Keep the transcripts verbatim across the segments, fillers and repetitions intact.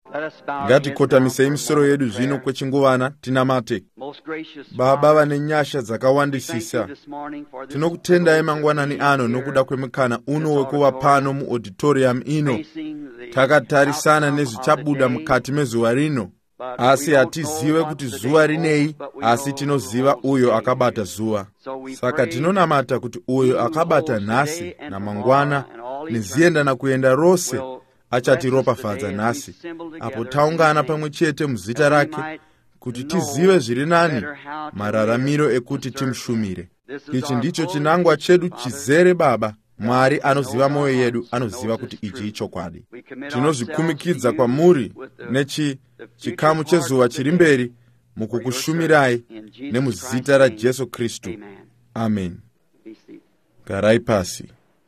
Ngatikotamise misoro yedu zvino kwechinguvana tinamate. Baba vane nyasha dzakawandisisa, tinokutendai mangwanani ano nokuda kwemukana uno wekuva pano muauditorium ino takatarisana nezvichabuda mukati mezuva rino. Asi hatizive kuti zuva rinei, asi tinoziva uyo akabata zuva. Saka tinonamata kuti uyo akabata nhasi namangwana neziendana kuenda rose achatiropafadza nhasi, apo taungana pamwe chete muzita rake, kuti tizive zviri nani mararamiro ekuti timushumire. Ichi ndicho chinangwa chedu chizere. Baba Mwari anoziva mwoyo yedu, anoziva kuti ichi ichokwadi. Tinozvikumikidza kwamuri nechi chikamu chezuva chiri mberi mukukushumirai nemuzita raJesu Kristu. Amen. Garai pasi.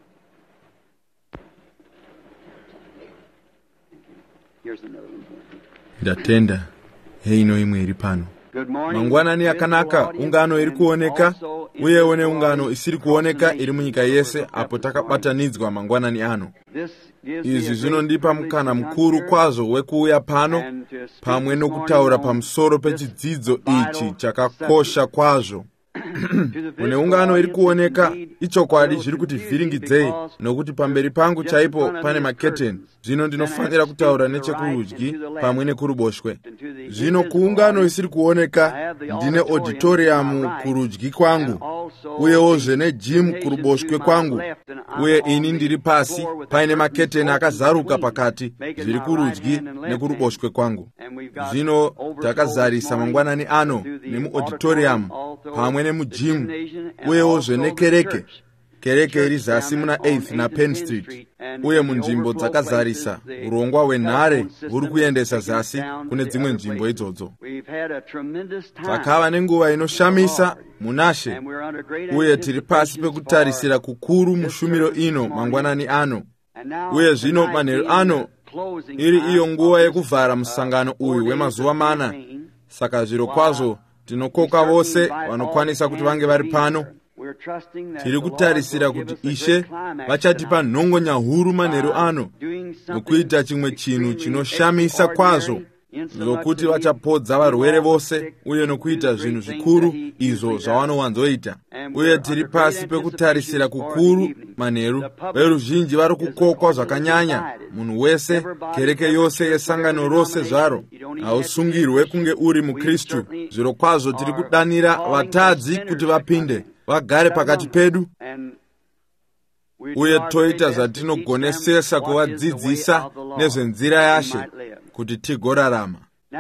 Ndatenda. Heino imwe iri pano. Mangwanani akanaka, ungano iri kuoneka, uyewo neungano isiri kuoneka iri munyika yese apo takabatanidzwa mangwanani ano. Izvi zvinondipa mukana mukuru kwazvo wekuuya pano pamwe nokutaura pamusoro pechidzidzo ichi chakakosha kwazvo. Une ungano iri kuoneka, ichokwadi zviri kuti vhiringidzei, nokuti pamberi pangu chaipo pane maketeni. Zvino ndinofanira kutaura nechekurudyi pamwe nekuruboshwe. Zvino kuungano isiri kuoneka ndine auditorium kurudyi kwangu, uyewozve nejimu kuruboshwe kwangu, uye ini ndiri pasi paine maketeni akazaruka pakati, zviri kurudyi nekuruboshwe kwangu. Zvino takazarisa mangwanani ano nemuauditorium pamwe nemujimu, uyewozve nekereke kereke iri zasi muna eighth na Penn Street, uye munzvimbo dzakazarisa urongwa hwenhare huri kuendesa zasi kune dzimwe nzvimbo idzodzo. Takava nenguva inoshamisa munashe, uye tiri pasi pekutarisira kukuru mushumiro ino mangwanani ano. Uye zvino manheru ano iri iyo nguva yekuvhara musangano uyu wemazuva mana. Saka zviro kwazvo tinokoka vose vanokwanisa kuti vange vari pano. Tiri kutarisira kuti Ishe vachatipa nhongonya huru manheru ano nokuita chimwe chinhu chinoshamisa kwazvo, zvokuti vachapodza varwere vose uye nokuita zvinhu zvikuru izvo zvavanowanzoita. Uye tiri pasi pekutarisira kukuru manheru. Veruzhinji vari kukokwa zvakanyanya, munhu wese, kereke yose yesangano rose zvaro. Hausungirwe kunge uri muKristu. Zviro kwazvo tiri kudanira vatadzi kuti vapinde vagare pakati pedu, uye toita zvatinogonesesa kuvadzidzisa nezvenzira yaShe kuti tigorarama.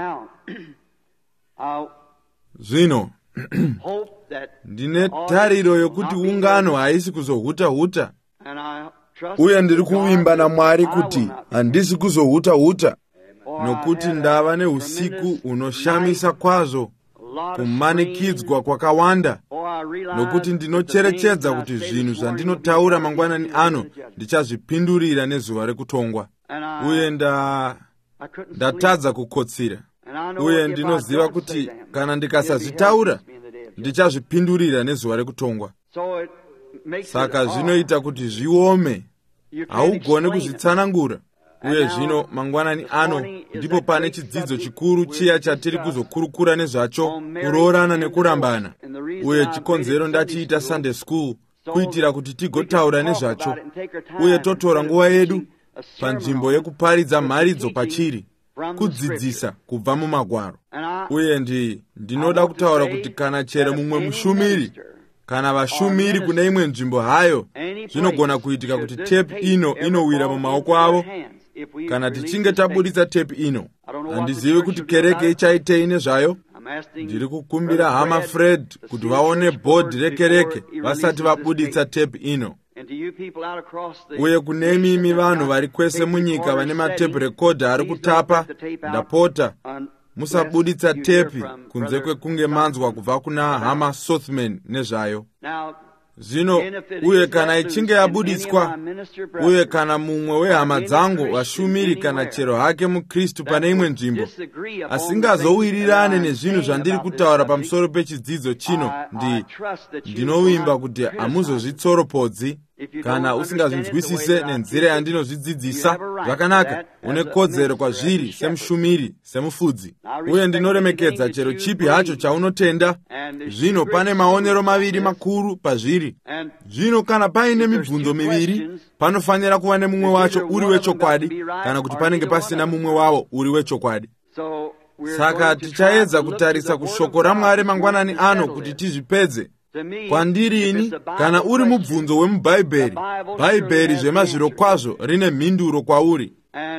Zvino ndine tariro yokuti ungano haisi kuzohuta-huta, uye ndiri kuvimba naMwari kuti handisi kuzohuta-huta, nokuti ndava neusiku hunoshamisa kwazvo, kumanikidzwa kwakawanda, nokuti ndinocherechedza kuti zvinhu zvandinotaura mangwanani ano ndichazvipindurira nezuva rekutongwa. Uye nda ndatadza kukotsira, uye ndinoziva kuti kana ndikasazvitaura ndichazvipindurira nezuva rekutongwa. Saka zvinoita kuti zviome, haugone kuzvitsanangura. Uye zvino mangwanani ano ndipo pane chidzidzo chikuru chiya chatiri kuzokurukura nezvacho, kuroorana nekurambana. Uye chikonzero ndachiita Sunday school, kuitira kuti tigotaura nezvacho, uye totora nguva yedu panzvimbo yekuparidza mharidzo pachiri, kudzidzisa kubva mumagwaro. Uye ndi ndinoda kutaura kuti kana chero mumwe mushumiri kana vashumiri kune imwe nzvimbo hayo, zvinogona kuitika kuti tape ino inowira mumaoko avo kana tichinge tabuditsa tape ino. Handizivi kuti kereke ichaitei nezvayo. Ndiri kukumbira hama Fred kuti vaone bhodhi rekereke vasati vabuditsa tape ino. Uye kune mimi vanhu vari kwese munyika vane matape recorder ari kutapa, ndapota musabuditsa tape kunze kwekunge manzwa kubva kuna hama Southman nezvayo. Zvino uye kana ichinge yabuditswa, uye kana mumwe wehama dzangu vashumiri kana chero hake muKristu pane imwe nzvimbo asingazowirirane nezvinhu zvandiri kutaura pamusoro pechidzidzo chino, ndi ndinovimba kuti hamuzozvitsoropodzi kana usingazvinzwisise nenzira yandinozvidzidzisa, zvakanaka, une kodzero kwazviri semushumiri, semufudzi, uye ndinoremekedza chero chipi hacho chaunotenda. Zvino pane maonero maviri makuru pazviri. Zvino kana paine mibvunzo miviri, panofanira kuva nemumwe wacho uri wechokwadi, kana kuti panenge pasina mumwe wawo uri wechokwadi. Saka tichaedza kutarisa kushoko raMwari mangwanani ano kuti tizvipedze. Kwandiri ini, kana uri mubvunzo wemubhaibheri, bhaibheri zvemazviro kwazvo rine mhinduro kwauri.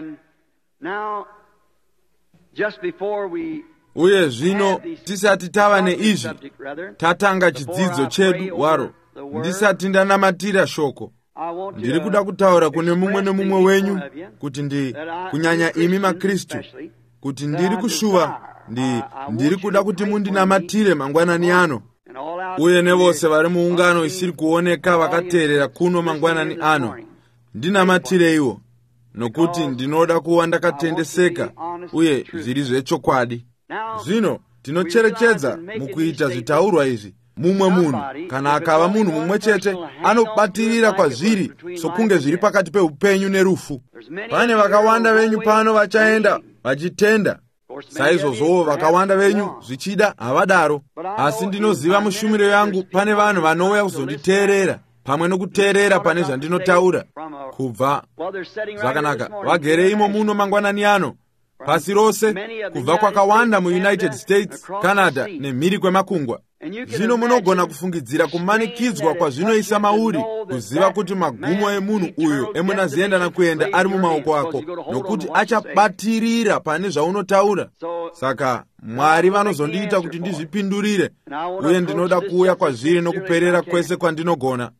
Uye zvino tisati tava neizvi, tatanga chidzidzo chedu waro, ndisati ndanamatira shoko, ndiri kuda kutaura kune mumwe nemumwe wenyu kuti ndi kunyanya imi maKristu, kuti ndiri kushuva, ndi ndiri kuda kuti mundinamatire mangwanani ano. Uye nevose vari muungano isiri kuoneka vakateerera kuno mangwanani ano, ndinamatire iwo, nokuti ndinoda kuva ndakatendeseka uye zviri zvechokwadi. Zvino tinocherechedza mukuita zvitaurwa izvi, mumwe munhu kana akava munhu mumwe chete anobatirira kwazviri sokunge zviri pakati peupenyu nerufu. Pane vakawanda venyu pano vachaenda vachitenda, saizvozvowo vakawanda venyu zvichida havadaro. Asi ndinoziva mushumiro yangu pane vanhu vanouya kuzonditeerera, pamwe nokuteerera pane zvandinotaura kubva. Zvakanaka, vagere imo muno mangwanani ano, pasi rose, kubva kwakawanda muUnited States, Canada nemhiri kwemakungwa. Zvino munogona kufungidzira kumanikidzwa kwazvinoisa mauri kuziva kuti magumo emunhu uyu emunaziyendana kuenda ari mumaoko ako, nokuti achabatirira pane zvaunotaura. Saka Mwari vanozondiita kuti ndizvipindurire, uye ndinoda kuuya kwazviri nokuperera kwese kwandinogona.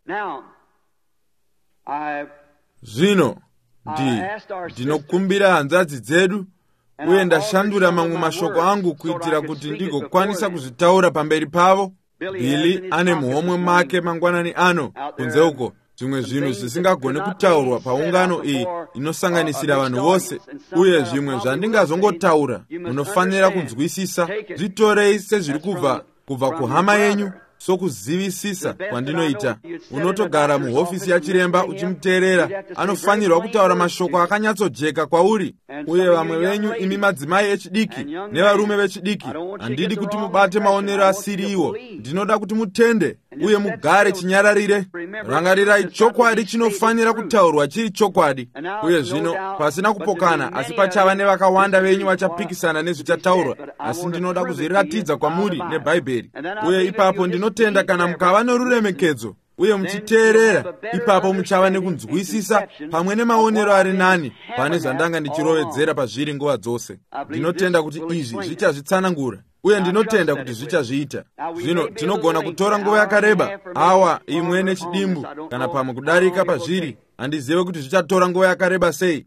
Zvino ndi ndinokumbira hanzvadzi dzedu, uye ndashandura mamwe mashoko angu kuitira kuti ndigokwanisa kuzvitaura pamberi pavo. Bili ane muhomwe make mangwanani ano kunze uko, zvimwe zvinhu zvisingagone kutaurwa paungano iyi inosanganisira vanhu vose, uye zvimwe zvandingazongotaura munofanira kunzwisisa. Zvitorei sezviri kubva kubva kuhama yenyu, sokuzivisisa kwandinoita. Unotogara muhofisi yachiremba uchimuteerera, anofanirwa kutaura mashoko akanyatsojeka kwauri. Uye vamwe venyu imi madzimai echidiki nevarume vechidiki, handidi kuti mubate maonero asiri iwo. Ndinoda kuti mutende uye mugare chinyararire. Rangarirai, chokwadi chinofanira kutaurwa chiri chokwadi. Uye zvino pasina kupokana, asi pachava nevakawanda venyu vachapikisana nezvichataurwa, asi ndinoda kuzviratidza kwamuri nebhaibheri. Uye ipapo ndinotenda kana mukava noruremekedzo uye muchiteerera, ipapo muchava nekunzwisisa pamwe nemaonero ari nani pane zvandanga ndichirovedzera pazviri nguva dzose. Ndinotenda kuti izvi zvichazvitsanangura, uye ndinotenda kuti zvichazviita. Zvino tinogona kutora nguva yakareba, awa imwe nechidimbu, kana pamwe kudarika pazviri. Handizive kuti zvichatora nguva yakareba sei.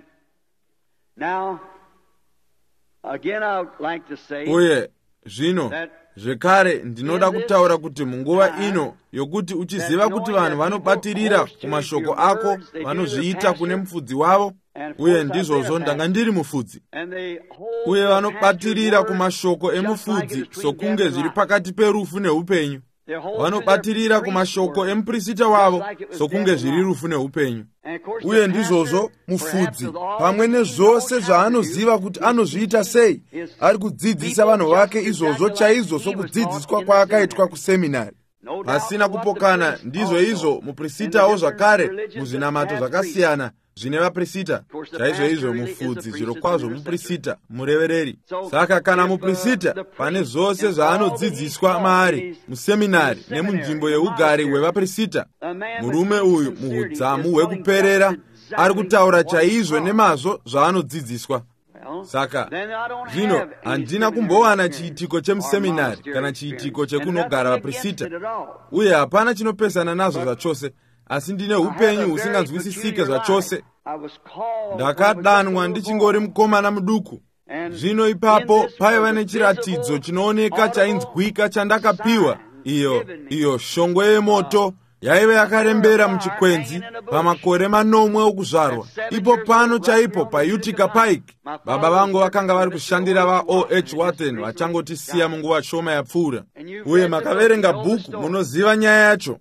Uye zvino zvekare ndinoda kutaura kuti munguva ino yokuti uchiziva kuti vanhu vanobatirira kumashoko ako, vanozviita kune mufudzi wavo, uye ndizvozvo ndanga ndiri mufudzi, uye vanobatirira kumashoko emufudzi sokunge zviri pakati perufu neupenyu. Vanobatirira kumashoko emuprista wavo sokunge zviri rufu neupenyu. Uye ndizvozvo mufudzi, pamwe nezvose zvaanoziva kuti anozviita sei, ari kudzidzisa vanhu vake izvozvo chaizvo sokudzidziswa kwaakaitwa kuseminari. Pasina kupokana, ndizvo izvo muprista zvakare muzvinamato zvakasiyana zvine vaprista. Chaizvo izvo mufudzi zvirokwazvo muprista murevereri. Saka kana muprista pane zvose zvaanodzidziswa maari museminari nemunzvimbo yeugari hwevaprista, murume uyu muudzamu hwekuperera ari kutaura chaizvo nemazvo zvaanodzidziswa. Saka zvino handina kumbowana chiitiko chemuseminari kana chiitiko chekunogara vaprista, uye hapana chinopesana nazvo zvachose, asi ndine upenyu husinganzwisisike zvachose. Ndakadanwa ndichingori mukomana muduku. Zvino ipapo paiva nechiratidzo chinooneka chainzwika chandakapiwa, iyo iyo shongwe yemoto yaiva yakarembera muchikwenzi pamakore manomwe okuzvarwa. Ipo pano chaipo paUtica Pike, baba vangu vakanga vari kushandira vaO H Wathen vachangotisiya munguva shoma yapfuura. Uye makaverenga bhuku munoziva nyaya yacho.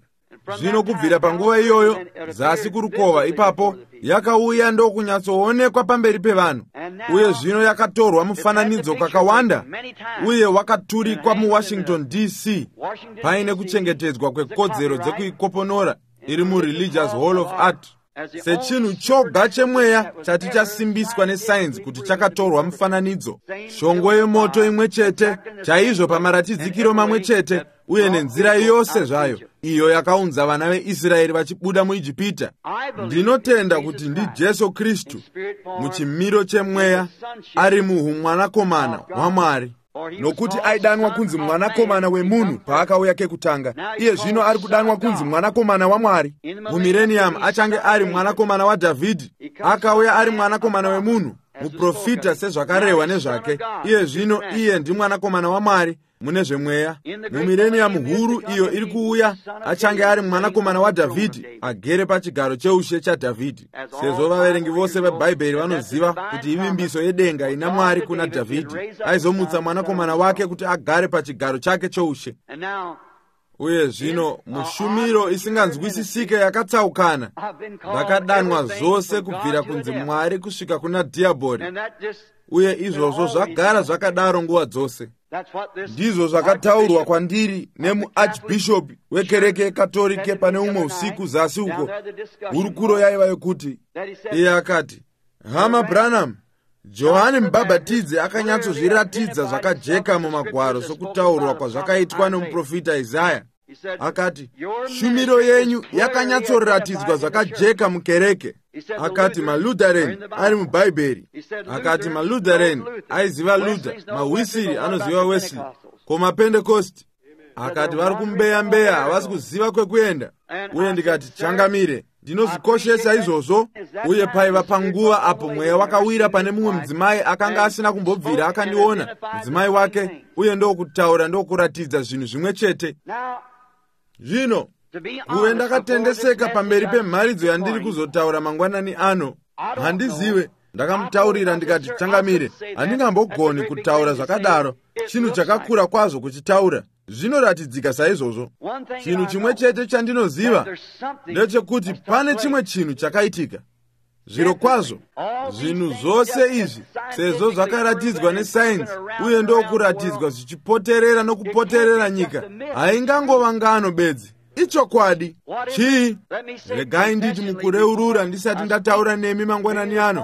Zvino kubvira panguva iyoyo zasi kurukova ipapo yakauya ndokunyatsoonekwa pamberi pevanhu, uye zvino yakatorwa mufananidzo kakawanda uye wakaturikwa muWashington D C paine kuchengetedzwa kwekodzero dzekuikoponora iri muReligious Hall of Art sechinhu choga chemweya chati chasimbiswa nesainzi kuti chakatorwa mufananidzo, shongwe yemoto imwe chete chaizvo pamaratidzikiro mamwe chete uye nenzira yose zvayo iyo yakaunza vana veIsraeri vachibuda muIjipita. Ndinotenda kuti ndiJesu Kristu muchimiro chemweya ari muhumwanakomana waMwari, nokuti aidanwa kunzi mwanakomana wemunhu paakauya kekutanga. Iye zvino ari kudanwa kunzi mwanakomana waMwari. Mumirenium achange ari mwanakomana waDhavhidhi. Akauya ari mwanakomana wemunhu, muprofita sezvakarehwa nezvake. Iye zvino iye ndimwanakomana waMwari mune zvemweya. Mumirenium huru iyo iri kuuya achange ari mwanakomana waDhavhidhi, agere pachigaro cheushe chaDhavhidhi. Sezvo vaverengi vose veBhaibheri vanoziva kuti ivimbiso yedenga ina Mwari kuna Dhavhidhi aizomutsa mwanakomana wake kuti agare pachigaro chake choushe. Uye zvino mushumiro isinganzwisisike yakatsaukana ndakadanwa zvose kubvira kunzi Mwari kusvika kuna dhiabhori, uye izvozvo zvagara zvakadaro nguva dzose. Ndizvo zvakataurwa kwandiri nemuarchbishopi wekereke yekatolike pane umwe usiku zasi uko. Hurukuro yaiva yokuti iye akati, hama Branham, Johani Mubhabhatidzi akanyatsozviratidza zvakajeka mumagwaro sokutaurwa kwazvakaitwa nomuprofita Isaya. Akati, shumiro yenyu yakanyatsoratidzwa zvakajeka mukereke. Akati maLutheran ari muBhaibheri. Akati maLutheran aiziva Luther, maWesili anoziva Wesley, ko maPentecost akati vari kumbeya mbeya, havasi kuziva kwekuenda. Uye ndikati, changamire, ndinozvikoshesa izvozvo. Uye paiva panguva apo mweya wakawira pane mumwe mudzimai akanga asina kumbobvira akandiona, mudzimai wake, uye ndokutaura ndokuratidza zvinhu zvimwe chete. Zvino kuve ndakatendeseka pamberi pemharidzo yandiri kuzotaura mangwanani ano, handizive. Ndakamutaurira ndikati, changamire, handingambogoni kutaura zvakadaro, chinhu chakakura kwazvo kuchitaura. Zvinoratidzika saizvozvo. Chinhu chimwe chete chandinoziva ndechekuti pane chimwe chinhu chakaitika. Zviro kwazvo, zvinhu zvose izvi sezvo zvakaratidzwa nesainzi uye ndokuratidzwa zvichipoterera nokupoterera nyika, haingangova ngano bedzi. Ichokwadi. Chii? Regai nditi mukureurura ndisati ndataura nemi mangwanani ano,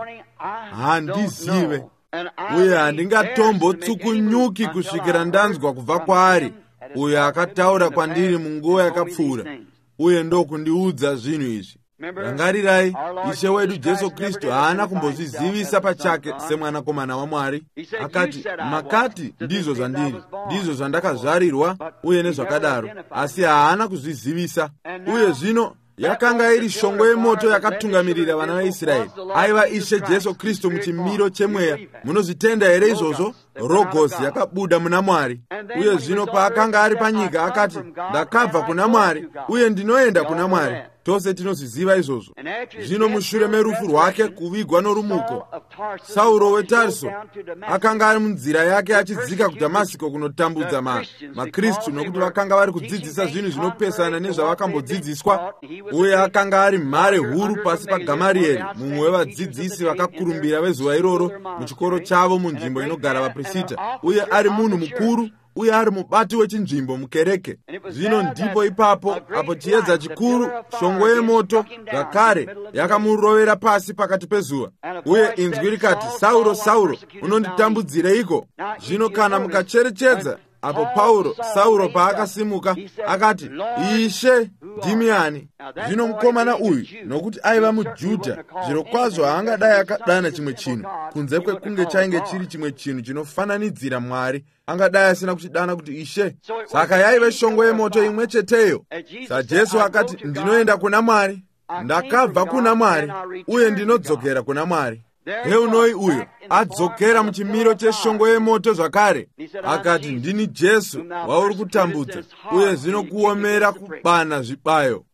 handizive, uye handingatombotsikunyuki kusvikira ndanzwa kubva kwaari uyo akataura kwandiri munguva yakapfuura, uye ndokundiudza zvinhu izvi. Rangarirai, Ishe wedu Jesu Kristu haana kumbozvizivisa pachake semwanakomana waMwari. Akati, makati ndizvo zvandiri, ndizvo zvandakazvarirwa uye nezvakadaro, asi haana kuzvizivisa. Uye zvino yakanga iri shongwe yemoto yakatungamirira vana vaIsraeri, aiva Ishe Jesu Kristu muchimiro chemweya. Munozvitenda here izvozvo? Rogosi yakabuda muna Mwari. Uye zvino paakanga ari panyika akati, ndakabva kuna Mwari uye ndinoenda kuna Mwari. Tose tinozviziva izvozvo. Zvino mushure merufu rwake kuvigwa norumuko, Sauro weTarso akanga ari munzira yake achidzika kuDhamasiko kunotambudza maKristu, nokuti vakanga vari kudzidzisa zvinhu zvinopesana nezvavakambodzidziswa. Uye akanga ari mhare huru pasi paGamarieri, mumwe wevadzidzisi vakakurumbira vezuva iroro muchikoro chavo munzvimbo inogara vaprista, uye ari munhu mukuru uye ari mubati wechinzvimbo mukereke. Zvino ndipo ipapo apo chiedza chikuru, shongwe yemoto zvakare yakamurovera pasi pakati pezuva, uye inzwi rikati, Sauro, Sauro, unonditambudzireiko? Zvino kana mukacherechedza apo Pauro, Sauro paakasimuka akati, Ishe, ndimi ani? Zvino mukomana uyu, nokuti aiva muJudha, zvirokwazvo haangadai akadana chimwe chinhu kunze kwekunge chainge chiri chimwe chinhu chinofananidzira Mwari, angadai asina kuchidana kuti Ishe. Saka yaive shongwe yemoto imwe cheteyo. SaJesu akati, ndinoenda kuna Mwari, ndakabva kuna Mwari, uye ndinodzokera kuna Mwari. Heunoi uyo adzokera muchimiro cheshongwe yemoto zvakare. Akati, ndini Jesu wauri kutambudza, uye zvino kuomera kubana zvibayo.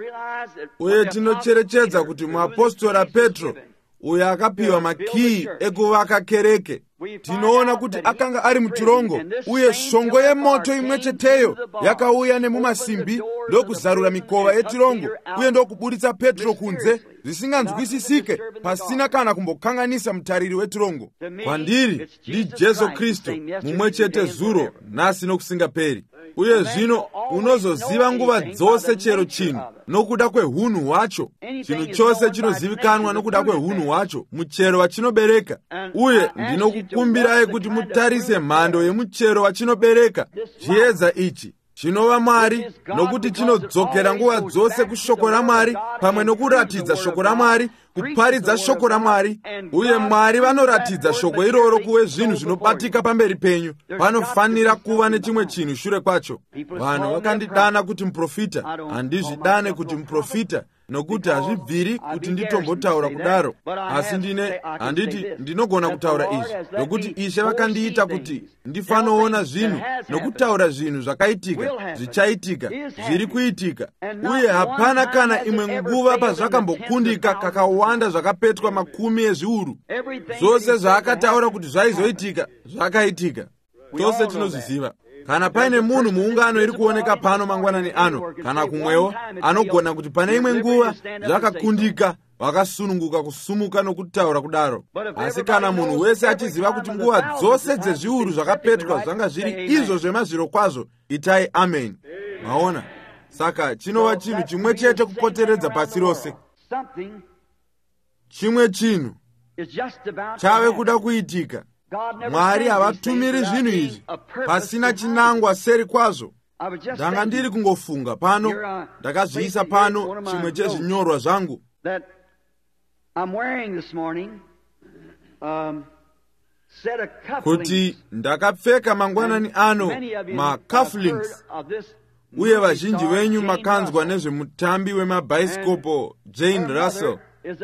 Uye tinocherechedza kuti muapostora Petro, uyo akapiwa makii ekuvaka kereke, tinoona kuti akanga ari mutorongo, uye shongwe yemoto imwe cheteyo yakauya nemumasimbi ndokuzarura mikova yetirongo uye ndokubuditsa Petro kunze zvisinganzwisisike, pasina kana kumbokanganisa mutariri wetirongo. Kwandiri ndi Jesu Kristu mumwe chete zuro nhasi nokusingaperi. Uye zvino unozoziva nguva dzose chero chinhu nokuda kweunhu hwacho. Chinhu chose chinozivikanwa nokuda kweunhu hwacho muchero wachinobereka. Uye ndinokukumbirai kuti mutarise mhando yemuchero wachinobereka. Chiedza ichi chinova Mwari, nokuti chinodzokera nguva dzose kushoko raMwari, pamwe nokuratidza shoko raMwari, kuparidza shoko raMwari. Uye Mwari vanoratidza shoko iroro kuve zvinhu zvinobatika pamberi penyu. Panofanira kuva nechimwe chinhu shure kwacho. Vanhu vakandidana kuti muprofita. Handizvidane kuti muprofita, nokuti hazvibviri kuti nditombotaura kudaro. Asi ndine handiti ndinogona kutaura izvi, nokuti Ishe vakandiita kuti ndifanoona zvinhu nokutaura zvinhu zvakaitika, zvichaitika, zviri kuitika. Uye hapana kana imwe nguva pazvakambokundika kakawanda zvakapetwa makumi ezviuru. Zvose zvaakataura kuti zvaizoitika zvakaitika. Tose tinozviziva. Kana paine munhu muungano iri kuoneka pano mangwanani ano kana kumwewo, anogona kuti pane imwe nguva zvakakundika, vakasununguka kusumuka nokutaura kudaro. Asi kana munhu wese achiziva kuti nguva dzose dzezviuru zvakapetwa zvanga zviri izvo zvemazviro kwazvo, itai amen. Maona? Saka chinova chinhu chimwe chete kupoteredza pasi rose. Chimwe chinhu chave kuda kuitika. Mwari havatumiri zvinhu izvi pasina chinangwa seri kwazvo. Ndanga ndiri kungofunga pano, ndakazviisa pano chimwe chezvinyorwa zvangu. Kuti ndakapfeka mangwanani ano macufflinks, uye vazhinji venyu makanzwa nezvemutambi wemabhaisikopo Jane Russell,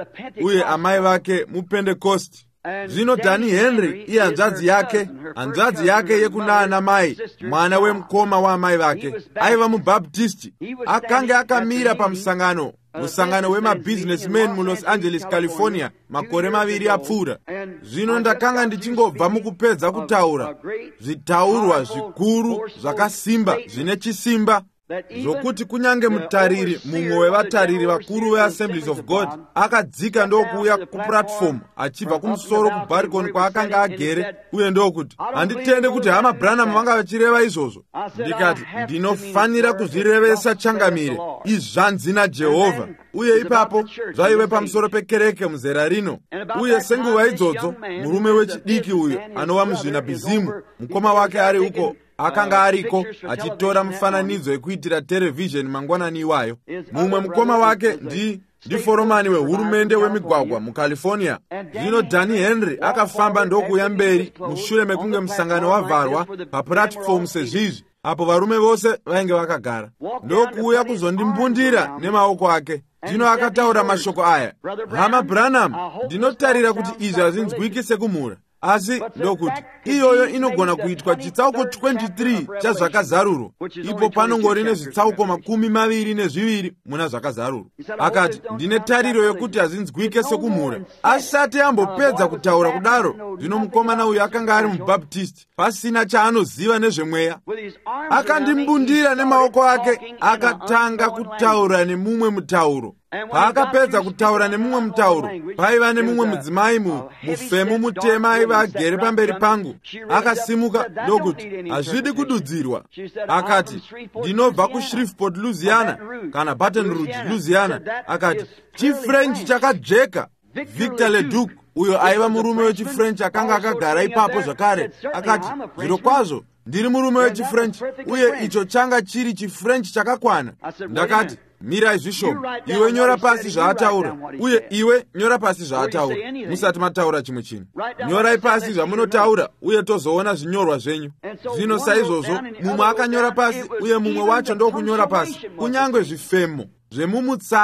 uye amai vake muPentecost. Zvino Danny Henry iye hanzvadzi yake, hanzvadzi yake yekunana mai, mwana wemukoma waamai vake, aiva mubhabhitisti. Akanga akamira pamusangano, musangano wemabusinessmen muLos Angeles, California, makore maviri apfuura. Zvino ndakanga ndichingobva mukupedza kutaura zvitaurwa zvikuru zvakasimba zvine chisimba, zvokuti kunyange mutariri mumwe wevatariri vakuru veAssemblies of God akadzika ndokuuya kuplatform achibva kumusoro kubarikoni kwaakanga agere, uye ndokuti handitende kuti hama Branham vanga vachireva izvozvo. Ndikati ndinofanira kuzvirevesa changamire, izvanzi naJehovha. Uye ipapo zvaive pamusoro pekereke muzera rino. Uye senguva idzodzo murume wechidiki uyo anova muzvinabhizimu, mukoma wake ari uko, akanga ariko achitora mufananidzo yekuitira terevhizheni mangwanani iwayo. Mumwe mukoma wake ndi ndiforomani wehurumende wemigwagwa muCalifornia. Zvino Danny Henry akafamba ndokuuya mberi mushure mekunge musangano wavharwa paplatform sezvizvi, apo varume vose vainge vakagara. Ndokuuya kuzondimbundira nemaoko ake. Zvino akataura mashoko aya: hama Branham, ndinotarira kuti izvi hazvinzwiki sekumhura, asi ndokuti iyoyo inogona kuitwa chitsauko twenty-three chazvakazarurwa. Ipo panongori nezvitsauko makumi maviri nezviviri muna zvakazarurwa. Akati ndine tariro yokuti hazvinzwike sekumhura. Asati ambopedza kutaura kudaro, zvino mukomana uyu akanga ari mubhabhitisti, pasina chaanoziva nezvemweya, akandimbundira nemaoko ake akatanga kutaura nemumwe mutauro. Paakapedza kutaura nemumwe mutauro, paiva nemumwe mudzimai mufemu mutema aiva agere pamberi pangu. Akasimuka ndokuti hazvidi kududzirwa. Akati ndinobva kuShreveport, Louisiana, kana Baton Rouge, Louisiana. Akati chiFrench chakajeka. Victor Leduc, uyo aiva murume wechiFrench akanga akagara ipapo zvakare, akati zviro kwazvo ndiri murume wechiFrench, uye icho changa chiri chiFrench chakakwana. Ndakati mirai zvishoma, iwe nyora pasi zvaataura, uye iwe nyora pasi zvaataura, musati mataura chimwe chinhu. Nyorai pasi zvamunotaura, uye tozoona zvinyorwa zvenyu. Zvino saizvozvo mumwe akanyora pasi, uye mumwe wacho ndokunyora pasi, kunyange zvifemo zvemumutsara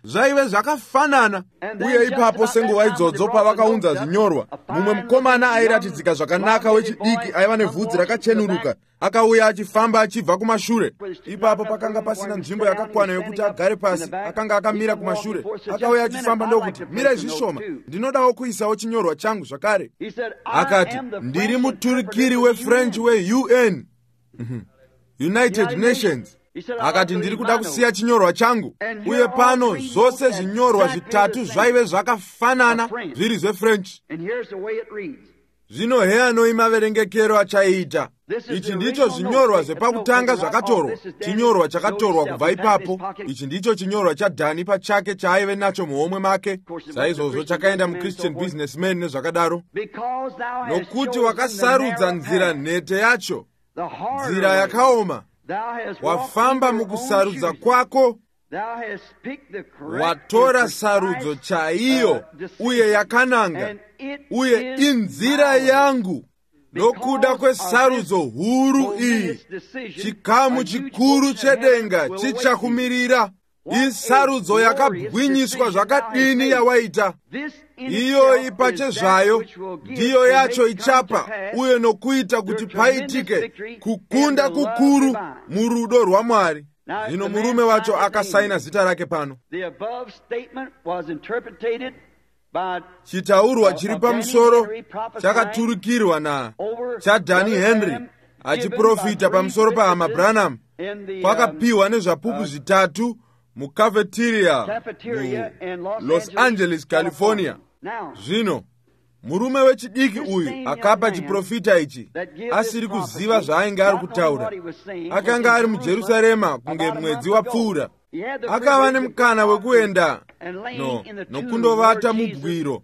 zvaive zvakafanana. Uye ipapo senguva idzodzo pavakaunza zvinyorwa, mumwe mukomana airatidzika zvakanaka wechidiki aiva nevhudzi rakachenuruka akauya achifamba achibva kumashure. Ipapo pakanga pasina nzvimbo yakakwana yokuti agare pasi, akanga akamira kumashure. Akauya achifamba ndokuti, mirai zvishoma, ndinodawo kuisawo chinyorwa changu zvakare. Akati, ndiri muturikiri weFrench we-U N, United Nations. Akati, ndiri kuda kusiya chinyorwa changu. Uye pano zvose zvinyorwa zvitatu zvaive zvakafanana zviri zveFrench. Zvino heyano maverengekero achaiita. Ichi ndicho zvinyorwa zvepakutanga zvakatorwa, chinyorwa chakatorwa kubva ipapo. Ichi ndicho chinyorwa chaDhani pachake chaaive nacho muhomwe make. Saizvozvo chakaenda muChristian Businessman nezvakadaro. Nokuti wakasarudza nzira nhete yacho, nzira yakaoma. Wafamba mukusarudza kwako, watora sarudzo chaiyo uye yakananga, uye inzira yangu. Nokuda kwesarudzo huru iyi, chikamu chikuru chedenga chichakumirira. Isarudzo yakagwinyiswa zvakadini yawaita. Iyo ipache zvayo ndiyo yacho ichapa uye nokuita kuti paitike kukunda kukuru murudo rwaMwari. Zvino murume wacho akasaina zita rake pano. Chitaurwa chiri pamusoro chakaturukirwa na chaDhani Henry achiprofita pamusoro paHama Branham. Kwakapiwa nezvapupu zvitatu mukafeteria muLos Angeles, California. Zvino murume wechidiki uyu akapa chiprofita ichi asiri kuziva zvaainge ari kutaura. Akanga ari muJerusarema kunge mwedzi wapfuura. Akava nemukana wekuenda no nokundovata mubwiro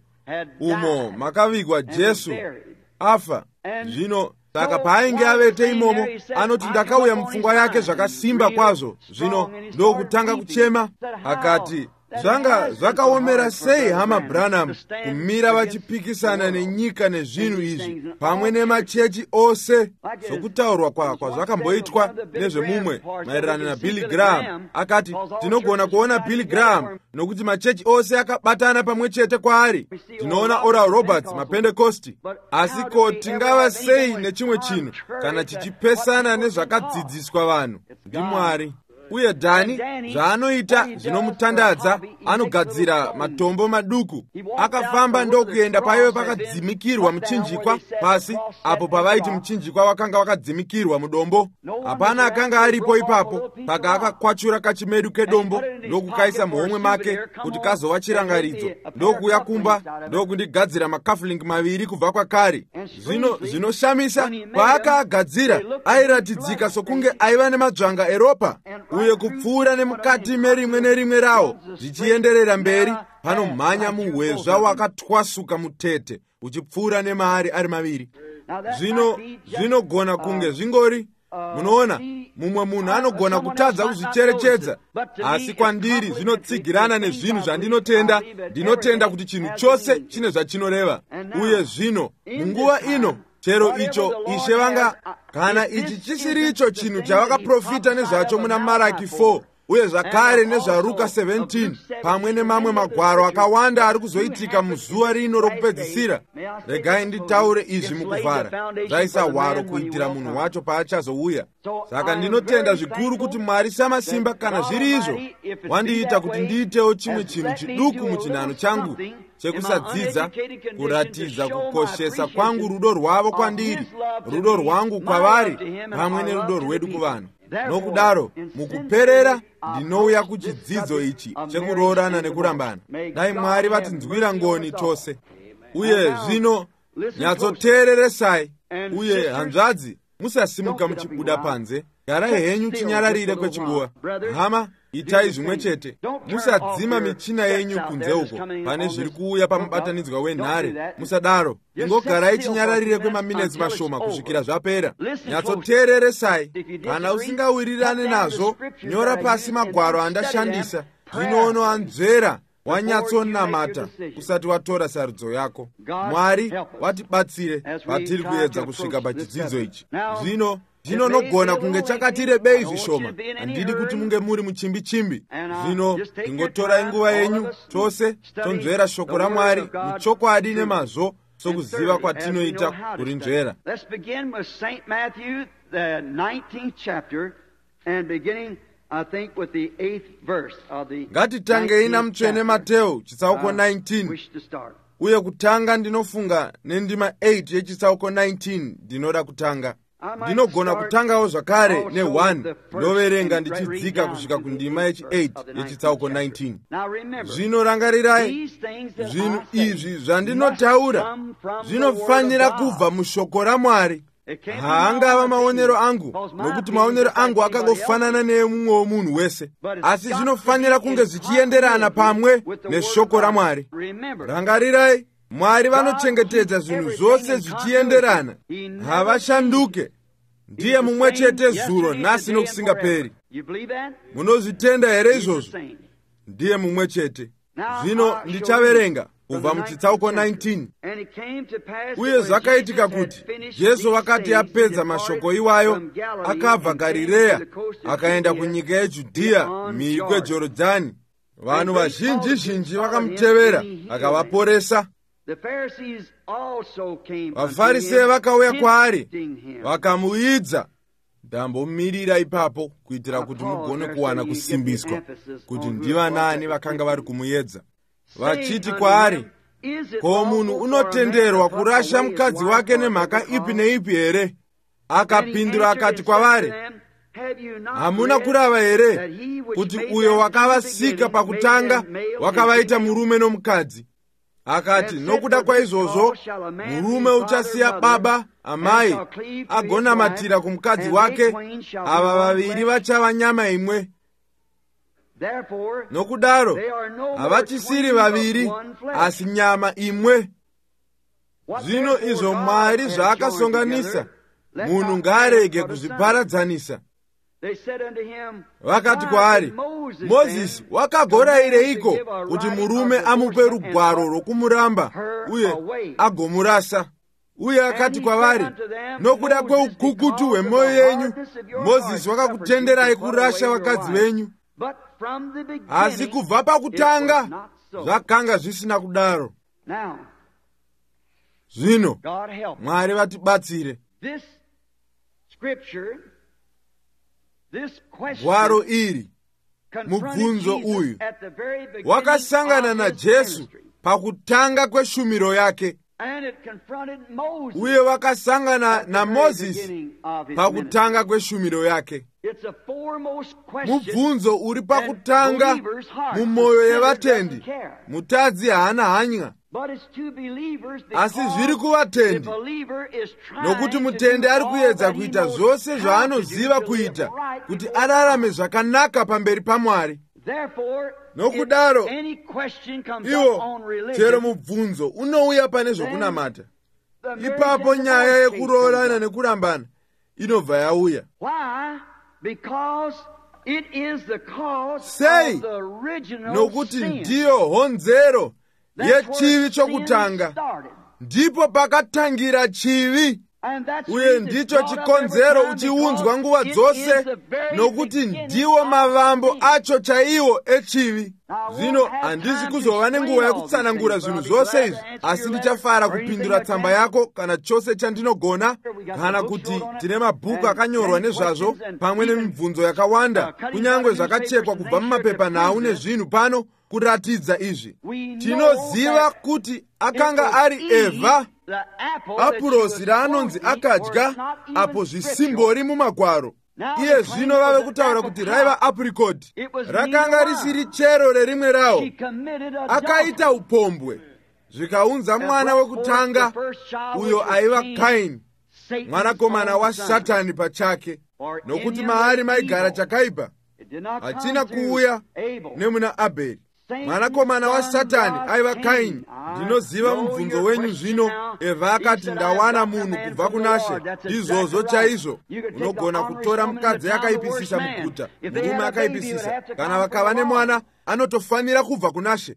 umo makavigwa Jesu afa. Zvino saka paainge avete imomo, anoti ndakauya mupfungwa yake zvakasimba kwazvo. Zvino ndokutanga kuchema akati, zvanga zvakaomera sei Hama Branham kumira vachipikisana nenyika nezvinhu izvi pamwe nemachechi ose. Sokutaurwa kwakwa zvakamboitwa nezvemumwe maererano naBilly Graham. Akati, tinogona kuona Billy Graham nokuti machechi ose akabatana pamwe chete kwaari. Tinoona Oral Roberts, maPentecosti. Asi ko tingava sei nechimwe chinhu kana chichipesana nezvakadzidziswa vanhu ndi Mwari? Uye Dhani zvaanoita zvinomutandadza. Anogadzira matombo maduku. Akafamba ndokuenda paive pakadzimikirwa muchinjikwa pasi, apo pavaiti muchinjikwa wakanga wakadzimikirwa mudombo. Hapana akanga aripo ipapo. Paka akakwachura kachimedu kedombo ndokukaisa muhomwe make kuti kazova chirangaridzo. Ndokuya kumba ndokundigadzira makafuling maviri kubva kwakare. Zvino zvinoshamisa, paakaagadzira airatidzika sokunge aiva nemadzvanga eropa, uye kupfuura nemukati merimwe nerimwe rawo zvichienderera mberi. Panomhanya muhwezva wakatwasuka mutete uchipfuura nemaari ari maviri. Zvino zvinogona kunge zvingori, munoona, mumwe munhu anogona kutadza kuzvicherechedza, asi kwandiri zvinotsigirana nezvinhu zvandinotenda. Ndinotenda kuti chinhu chose chine zvachinoreva. Uye zvino munguva ino, chero icho Ishe vanga, kana ichi chisiri icho chinhu chavakaprofita nezvacho muna Maraki four, uye zvakare nezvaRuka seventeen, pamwe nemamwe magwaro akawanda ari kuzoitika muzuva rino rokupedzisira. Regai nditaure izvi mukuvhara. Zvaisa hwaro kuitira munhu wacho paachazouya. Saka ndinotenda zvikuru kuti Mwari samasimba, kana zviri izvo, wandiita kuti ndiitewo chimwe chinhu chiduku muchinhano changu chekusadzidza, kuratidza kukoshesa kwangu rudo rwavo kwandiri, rudo rwangu kwavari, pamwe nerudo rwedu kuvanhu. Nokudaro, mukupera ndinouya kuchidzidzo ichi chekuroorana nekurambana. Dai Mwari vatinzwira ngoni tose. Uye zvino nyatsoteereresai. Uye hanzvadzi, musasimuka muchibuda panze. Garai henyu chinyararire kwechinguva. Hama, itai zvimwe chete. Musadzima michina yenyu kunze uko pane zviri kuuya pamubatanidzwa wenhare. Musadaro. Ingogarai chinyararire kwemaminetsi mashoma kusvikira zvapera. Nyatsoteereresai. Kana usingawirirane nazvo, nyora pasi magwaro andashandisa. Zvinono anzvera wanyatsonamata usati watora sarudzo yako. Mwari watibatsire patiri kuedza kusvika pachidzidzo ichi. Zvino zvino nogona kunge chakati rebei zvishoma. Handidi kuti munge muri muchimbi-chimbi. Zvino tingotorai nguva yenyu tose tonzvera shoko raMwari muchokwadi nemazvo sokuziva kwatinoita kurinzvera. Let's begin with Saint Matthew, the nineteenth chapter, and beginning, I think, with the eighth verse of the ngatitangei namutsvene Mateo chitsauko nineteen. wish to start. Uye kutanga ndinofunga nendima eight yechitsauko nineteen ndinoda kutanga. Ndinogona kutangawo zvakare ne one ndoverenga ndichidzika kusvika kundima yechi eight yechitsauko nineteen. Zvino rangarirai, zvinhu izvi zvandinotaura zvinofanira kubva mushoko raMwari. Haangava maonero angu, nokuti maonero angu akangofanana neemumwe munhu wese, asi zvinofanira kunge zvichienderana pamwe neshoko raMwari. Rangarirai, Mwari vanochengetedza zvinhu zvose zvichienderana. Havashanduke. Ndiye mumwe chete zuro nhasi nokusingaperi. Munozvitenda here izvozvo? Ndiye mumwe chete. Zvino ndichaverenga kubva muchitsauko nineteen. Uye zvakaitika kuti Jesu vakati apedza mashoko iwayo, akabva Garireya akaenda kunyika yeJudhiya mhiri kweJorodhani. Vanhu vazhinji zhinji vakamutevera akavaporesa. VaFarisei vakauya kwaari vakamuidza. Ndambomirira ipapo kuitira kuti mugone kuwana kusimbiswa kuti ndivanani vakanga vari kumuedza. Vachiti kwaari, ko munhu unotenderwa kurasha mukadzi wake nemhaka ipi neipi here? Akapindura akati kwavari, hamuna kurava here kuti uyo wakavasika pakutanga wakavaita murume nomukadzi? Akati, nokuda kwaizvozvo murume uchasiya baba amai agonamatira kumukadzi wake, ava vaviri vachava nyama imwe. Nokudaro havachisiri vaviri asi nyama imwe. Zvino izvo Mwari zvaakasonganisa munhu ngaarege kuzviparadzanisa. Vakati kwaari, Mozisi wakagorayireiko kuti murume amupe rugwaro rwokumuramba uye agomurasa? Uye akati kwavari, nokuda kweukukutu hwemwoyo yenyu Mozisi wakakutenderai kurasha vakadzi venyu. Asi kubva pakutanga zvakanga zvisina kudaro. Zvino Mwari vatibatsire. Gwaro iri, mubvunzo uyu, wakasangana naJesu pakutanga kweshumiro yake. Uye wakasangana naMozisi pakutanga kweshumiro yake. Mubvunzo uri pakutanga mumwoyo yevatendi. Mutadzi haana hanya. Asi zviri kuvatendi, nokuti mutendi ari kuedza kuita zvose zvaanoziva kuita kuti ararame zvakanaka pamberi paMwari. Nokudaro, iwo chero mubvunzo unouya pane zvokunamata, ipapo nyaya yekuroorana nekurambana inobva yauya. Sei? Nokuti ndiyo honzero yechivi chokutanga. Ndipo pakatangira chivi. Uye ndicho chikonzero uchiunzwa nguva dzose, nokuti ndiwo mavambo acho chaiwo echivi. Zvino handisi kuzova nenguva yekutsanangura zvinhu zvose izvi, asi ndichafara kupindura tsamba yako kana chose chandinogona, kana kuti tine mabhuku akanyorwa nezvazvo pamwe nemibvunzo yakawanda, kunyange zvakachekwa kubva mumapepanhau nezvinhu pano kuratidza izvi. Tinoziva kuti akanga ari Evha, apurosi raanonzi akadya apo zvisimbori mumagwaro. Iye zvino vave kutaura kuti raiva apricot, rakanga risiri chero rerimwe rawo. Akaita upombwe, zvikaunza mwana wekutanga, uyo aiva Kaini, mwanakomana waSatani pachake, nokuti maari maigara chakaipa. Hachina kuuya nemuna Abheri, mwanakomana waSatani aiva Kaini. Ndinoziva mubvunzo wenyu zvino. Evha akati, ndawana munhu kubva kunashe. Izvozvo chaizvo. Unogona kutora mukadzi akaipisisa muguta, murume akaipisisa. Kana vakava nemwana, anotofanira kubva kunashe,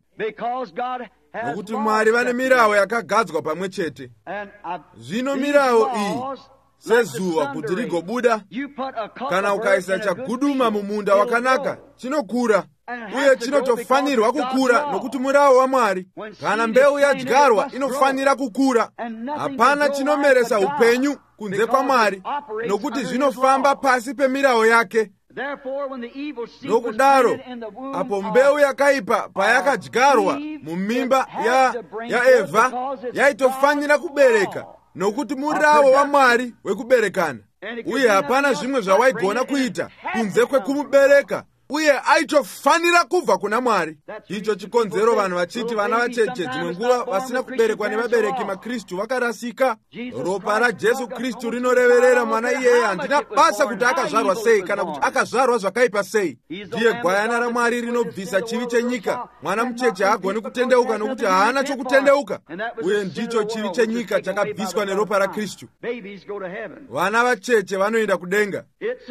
nokuti Mwari vane mirayiro yakagadzwa pamwe chete. Zvino mirayiro iyi sezuwa kuti rigobuda. Kana ukaisa chaguduma mumunda wakanaka, chinokura uye chinotofanirwa kukura nokuti murawo waMwari. Kana mbeu yadyarwa inofanira kukura. Hapana chinomeresa upenyu kunze kwaMwari nokuti zvinofamba pasi pemirawo yake. Nokudaro apo mbeu yakaipa payakadyarwa mumimba ya, ya Eva yaitofanira kubereka nokuti murawo waMwari wekuberekana. Uye hapana zvimwe zvawaigona kuita kunze kwekumubereka. Uye aitofanira kubva kuna Mwari. Icho chikonzero vanhu vachiti vana vacheche dzimwe nguva vasina kuberekwa nevabereki maKristu vakarasika. Ropa raJesu Kristu rinoreverera mwana iyeye. Handina basa kuti akazvarwa sei kana kuti akazvarwa zvakaipa sei. Ndiye gwayana raMwari rinobvisa chivi chenyika. Mwana mucheche haagoni kutendeuka nokuti haana chokutendeuka. Uye ndicho chivi chenyika chakabviswa neropa raKristu. Vana vacheche vanoenda kudenga.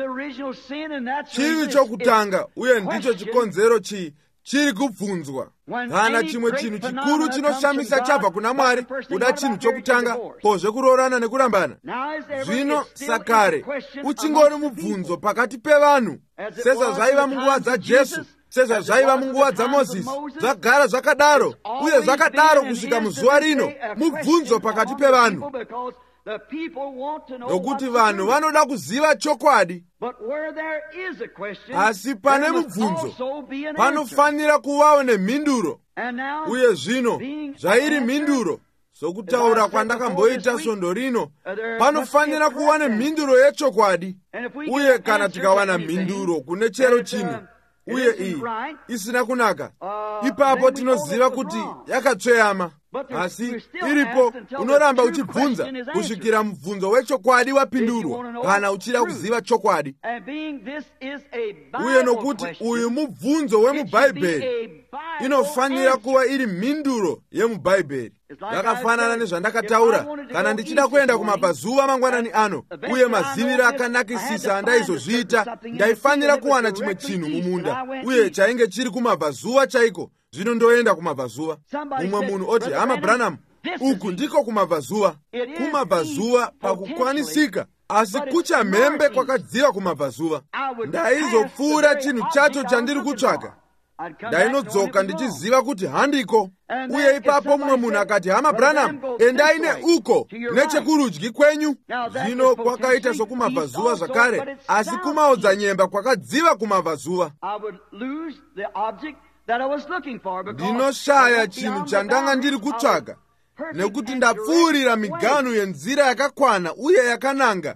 Chivi chokutanga uye ndicho chikonzero chi chiri kubvunzwa. Kana chimwe chinhu chikuru chinoshamisa chabva kuna Mwari kuda chinhu chokutanga, pozve kuroorana nekurambana. Zvino sakare uchingori mubvunzo pakati pevanhu, sezvazvaiva munguva dzaJesu, sezvazvaiva munguva dzaMozisi. Zvagara zvakadaro uye zvakadaro kusvika muzuva rino, mubvunzo pakati pevanhu. Nokuti vanhu vanoda kuziva chokwadi. Asi pane mubvunzo panofanira kuvawo nemhinduro. Uye zvino zvairi mhinduro, sokutaura kwandakamboita svondo rino, panofanira kuva nemhinduro yechokwadi. Uye kana tikawana mhinduro kune chero chinhu uye iyi isina kunaka, ipapo tinoziva kuti yakatsveyama. Asi iripo unoramba uchibvunza kusvikira mubvunzo wechokwadi wapindurwa, kana uchida kuziva chokwadi. Uye nokuti uyu mubvunzo wemubhaibheri, inofanira kuva iri mhinduro yemubhaibheri. Yakafanana nezvandakataura kana ndichida kuenda kumabvazuva mangwanani ano, uye maziviro akanakisisa andaizozviita, ndaifanira kuwana chimwe chinhu mumunda uye chainge chiri kumabvazuva chaiko. Zvino ndoenda kumabvazuva. Mumwe munhu oti, hama Branham, uku ndiko kumabvazuva. Kumabvazuva pakukwanisika, asi kuchamhembe kwakadziva kumabvazuva. Ndaizopfuura chinhu chacho chandiri kutsvaka. Ndainodzoka ndichiziva kuti handiko. Uye ipapo mumwe munhu akati, hama Branham, endai neuko nechekurudyi kwenyu. Zvino kwakaita sokumabvazuva zvakare, asi kumaodzanyemba kwakadziva kumabvazuva. Ndinoshaya chinhu chandanga ndiri kutsvaga, nekuti ndapfuurira miganhu yenzira yakakwana uye yakananga.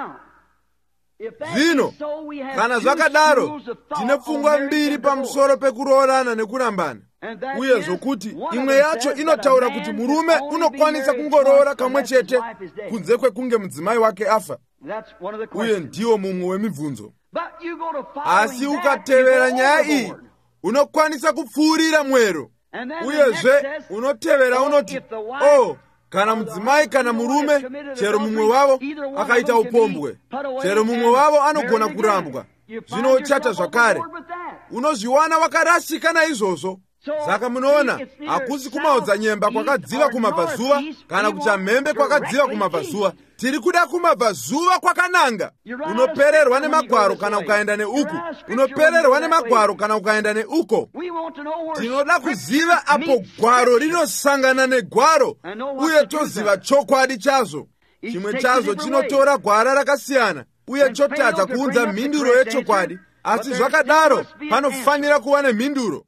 Zvino kana zvakadaro, tine pfungwa mbiri pamusoro pekuroorana nekurambana. Uye zvokuti imwe yacho inotaura kuti murume unokwanisa kungoroora kamwe chete kunze kwekunge mudzimai wake afa. Uye ndiwo mumwe wemibvunzo. Asi ukatevera nyaya iyi, unokwanisa kupfuurira mwero. Uyezve unotevera unoti, oh, kana mudzimai kana murume, chero mumwe wavo akaita upombwe, chero mumwe wavo anogona kurambwa, zvino uchata zvakare. Unozviwana wakarasika naizvozvo. Saka munoona, hakusi kumaodzanyemba kwakadziva kumabvazuva kana kuchamhembe kwakadziva kumabvazuva. Tiri kuda kumabvazuva kwakananga. Unopererwa nemagwaro kana ukaenda neuku. Unopererwa nemagwaro kana ukaenda neuko. Tinoda kuziva apo gwaro rinosangana negwaro, uye toziva chokwadi chazvo. Chimwe chazvo chinotora gwara rakasiyana, uye chotadza kuunza mhinduro yechokwadi. Asi zvakadaro panofanira kuva nemhinduro.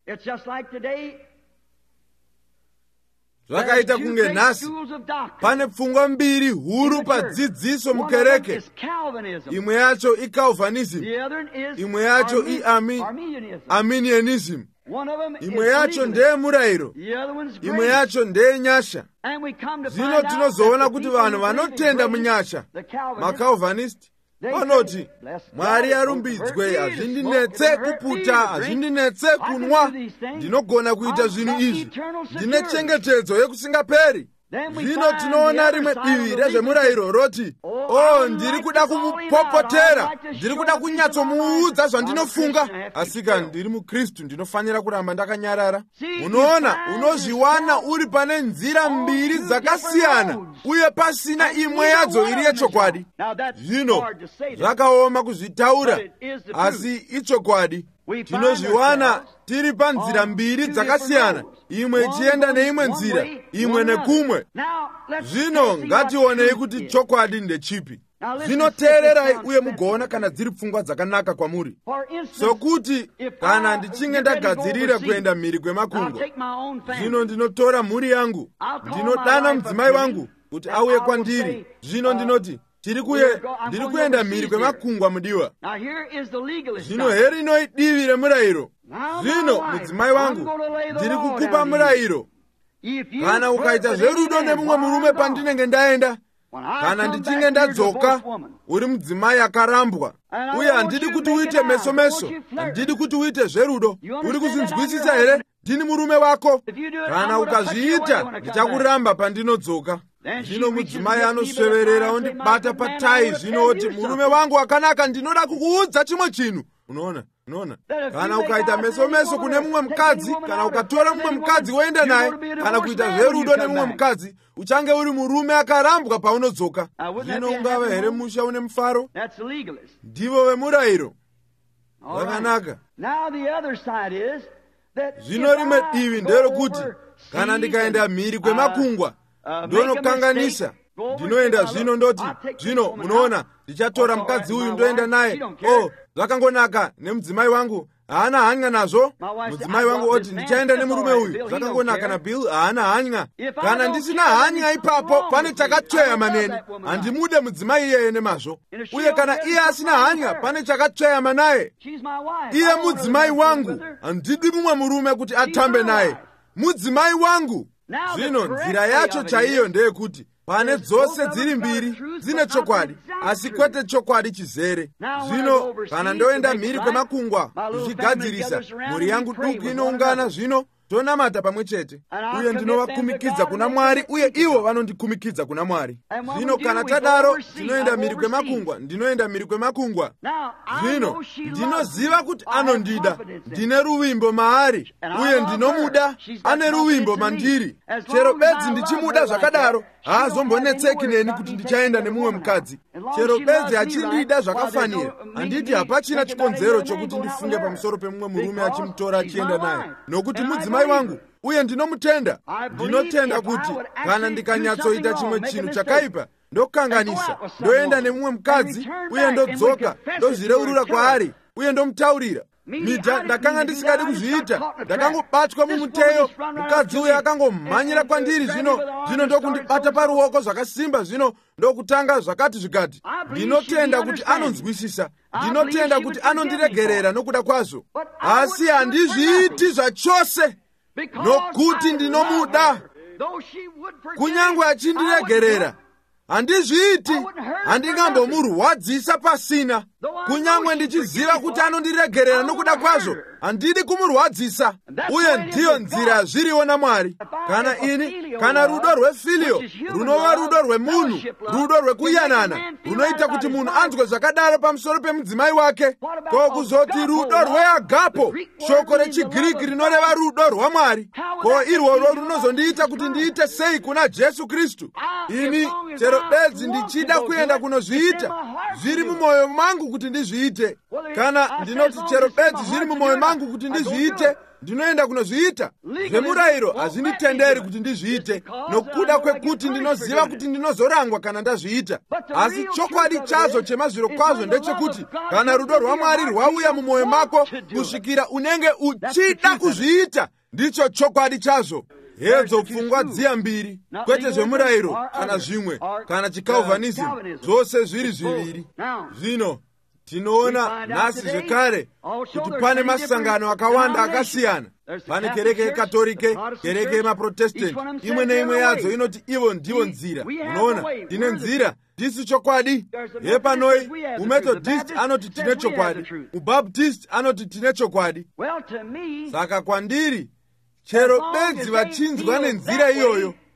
Zvakaita kunge nhasi pane pfungwa mbiri huru padzidziso mukereke. Imwe yacho iCalvinism, imwe yacho iArminianism. Imwe yacho ndeye murayiro, imwe yacho ndeye nyasha. Zvino tinozoona kuti vanhu vanotenda munyasha, maCalvinist, vanoti Mwari arumbidzwe, hazvindinetse kuputa, hazvindinetse kunwa, ndinogona kuita zvinhu izvi, ndine chengetedzo yekusingaperi. zvino tinoona rimwe divi rezvemurayiro roti, o ndiri kuda kumupopotera, ndiri kuda kunyatsomuudza zvandinofunga, asi kana ndiri mukristu ndinofanira kuramba ndakanyarara. Unoona, unozviwana uri pane nzira mbiri dzakasiyana uye pasina imwe yadzo iri yechokwadi. Zvino zvakaoma kuzvitaura, asi ichokwadi. Tinozviwana tiri panzira mbiri dzakasiyana, imwe ichienda neimwe nzira, imwe nekumwe. Zvino ngationei kuti chokwadi ndechipi. Zvinoteererai uye mugoona kana dziri pfungwa dzakanaka kwamuri. Sokuti kana ndichinge ndagadzirira kuenda mhiri kwemakungwa, zvino ndinotora mhuri yangu, ndinodana mudzimai wangu kuti auye kwandiri. Zvino ndinoti tiri kuye ndiri kuenda mhiri kwemakungwa mudiwa. Zvino heri inoi divi remurayiro. Zvino mudzimai wangu, ndiri kukupa murayiro. Kana ukaita zverudo nemumwe murume pandinenge ndaenda, kana ndichinge ndadzoka, uri mudzimai akarambwa, uye handidi kuti uite meso meso, handidi kuti uite zverudo, uri kuzinzwisisa here? Ndini murume wako. Kana ukazviita, ndichakuramba pandinodzoka. Zvino mudzimai anosveverera ondibata patai, zvinoti murume wangu akanaka, ndinoda kukuudza chimwe chinhu. Unoona, unoona. Kana ukaita meso meso kune mumwe mukadzi, kana ukatora mumwe mukadzi woenda naye, kana kuita zverudo nemumwe mukadzi, uchange uri murume akarambwa paunodzoka. Zvino ungava here musha une mufaro? Ndivo vemurayiro. Zvakanaka. Zvino rimwe divi nderokuti kana ndikaenda mhiri kwemakungwa, ndonokanganisa, ndinoenda zvino ndoti, zvino munoona, ndichatora mukadzi uyu ndoenda naye. Oh, zvakangonaka, nemudzimai wangu haana hanya nazvo. Mudzimai wangu oti ndichaenda nemurume uyu, zvakangonaka, na Bill haana hanya. Kana ndisina hanya ipapo, pane chakatsveya manene, handimude mudzimai iyeye nemazvo. Uye kana iye asina hanya, pane chakatsveya manaye. Iye mudzimai wangu, handidi mumwe murume kuti atambe naye. Mudzimai wangu. Zvino nzira yacho chaiyo ndeyekuti pane dzose dziri mbiri dzine chokwadi, asi kwete chokwadi chizere. Zvino kana ndoenda mhiri kwemakungwa kuchigadzirisa, mhuri yangu duku inoungana, zvino tonamata pamwe chete, uye ndinovakumikidza kuna Mwari, uye ivo vanondikumikidza kuna Mwari. Zvino kana tadaro, tinoenda mhiri kwemakungwa, ndinoenda mhiri kwemakungwa. Zvino ndinoziva kuti anondida, ndine ruvimbo maari, uye ndinomuda, ane ruvimbo mandiri. Chero bedzi ndichimuda zvakadaro, haazombonetseki neni kuti ndichaenda nemumwe mukadzi. Chero bedzi achindida zvakafanira, handiti hapachina chikonzero chokuti ndifunge pamusoro pemumwe murume achimutora achienda naye, nokuti mudzimai wangu, uye ndinomutenda. Ndinotenda kuti kana ndikanyatsoita chimwe chinhu chakaipa, ndokanganisa, ndoenda nemumwe mukadzi, uye ndodzoka, ndozvireurura kwaari, uye ndomutaurira. Midha ndakanga ndisikadi kuzviita, ndakangobatwa mumuteyo, mukadzi uyo akangomhanyira kwandiri, zvino zvino ndokundibata paruoko zvakasimba, zvino ndokutanga zvakati zvikati. Ndinotenda kuti anonzwisisa, ndinotenda kuti anondiregerera nokuda kwazvo, asi handizviiti zvachose, nokuti ndinomuda. Kunyangwe achindiregerera, handizviiti, handingambomurwadzisa pasina. Kunyangwe ndichiziva kuti anondiregerera nokuda kwazvo, handidi kumurwadzisa. Uye ndiyo nzira zviriwo naMwari. Kana ini, kana rudo rwefilio, runova rudo rwemunhu, rudo rwekuyanana, runoita kuti munhu anzwe zvakadaro pamusoro pemudzimai wake, ko kuzoti rudo rweagapo, shoko rechigiriki rinoreva rudo rwaMwari, ko irworwo runozondiita kuti ndiite sei kuna Jesu Kristu. Ini chero bedzi ndichida kuenda kunozviita, zviri mumwoyo mangu kuti ndizviite. Kana ndinoti chero bedzi zviri mumwoyo mangu kuti ndizviite, ndinoenda kunozviita. Zvemurayiro hazvinditenderi kuti ndizviite, nokuda kwekuti ndinoziva kuti ndinozorangwa kana ndazviita. Asi chokwadi chazvo chemazviro kwazvo ndechekuti kana rudo rwaMwari rwauya mumwoyo mako kusvikira unenge uchida kuzviita, ndicho chokwadi chazvo. Hedzo pfungwa dziya mbiri, kwete zvemurayiro kana zvimwe, kana chikalvanism, zvose zviri zviviri. Zvino tinoona nhasi zvekare kuti pane masangano akawanda akasiyana. Pane kereke yekatolike, kereke yemaprotestanti, imwe neimwe yadzo inoti ivo ndivo nzira. Unoona, tine nzira, tisi chokwadi. Yepanoi, umethodist anoti tine chokwadi, ubaptist anoti tine chokwadi. Saka kwandiri, chero bedzi vachinzwa nenzira iyoyo,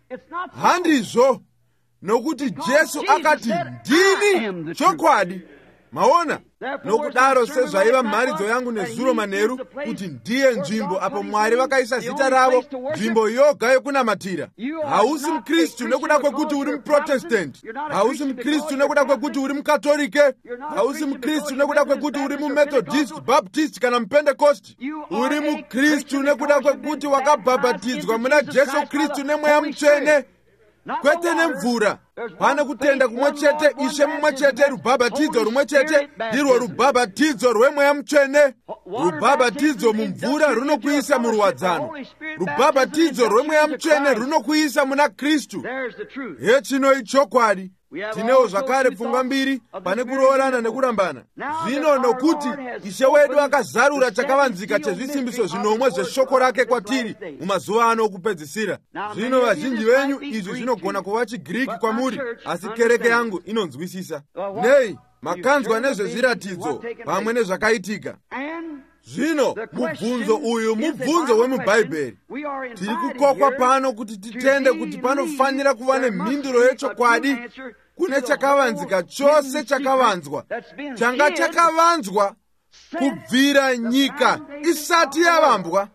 handizvo, nokuti Jesu akati ndini chokwadi. Maona, nokudaro sezvaiva mharidzo yangu nezuro manheru kuti ndiye nzvimbo apo Mwari vakaisa zita ravo, nzvimbo yoga yokunamatira. Hausi mukristu nekuda kwekuti uri muprotestanti, hausi mukristu nekuda kwekuti uri mukatolike, hausi mukristu nekuda kwekuti uri mumethodist, baptist kana mupentekosti. Uri mukristu nekuda kwekuti wakabhabhatidzwa muna Jesu Kristu nemweya mutsvene, kwete nemvura. Pane kutenda kumwe chete, Ishe mumwe chete, rubhabhatidzo rumwe chete, ndirwo rubhabhatidzo rwemweya mutsvene. Rubhabhatidzo mumvura runokuisa muruwadzano, rubhabhatidzo rwemweya mutsvene runokuisa muna Kristu. Hechino ichokwadi. Tinewo zvakare pfungwa mbiri pane kuroorana nekurambana. Zvino nokuti Ishe wedu akazarura chakavanzika chezvisimbiso zvinomwe zveshoko rake kwatiri mumazuva ano okupedzisira. Zvino vazhinji venyu izvi zvinogona kuva chiGiriki kwamuri, asi kereke yangu inonzwisisa. Nei, makanzwa nezvezviratidzo pamwe nezvakaitika. Zvino mubvunzo uyu mubvunzo wemubhaibheri. Tiri kukokwa pano kuti titende kuti panofanira kuva nemhinduro yechokwadi kune chakavanzika chose chakavanzwa, changa chakavanzwa kubvira nyika isati yavambwa.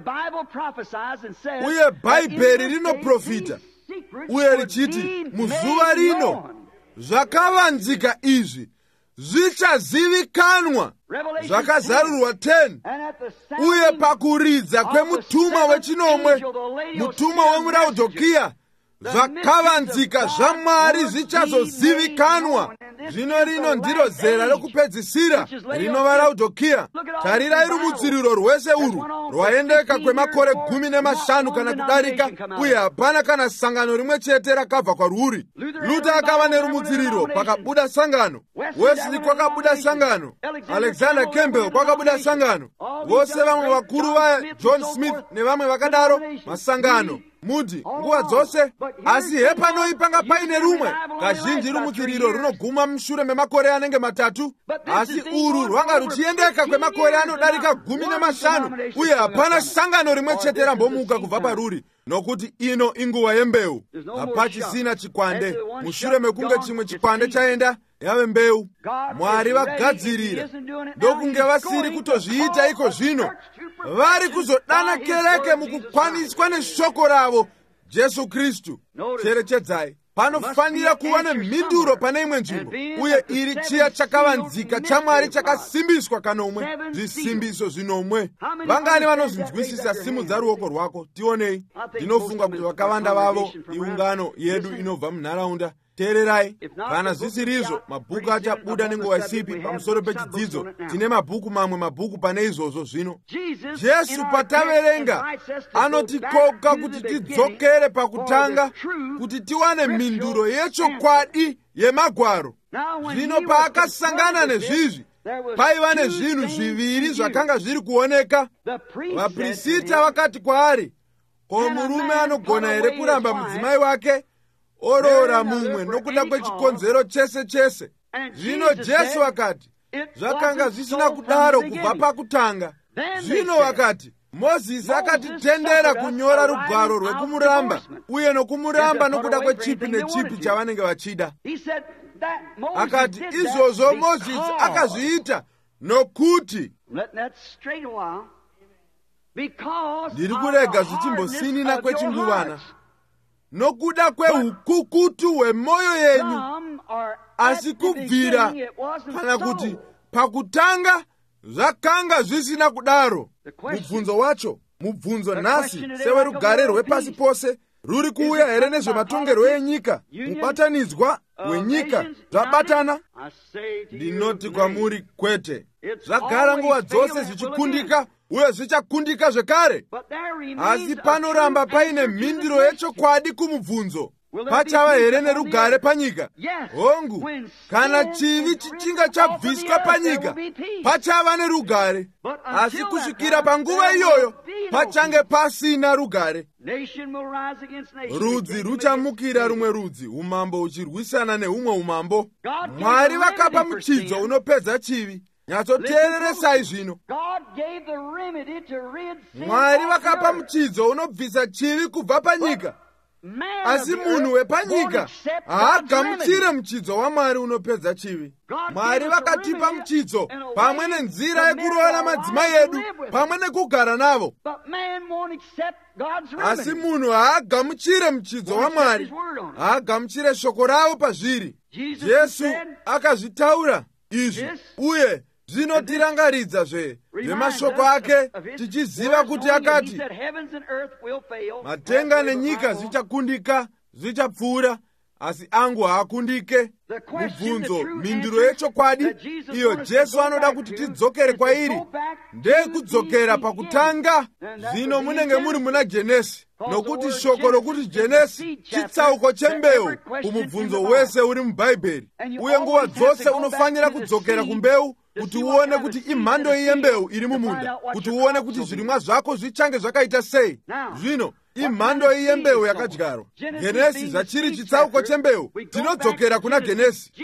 Uye Bhaibheri rinoprofita uye richiti muzuva rino zvakavanzika izvi zvichazivikanwa. Zvakazarurwa teni. Uye pakuridza kwemutuma wechinomwe, mutuma wemuraudhokiya, zvakavanzika zvaMwari zvichazozivikanwa. Zvino rino ndiro zera rokupedzisira rinova Raudhokiya. Tarirai rumutsiriro rwese urwu rwaendeka kwemakore gumi nemashanu kana kudarika, uye hapana kana sangano rimwe chete rakabva kwarwuri. Luther akava nerumutsiriro, pakabuda sangano. Wesley kwakabuda sangano. Alexander Campbell kwakabuda sangano. Vose vamwe vakuru vaya, John Smith nevamwe vakadaro, masangano. Mudhi nguva dzose, asi hepanoi panga paine rumwe. Kazhinji rumutsiriro runoguma mushure memakore anenge matatu, asi urwu rwanga ruchiendeka kwemakore anodarika gumi nemashanu, uye hapana sangano rimwe chete rambomuka kubva paruri, nokuti ino inguva yembeu. Hapachisina chikwande. Mushure mekunge chimwe chikwande chaenda, yave mbeu. Mwari vagadzirira ndokunge vasiri kutozviita iko zvino. Vari kuzodana kereke mukukwaniswa neshoko ravo Jesu Kristu. Cherechedzai, panofanira kuva nemhinduro pane imwe nzvimbo, uye iri chiya chakavanzika chaMwari chakasimbiswa kanomwe, zvisimbiso zvinomwe. Vangani vanozvinzwisisa? Simudza ruoko rwako tionei. Ndinofunga kuti vakawanda vavo iungano yedu inobva munharaunda. Teererai, kana zvisirizvo mabhuku achabuda nenguva isipi pamusoro pechidzidzo. Tine mabhuku mamwe mabhuku pane izvozvo. Zvino Jesu pataverenga anotikoka kuti tidzokere pakutanga, kuti tiwane mhinduro yechokwadi yemagwaro. Zvino paakasangana nezvizvi, paiva nezvinhu zviviri zvakanga zviri kuoneka. Vaprista vakati kwaari, ko, murume anogona here kuramba mudzimai wake oroora mumwe nokuda kwechikonzero chese chese? Zvino Jesu akati zvakanga zvisina kudaro kubva pakutanga. Zvino vakati Mozisi akatitendera kunyora rugwaro rwekumuramba, uye nokumuramba nokuda kwechipi nechipi chavanenge vachida. Akati izvozvo Mozisi akazviita nokuti. Ndiri kurega zvichimbosinina kwechinguvana, nokuda kweukukutu hwemwoyo yenyu, asi kubvira kana kuti pakutanga zvakanga zvisina kudaro. Mubvunzo wacho, mubvunzo nhasi sewerugare rwepasi pose, ruri kuuya here nezvematongerwo enyika, mubatanidzwa wenyika zvabatana? Ndinoti kwamuri kwete. Zvagara nguva dzose zvichikundika, uye zvichakundika zvekare. Asi panoramba paine mhinduro yechokwadi kumubvunzo. Pachava here nerugare panyika? Hongu, kana chivi chichinga chabviswa panyika, pachava nerugare. Asi kusvikira panguva iyoyo, pachange pasina rugare. Rudzi ruchamukira rumwe rudzi, umambo huchirwisana nehumwe umambo. Mwari vakapa muchidzo unopedza chivi. Nyatsoteereresai zvino. Mwari vakapa muchidzo unobvisa chivi kubva panyika. asi munhu wepanyika haagamuchire muchidzo waMwari unopedza chivi. Mwari vakatipa muchidzo pamwe nenzira yekuroora madzimai edu pamwe nekugara navo, asi munhu haagamuchire muchidzo waMwari, haagamuchire shoko ravo pazviri. Jesu akazvitaura izvi, uye zvinotirangaridza zve zvemashoko ake, tichiziva kuti akati matenga nenyika zvichakundika, zvichapfuura, asi angu haakundike. Mubvunzo, mhinduro yechokwadi iyo Jesu anoda kuti tidzokere kwairi ndeyekudzokera pakutanga. Zvino munenge muri muna Genesi, nokuti shoko rokuti Genesi chitsauko chembeu kumubvunzo wese uri mubhaibheri, uye nguva dzose unofanira kudzokera kumbeu kuti uone kuti imhando iyi yembeu iri mumunda, kuti uone kuti zvirimwa zvako zvichange zvakaita sei. Zvino imhando iyi yembeu yakadyarwa. Genesi zvachiri chitsauko chembeu. Tinodzokera kuna Genesi.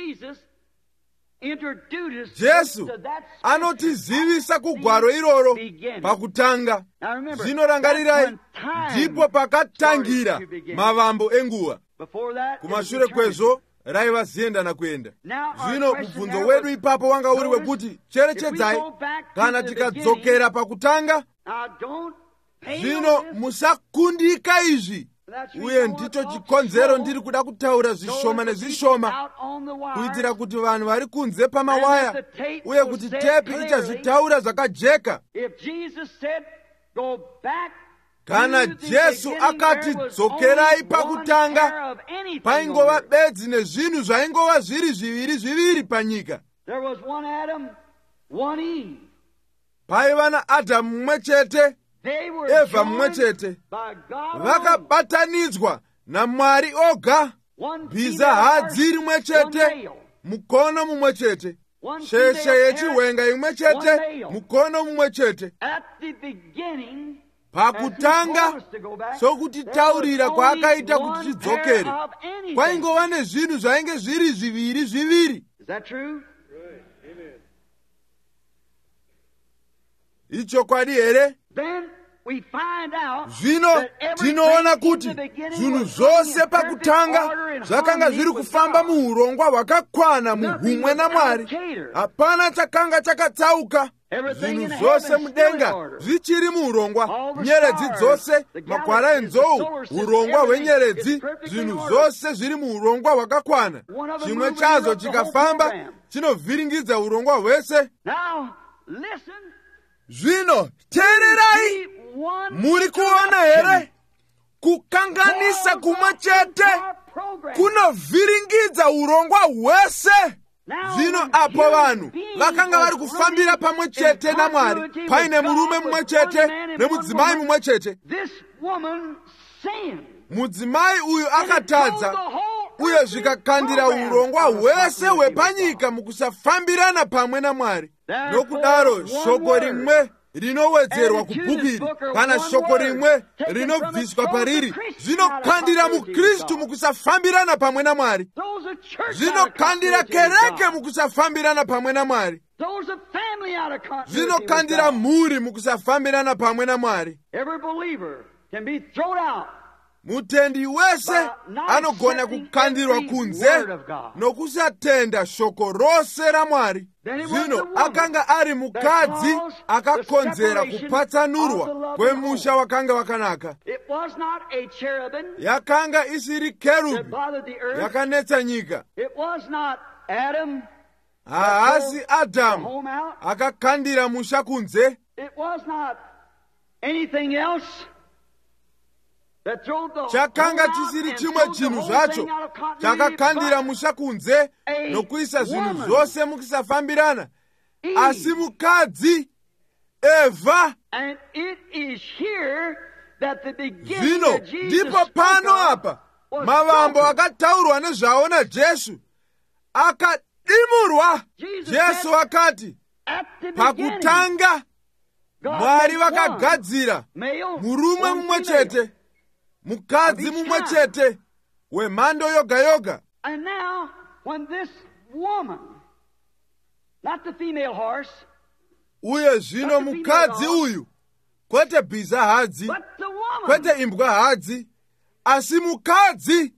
Jesu anotizivisa kugwaro iroro pakutanga. Zvino rangarirai, ndipo pakatangira mavambo enguva. Kumashure kwezvo raiva zienda nakuenda. Zvino mubvunzo wedu ipapo wanga uri wekuti, cherechedzai, kana tikadzokera pakutanga. Zvino musakundika izvi, uye ndicho chikonzero ndiri kuda kutaura zvishoma nezvishoma, kuitira kuti vanhu vari kunze pamawaya, uye kuti tepi ichazvitaura zvakajeka. Kana Jesu akati dzokerai pakutanga, paingova bedzi nezvinhu zvaingova zviri zviviri zviviri panyika. Paiva naAdhamu mumwe chete, Evha mumwe chete, vakabatanidzwa naMwari oga. Bhiza hadzi rimwe chete, mukono mumwe chete, sheshe yechiwenga imwe chete, mukono mumwe chete. Pakutanga, sokutitaurira kwaakaita kuti tidzokere, kwaingova nezvinhu zvainge zviri zviviri zviviri. Ichokwadi here? Zvino tinoona kuti zvinhu zvose pakutanga zvakanga zviri kufamba muurongwa hwakakwana muhumwe naMwari. Hapana chakanga chakatsauka. Zvinhu zvose mudenga zvichiri muurongwa, nyeredzi dzose, makwara enzou, urongwa hwenyeredzi, zvinhu zvose zviri muurongwa hwakakwana. Chimwe chazo chikafamba chinovhiringidza urongwa hwese. Zvino teererai, muri kuona here? Kukanganisa kumwe chete kunovhiringidza urongwa hwese. Zvino apo vanhu vakanga vari kufambira pamwe chete naMwari, paine murume mumwe chete nemudzimai mumwe chete. Mudzimai uyu akatadza, uye zvikakandira urongwa hwese hwepanyika mukusafambirana pamwe naMwari. Nokudaro shoko rimwe rinowedzerwa kubhuku iri, kana shoko rimwe rinobviswa pariri, zvinokandira muKristu mukusafambirana pamwe naMwari. Zvinokandira kereke mukusafambirana pamwe naMwari. Zvinokandira mhuri mukusafambirana pamwe naMwari. Mutendi wese anogona kukandirwa kunze nokusatenda shoko rose raMwari. Zvino akanga ari mukadzi akakonzera kupatsanurwa kwemusha wakanga wakanaka. Yakanga isiri kerubi yakanetsa nyika. Haasi Adhamu akakandira musha kunze. Chakanga chisiri chimwe chinhu zvacho chakakandira musha kunze nokuisa zvinhu zvose mukusafambirana, asi mukadzi Evha. Zvino ndipo pano apa mavambo akataurwa nezvawo naJesu akadimurwa. Jesu akati, pakutanga Mwari vakagadzira murume mumwe chete, mukadzi mumwe chete, wemhando yoga yoga. And now, when this woman, not the female horse, uye zvino mukadzi uyu, kwete bhiza hadzi, kwete imbwa hadzi, asi mukadzi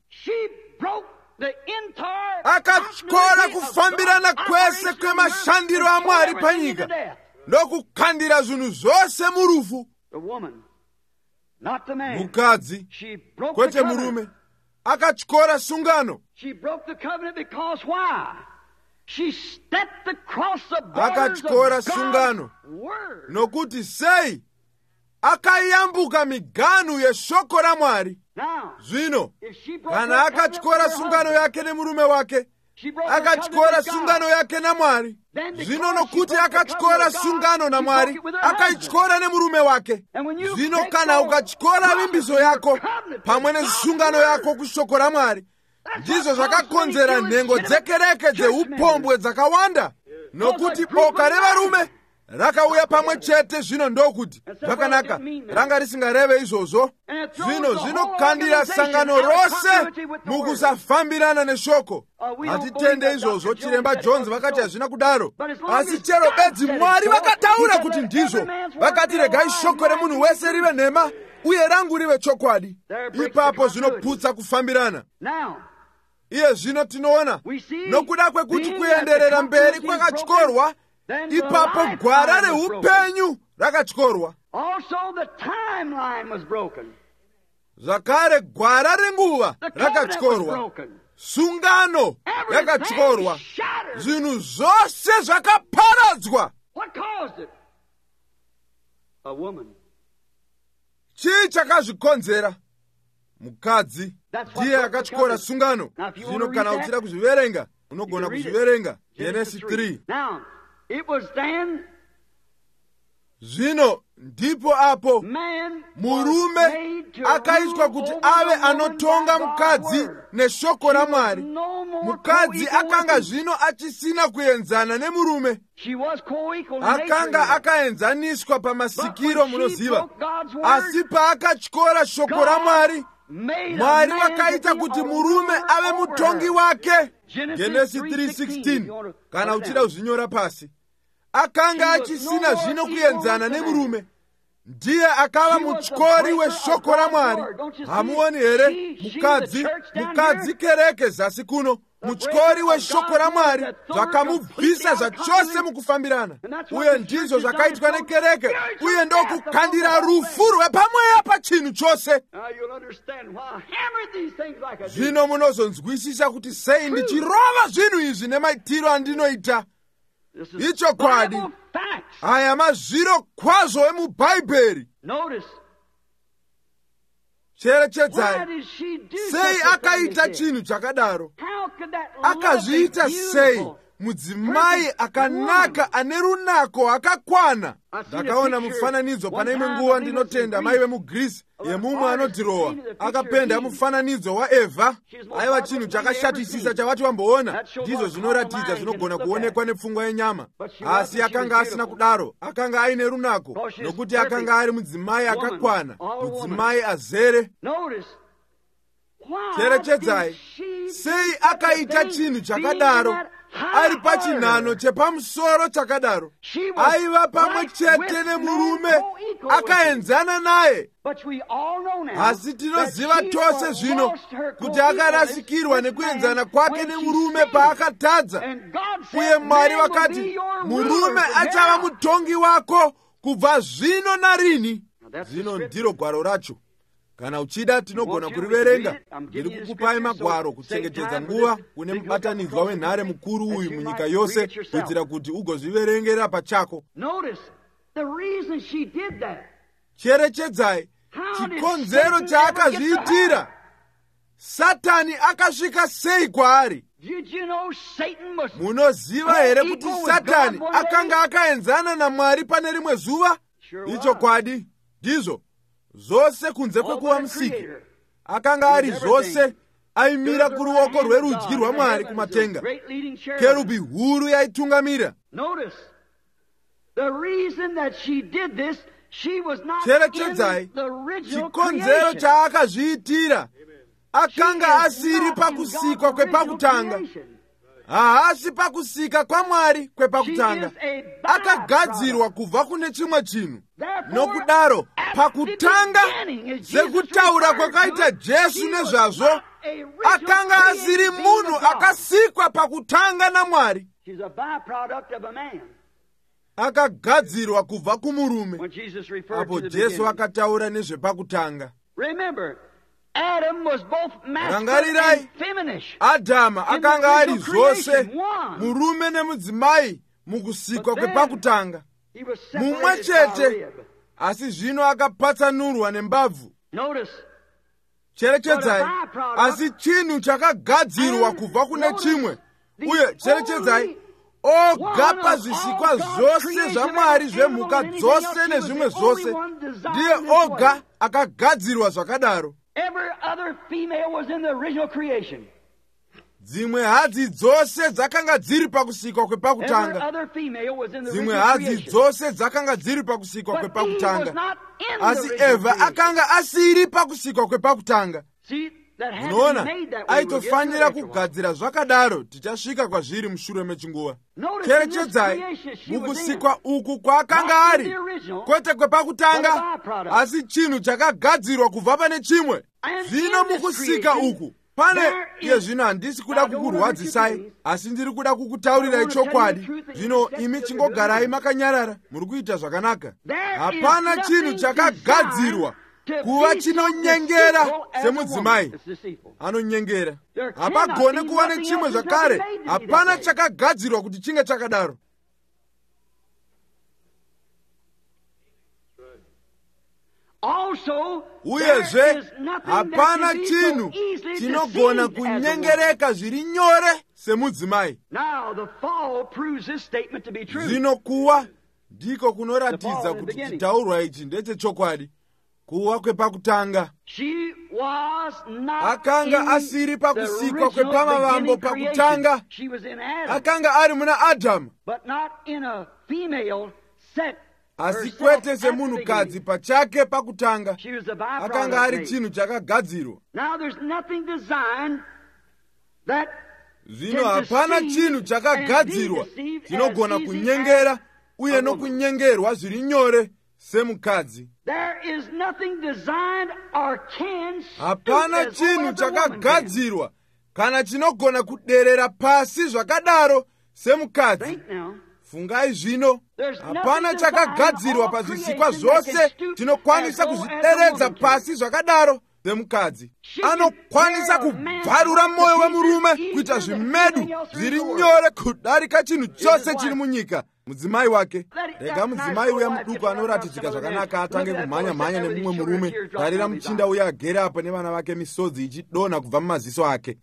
akatyora kufambirana kwese kwemashandiro a Mwari panyika ndokukandira zvinhu zvose murufu. Mukadzi kwete murume akatyora sungano. Akatyora sungano nokuti sei akayambuka miganhu yeshoko raMwari. Zvino kana akatyora sungano yake nemurume wake, akatyora sungano yake naMwari, zvino nokuti akatyora sungano naMwari akaityora nemurume wake. Zvino kana ukatyora vimbiso yako pamwe nesungano yako kushoko raMwari, ndizvo zvakakonzera nhengo dzekereke dzeupombwe dzakawanda, nokuti boka revarume rakauya pamwe chete. Zvino ndokuti zvakanaka, ranga risingareve izvozvo. Zvino zvinokandira sangano rose mukusafambirana neshoko. Hatitende izvozvo. Chiremba Jones vakati hazvina kudaro, asi chero bedzi Mwari vakataura kuti ndizvo. Vakati regai shoko remunhu wese rive nhema uye rangu rive chokwadi. Ipapo zvinoputsa kufambirana. Iye zvino tinoona nokuda kwekuti kuenderera mberi kwakatyorwa, ipapo gwara reupenyu rakatyorwa. Zvakare gwara renguva rakatyorwa. Sungano yakatyorwa. Zvinhu zvose zvakaparadzwa. Chii chakazvikonzera? Mukadzi ndiye akatyora sungano. Zvino kana uchida kuzviverenga unogona kuzviverenga Genesis three. Zvino ndipo apo murume akaitwa kuti ave anotonga mukadzi neshoko raMwari. Mukadzi akanga zvino achisina kuenzana nemurume, akanga akaenzaniswa pamasikiro, munoziva. Asi paakatyora shoko raMwari, Mwari wakaita kuti murume ave mutongi wake. Genesis three sixteen. Kana uchida kuzvinyora pasi. Akanga achisina zvino kuenzana nemurume, ndiye akava mutyori weshoko raMwari. Hamuoni here? Mukadzi, mukadzi kereke zasi kuno, mutyori weshoko raMwari, zvakamubvisa zvachose mukufambirana. Uye ndizvo zvakaitwa nekereke, uye ndokukandira rufu rwepamweya pachinhu chose. Zvino munozonzwisisa kuti sei ndichirova zvinhu izvi nemaitiro andinoita. Ichokwadi. Aya mazviro kwazvo emubhaibheri. Cherechedzai, sei akaita chinhu chakadaro? Akazviita sei mudzimai akanaka ane runako akakwana? Ndakaona mufananidzo pane imwe nguva, ndinotenda mai vemuGreece, yemumwe anodhirowa akapenda mufananidzo waEvha. Aiva chinhu chakashatisisa chavati vamboona. Ndizvo zvinoratidza zvinogona kuonekwa nepfungwa yenyama. Asi akanga asina kudaro. Akanga aine runako nokuti akanga ari mudzimai akakwana, mudzimai azere. Cherechedzai, sei akaita chinhu chakadaro ari pachinhano chepamusoro chakadaro? Aiva pamwe chete nemurume, akaenzana naye. Asi tinoziva tose zvino kuti akarasikirwa nekuenzana kwake nemurume paakatadza. Uye Mwari vakati murume achava mutongi wako kubva zvino narini. Zvino ndiro gwaro racho. Kana uchida tinogona kuriverenga. Ndiri kukupai magwaro kuchengetedza nguva kune mubatanidzwa wenhare mukuru uyu munyika yose, kuitira kuti ugozviverengera pachako. Cherechedzai, chikonzero chaakazviitira. Satani akasvika sei kwaari? Munoziva here kuti Satani akanga akaenzana naMwari pane rimwe zuva? Ichokwadi. Ndizvo zvose kunze kwekuva musiki. Akanga ari zvose aimira kuruoko rwerudyi rwaMwari kumatenga. Kerubi huru yaitungamira. Cherechedzai, chikonzero chaakazviitira, akanga asiri pakusikwa kwepakutanga. Haasi pakusika kwaMwari kwepakutanga. Akagadzirwa kubva kune chimwe chinhu. Nokudaro pakutanga sekutaura kwakaita Jesu nezvazvo akanga asiri munhu akasikwa pakutanga naMwari, akagadzirwa kubva kumurume. Apo Jesu akataura nezvepakutanga. Rangarirai, Adama akanga ari zvose, murume nemudzimai, mukusikwa kwepakutanga, mumwe chete, asi zvino akapatsanurwa nembabvu. Cherechedzai, asi chinhu chakagadzirwa kubva kune chimwe, uye cherechedzai, oga pazvisikwa zvose zvaMwari, zvemhuka dzose nezvimwe zvose, ndiye oga akagadzirwa zvakadaro. Dzimwe hadzi dzose dzakanga dziri pakusikwa kwepakutanga. Dzimwe hadzi dzose dzakanga dziri pakusikwa kwepakutanga. Asi Eva akanga asiri pakusikwa kwepakutanga. Unoona, aitofanira kugadzira zvakadaro, tichasvika kwazviri mushure mechinguva. Cherechedzai, mukusikwa uku kwaakanga ari, kwete kwepakutanga, asi chinhu chakagadzirwa kubva pane chimwe. Zvino mukusika uku, pane iye zvino handisi kuda kukurwadzisai, asi ndiri kuda kukutaurirai chokwadi. Zvino imi chingogarai makanyarara, muri kuita zvakanaka. Hapana chinhu chakagadzirwa kuva chinonyengera semudzimai anonyengera. Hapagone kuva nechimwe zvakare, hapana chakagadzirwa kuti chinge chakadaro. Uyezve hapana chinhu chinogona kunyengereka zviri nyore semudzimai. Zvino kuwa ndiko kunoratidza kuti chitaurwa ichi ndechechokwadi. Kuwa kwepakutanga, akanga asiri pakusikwa kwepamavambo pakutanga, akanga ari muna Adhamu, asi kwete semunhukadzi pachake pakutanga, akanga ari chinhu chakagadzirwa. Zvino hapana chinhu chakagadzirwa chinogona kunyengera uye nokunyengerwa zviri nyore semukadzi. Hapana chinhu chakagadzirwa kana chinogona kuderera pasi zvakadaro semukadzi. Fungai zvino, hapana chakagadzirwa pazvisikwa zvose chinokwanisa kuzvideredza pasi zvakadaro semukadzi. Anokwanisa kubvarura mwoyo wemurume kuita zvimedu zviri nyore kudarika chinhu chose chiri munyika. Mudzimai wake, rega mudzimai uya muduku anoratidzika zvakanaka atange kumhanya mhanya nemumwe murume. Tarira muchinda uya agere apo nevana vake, misodzi ichidonha kubva mumaziso ake.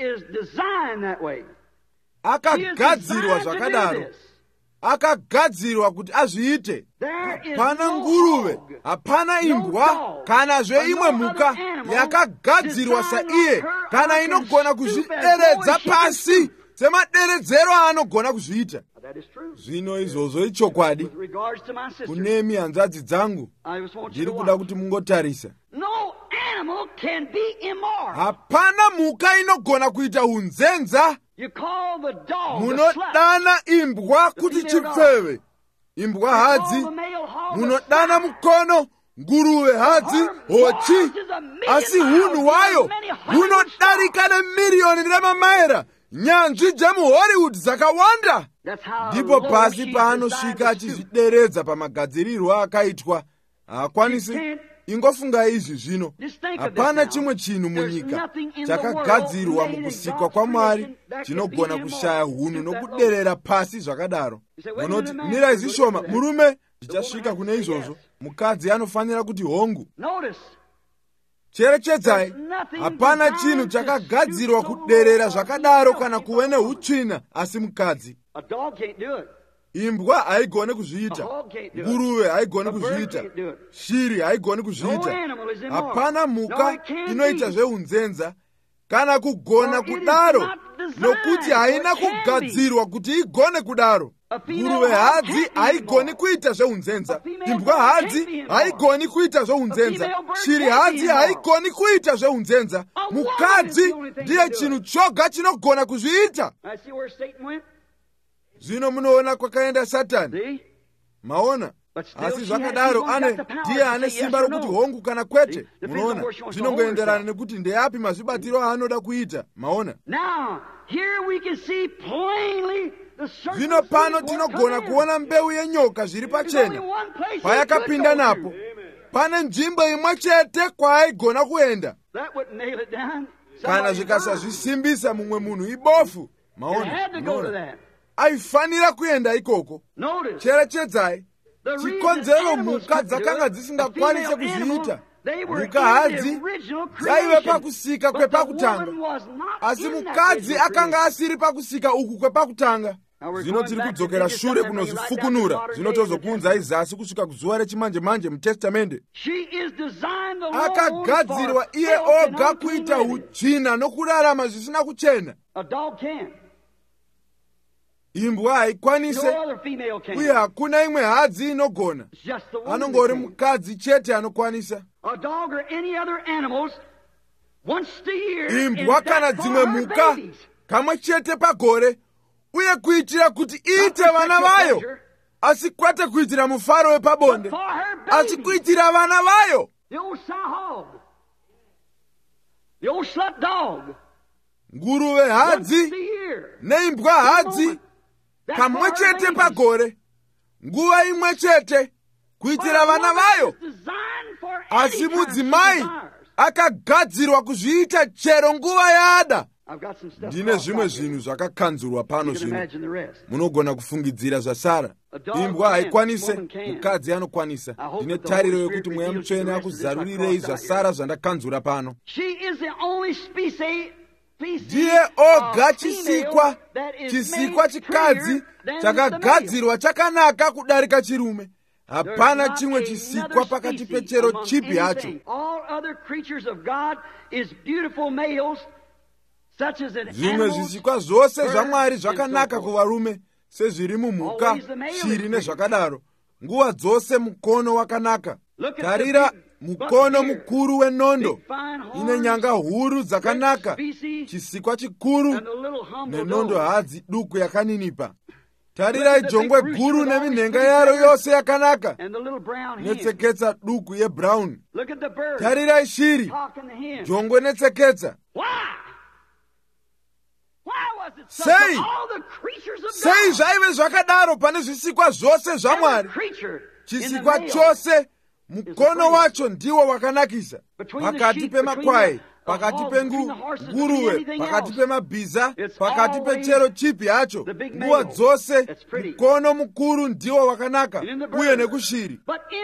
Akagadzirwa zvakadaro, akagadzirwa kuti azviite. Hapana nguruve, hapana imbwa, kana zveimwe mhuka yakagadzirwa saiye, kana inogona kuzvideredza pasi semaderedzero aanogona kuzviita. Zvino izvozvo ichokwadi. Kunemi hanzvadzi dzangu, ndiri kuda kuti mungotarisa. Hapana mhuka inogona kuita unzenza. Munodana imbwa kuti chipfeve, imbwa hadzi. Munodana mukono, nguruve hadzi, hochi. Asi hunhu hwayo hunodarika nemiliyoni remamaira. Nyanzvi dzemuHollywood dzakawanda. Ndipo pasi paanosvika achizvideredza pamagadzirirwo akaitwa, haakwanisi. Ingofunga izvi zvino, hapana chimwe chinhu munyika chakagadzirwa mukusikwa kwaMwari chinogona kushaya hunhu nokuderera pasi zvakadaro. Munoti, mirai zvishoma, murume, ndichasvika kune izvozvo. Mukadzi anofanira kuti hongu. Cherechedzai, hapana chinhu chakagadzirwa kuderera zvakadaro kana kuve nehutsvina asi mukadzi. Imbwa haigoni kuzviita, nguruve haigoni kuzviita, shiri haigoni kuzviita. Hapana mhuka inoita zveunzenza kana kugona kudaro, nokuti haina kugadzirwa kuti igone kudaro. Nguruve hadzi haigoni kuita zveunzenza, imbwa hadzi haigoni kuita zveunzenza, shiri hadzi haigoni kuita zveunzenza. Mukadzi ndiye chinhu choga chinogona kuzviita. Zvino munoona kwakaenda Satani. Maona, asi zvakadaro ane ndiye ane simba rokuti hongu kana kwete. Munoona, zvinongoenderana nekuti ndeyapi mazvibatiro aanoda kuita. Maona, zvino pano tinogona kuona mbeu yenyoka zviri pachena payakapinda napo. Pane nzvimbo imwe chete kwaaigona kuenda. Kana zvikasazvisimbisa mumwe munhu ibofu. Maona, aifanira kuenda ikoko. Cherechedzai, chikonzero mhuka dzakanga dzisingakwanise kuzviita. Mhuka hadzi dzaive pakusika kwepakutanga, asi mukadzi akanga asiri pakusika uku kwepakutanga. Zvino tiri kudzokera shure kunozvifukunura. Zvino tozokuunzai zasi kusvika kuzuva rechimanje manje muTestamende. Akagadzirwa iye oga kuita uchina nokurarama zvisina kuchena. Imbwa haikwanise, uye hakuna imwe hadzi inogona. Anongori mukadzi chete anokwanisa. Imbwa kana dzimwe mhuka kamwe chete pagore, uye kuitira kuti iite vana vayo, asi kwete kuitira mufaro wepabonde, asi kuitira vana vayo. Nguruve hadzi neimbwa hadzi kamwe chete pagore, nguva imwe chete, kuitira vana vayo. Asi mudzimai akagadzirwa kuzviita chero nguva yaada. Ndine zvimwe zvinhu zvakakanzurwa pano zvino. Munogona kufungidzira zvasara. Imbwa haikwanise, mukadzi anokwanisa. Ndine tariro yokuti Mweya Mutsvene akuzarurirei zvasara zvandakanzura pano. Ndiye oga chisikwa, chisikwa chikadzi chakagadzirwa chakanaka kudarika chirume. Hapana chimwe chisikwa pakati pechero chipi hacho. Zvimwe zvisikwa zvose zvaMwari zvakanaka kuvarume, sezviri mumhuka, shiri nezvakadaro. Nguva dzose mukono wakanaka. Tarira mukono mukuru wenondo, ine nyanga huru dzakanaka, chisikwa chikuru nenondo hadzi duku yakaninipa. Tarirai jongwe guru neminhenga yaro yose yakanaka, netseketsa duku yebrown. Tarirai shiri, jongwe netseketsa. Sei, sei zvaive zvakadaro pane zvisikwa zvose zvaMwari? Chisikwa chose mukono wacho ndiwo wakanakisa. Pakati pemakwai, pakati penguruve, pakati pemabhiza, pakati pechero chipi hacho, nguva dzose mukono mukuru ndiwo wakanaka, uye nekushiri.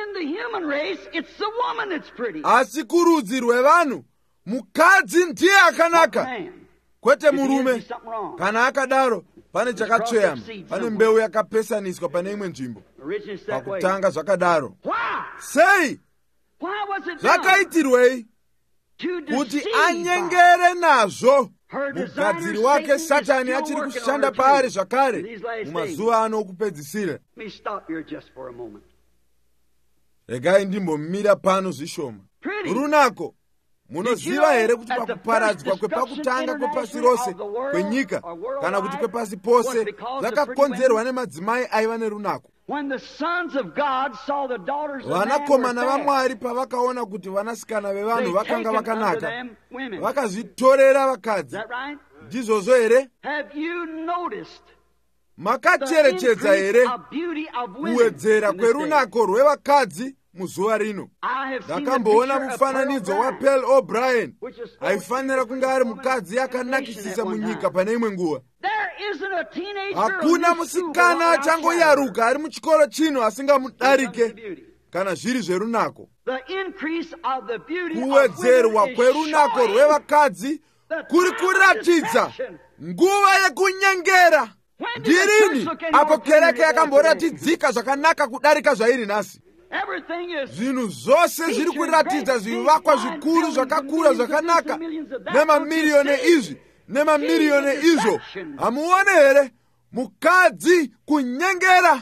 Asi kurudzi rwevanhu, mukadzi ndiye akanaka, kwete murume. Kana akadaro, pane chakatsveyama, pane mbeu yakapesaniswa pane imwe nzvimbo. Pakutanga zvakadaro. Sei? Zvakaitirwei? Kuti anyengere nazvo. Mugadziri wake Satani achiri kushanda paari zvakare mumazuva ano okupedzisira. Regai ndimbomira pano zvishoma. Runako, munoziva here kuti pakuparadzwa kwepakutanga kwepasi rose kwenyika kana kuti kwepasi pose zvakakonzerwa nemadzimai aiva nerunako? Vanakomana vaMwari pavakaona kuti vanasikana vevanhu vakanga vakanaka, vakazvitorera vakadzi. Ndizvozvo here? Makacherechedza here kuwedzera kwerunako rwevakadzi muzuva rino? Ndakamboona mufananidzo waPearl O'Brien, aifanira kunge ari mukadzi akanakisisa munyika pane imwe nguva. Hakuna musikana achangoyaruka ari muchikoro chino asingamudarike kana zviri zverunako. Kuwedzerwa kwerunako rwevakadzi kuri kuratidza nguva yekunyengera. Ndirini apo kereke yakamboratidzika zvakanaka kudarika zvairi nhasi? Zvinhu zvose zviri kuratidza zvivakwa zvikuru zvakakura zvakanaka, nemamiliyoni izvi nemamiliyoni izvo. Hamuone here mukadzi kunyengera?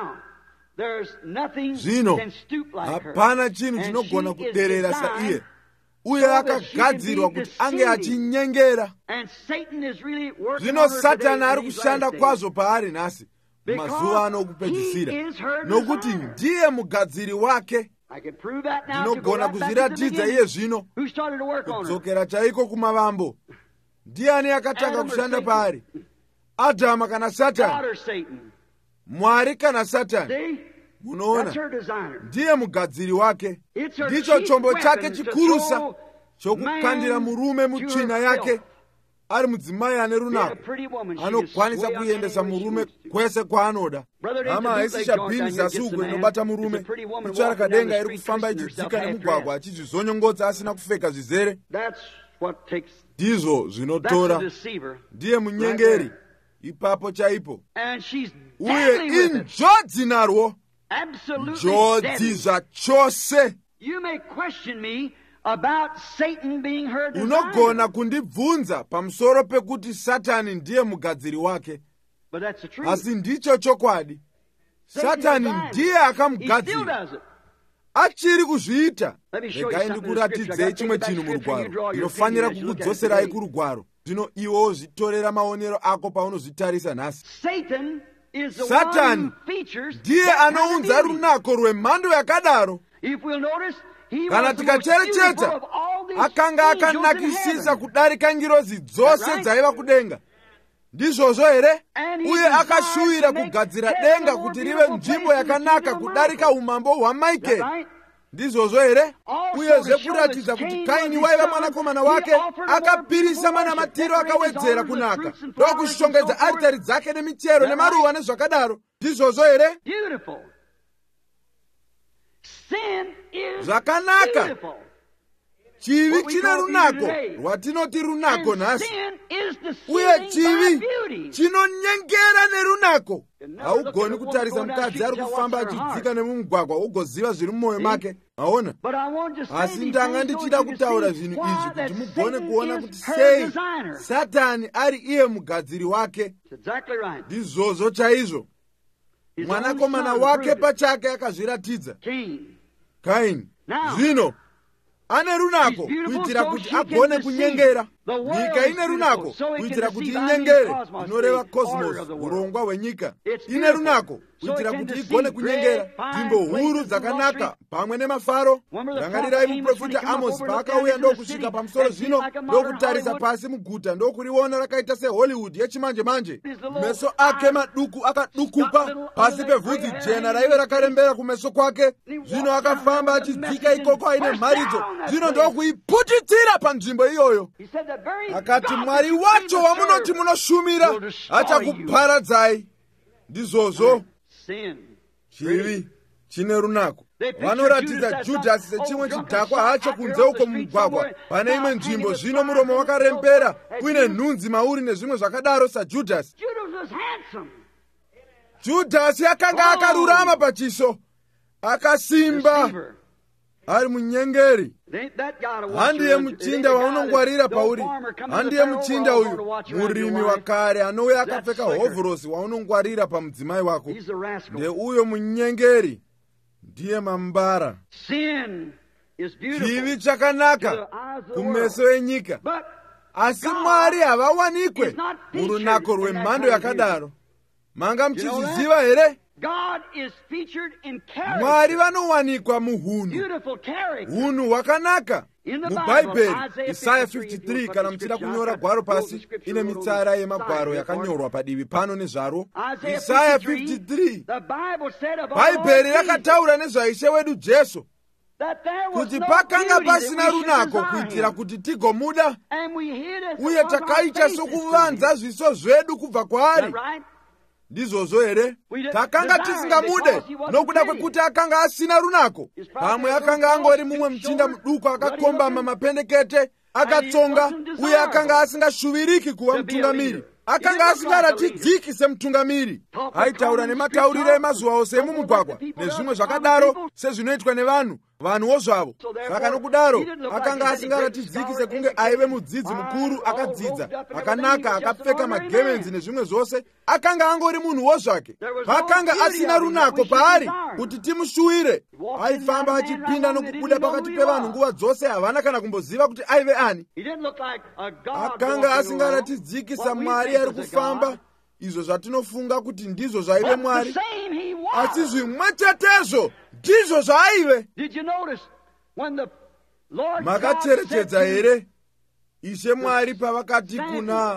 Zvino hapana chinhu chinogona kuderera saiye, uye akagadzirwa kuti ange achinyengera. Zvino Satani ari kushanda kwazvo paari nhasi, mazuva ano okupedzisira, nokuti ndiye mugadziri wake. Ndinogona kuzviratidza iye zvino kudzokera chaiko kumavambo. Ndiani akatanga kushanda paari, Adhamu kana Satani? Mwari kana Satani? Munoona, ndiye mugadziri wake. Ndicho chombo chake chikurusa chokukandira murume mutsvina yake. Ari mudzimai ane runako anokwanisa kuendesa murume kwese kwaanoda. Hama haisi shabhini zasuku inobata murume. Kutsvara kadenga iri kufamba ichidzika nemugwagwa achizvizonyongodza asina kupfeka zvizere. Ndizvo zvinotora. Ndiye munyengeri ipapo chaipo. Uye injodzi narwo, njodzi zvachose. Unogona kundibvunza pamusoro pekuti Satani ndiye mugadziri wake, asi ndicho chokwadi. Satani ndiye akamugadzira, achiri kuzviita. Regai ndikuratidzei chimwe chinhu murugwaro. Ndinofanira kukudzoserai kurugwaro. Zvino iwo zvitorera maonero ako paunozvitarisa nhasi. Satani ndiye anounza runako rwemhando yakadaro. Kana tikacherechedza, akanga akanakisisa kudarika ngirozi dzose dzaiva kudenga. Ndizvozvo here? Uye akashuvira kugadzira denga kuti rive nzvimbo yakanaka kudarika umambo hwaMaikeri. Ndizvozvo here? Uyezve kuratidza kuti Kaini waiva mwanakomana wake, akapirisa manamatiro akawedzera kunaka, ndokushongedza aritari dzake nemichero nemaruva nezvakadaro. Ndizvozvo here? Zvakanaka. Chivi chine runako rwatinoti runako nhasi. Uye chivi chinonyengera nerunako. Haugoni kutarisa mukadzi ari kufamba achidzika nemumugwagwa ugoziva zviri mumwoyo make. Maona? Asi ndanga ndichida kutaura zvinhu izvi kuti mugone kuona kuti sei Satani ari iye mugadziri wake. Ndizvozvo chaizvo. Mwanakomana wake pachake akazviratidza, Kaini. Zvino ane runako kuitira kuti agone kunyengera. Nyika ine runako kuitira kuti inyengere. Inoreva cosmos, urongwa hwenyika. Ine runako kuitira kuti igone kunyengera. Nzvimbo huru dzakanaka pamwe nemafaro. Rangarirai muprofita Amosi paakauya ndokusvika pamusoro zvino ndokutarisa pasi muguta ndokuriona rakaita seHollywood yechimanje manje. Meso ake maduku akadukupa pasi pevhudzi jena raive rakarembera kumeso kwake. Zvino akafamba achidzika ikoko aine mharidzo. Zvino ndokuiputitsira panzvimbo iyoyo. Akati, Mwari wacho wamunoti munoshumira achakuparadzai. Ndizvozvo chivi chine runako. Vanoratidza Judhasi sechimwe chidhakwa hacho kunze uko mumugwagwa pane imwe nzvimbo. Zvino muromo wakarembera uine nhunzi, mauri nezvimwe zvakadaro saJudhasi. Judhasi akanga akarurama pachiso, akasimba, ari munyengeri. Handiye muchinda waunongwarira pauri. Handiye muchinda uyu murimi wakare anouya akapfeka hovhorosi waunongwarira pamudzimai wako. Ndeuyo munyengeri, ndiye mambara. Chivi chakanaka kumeso enyika, asi Mwari havawanikwe murunako rwemhando yakadaro. Manga muchizviziva here? Mwari vanowanikwa muhunhu, hunhu hwakanaka. Mubhaibheri, Isaya fifty-three, kana muchida kunyora gwaro pasi, ine mitsara yemagwaro yakanyorwa padivi pano nezvaro. Isaya fifty-three, Bhaibheri rakataura nezvaishe wedu Jesu, kuti pakanga pasina runako kuitira kuti tigomuda, uye takaita sokuvanza zviso zvedu kubva kwaari. Ndizvozvo here? Takanga tisingamude nokuda kwekuti akanga asina runako. Pamwe akanga angori mumwe muchinda muduku akakombama mapendekete, akatsonga, uye akanga asingashuviriki kuva mutungamiri. Akanga asingaratidziki semutungamiri. Aitaura nematauriro emazuva ose emumugwagwa nezvimwe zvakadaro sezvinoitwa nevanhu, vanhuwo zvavo. Saka nokudaro akanga asingaratidziki sekunge aive mudzidzi mukuru akadzidza, akanaka, akapfeka magemenzi nezvimwe zvose. Akanga angori munhuwo zvake. Pakanga asina runako paari kuti timushuwire. Aifamba achipinda nokubuda pakati pevanhu nguva dzose, havana kana kumboziva kuti aive ani. Akanga asingaratidziki saMwari ari kufamba izvo zvatinofunga kuti ndizvo zvaive Mwari, asi zvimwe chetezvo ndizvo zvaive. Makacherechedza here Ishe Mwari pavakati kuna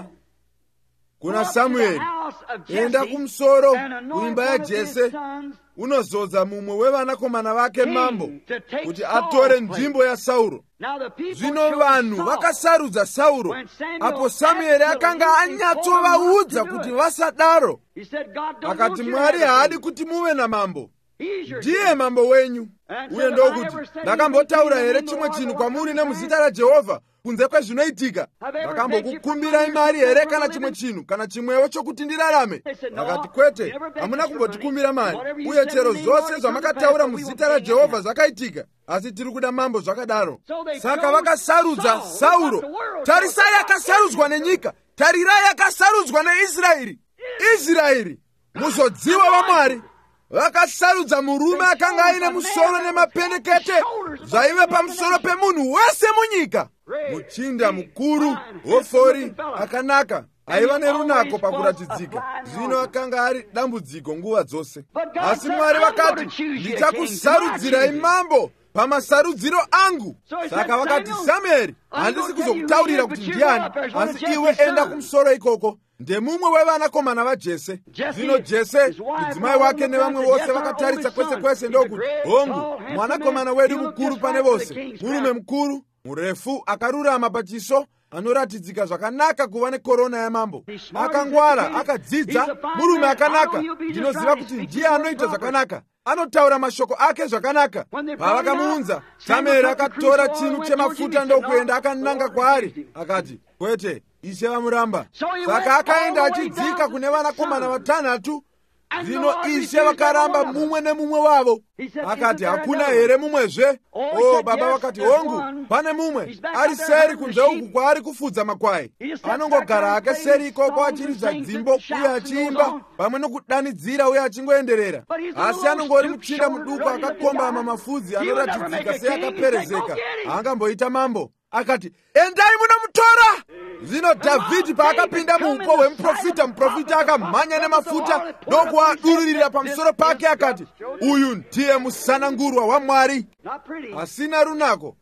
kuna Samueri, enda kumusoro kuimba yaJese unozodza mumwe wevanakomana vake mambo kuti atore nzvimbo yaSauro. Zvino vanhu vakasarudza Sauro apo Samueri akanga anyatsovaudza kuti vasadaro. Akati, Mwari haadi kuti muve namambo, ndiye mambo wenyu. Uye ndokuti ndakambotaura here chimwe chinhu kwamuri nemuzita raJehovha kunze kwezvinoitika? Ndakambokukumbirai mari here kana chimwe chinhu kana chimwewo chokuti ndirarame? Vakati, kwete, hamuna kumbotikumbira mari, uye chero zvose zvamakataura muzita raJehovha zvakaitika, asi tiri kuda mambo zvakadaro. Saka vakasarudza Sauro. Tarisai, akasarudzwa nenyika. Tarirai, akasarudzwa neIsraeri. Israeri, muzodziwa waMwari, vakasarudza murume akanga aine musoro nemapendekete zvaive pamusoro pemunhu wese munyika. Muchinda mukuru wofori akanaka, aiva nerunako pakuratidzika. Zvino akanga ari dambudziko nguva dzose. Asi Mwari vakati, ndichakusarudzirai mambo pamasarudziro angu. Saka vakati, Samueri, handisi kuzokutaurira kuti ndiani, asi iwe enda kumusoro ikoko, ndemumwe wevanakomana vaJese. Zvino Jese, mudzimai wake nevamwe vose vakatarisa kwese kwese ndokuti, hongu, mwanakomana wedu mukuru pane vose, murume mukuru, murefu, akarurama pachiso, anoratidzika zvakanaka kuva nekorona yamambo. Akangwara, akadzidza, murume akanaka. Ndinoziva kuti ndiye anoita zvakanaka, anotaura mashoko ake zvakanaka. Pavakamuunza, Samueri akatora chinu chemafuta ndokuenda akananga kwaari. Akati, kwete, Ishe vamuramba. Saka akaenda achidzika kune vanakomana vatanhatu. Zvino Ishe vakaramba mumwe nemumwe wavo. Akati, hakuna here mumwezve? O baba vakati, hongu, pane mumwe ari seri kunze uku kwaari kufudza makwai. Anongogara hake seri ikoko achiridza dzimbo uye achiimba pamwe nokudanidzira uye achingoenderera. Asi anongori muchinda muduku akakombama mafudzi anoratidzika seakaperezeka. Haangamboita mambo. Akati, endai munomutora. Zvino Dhavhidhi paakapinda muuko hwemuprofita, muprofita akamhanya nemafuta ndokuadururira pamusoro pake akati, uyu ndiye musanangurwa waMwari. Asina runako,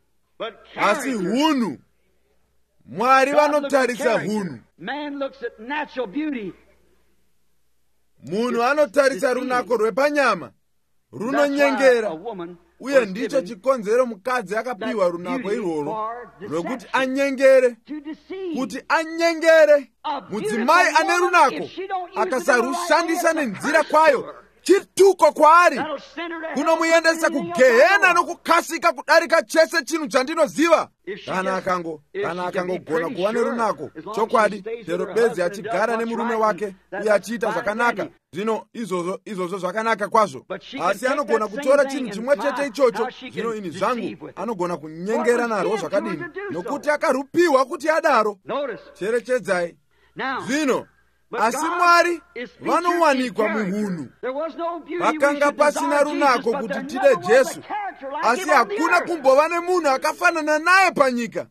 asi hunhu. Mwari vanotarisa hunhu. Munhu anotarisa runako rwepanyama, runonyengera. Uye ndicho chikonzero mukadzi akapiwa runako irworwo rwekuti anyengere, kuti anyengere. Mudzimai ane runako akasarushandisa nenzira kwayo, chituko kwaari, kunomuendesa kugehena nokukasika kudarika chese chinhu chandinoziva. Kana akango kana akangogona kuva nerunako, chokwadi chero bedzi achigara nemurume wake uye achiita zvakanaka, zvino izvozvo izvozvo zvakanaka kwazvo. Asi anogona kutora chinhu chimwe chete ichocho, zvino ini zvangu anogona kunyengera narwo zvakadini, nokuti akarupiwa kuti adaro. Cherechedzai zvino. Asi Mwari vanowanikwa muhunhu. Vakanga pasina runako kuti tide Jesu, asi hakuna kumbova nemunhu akafanana naye panyika.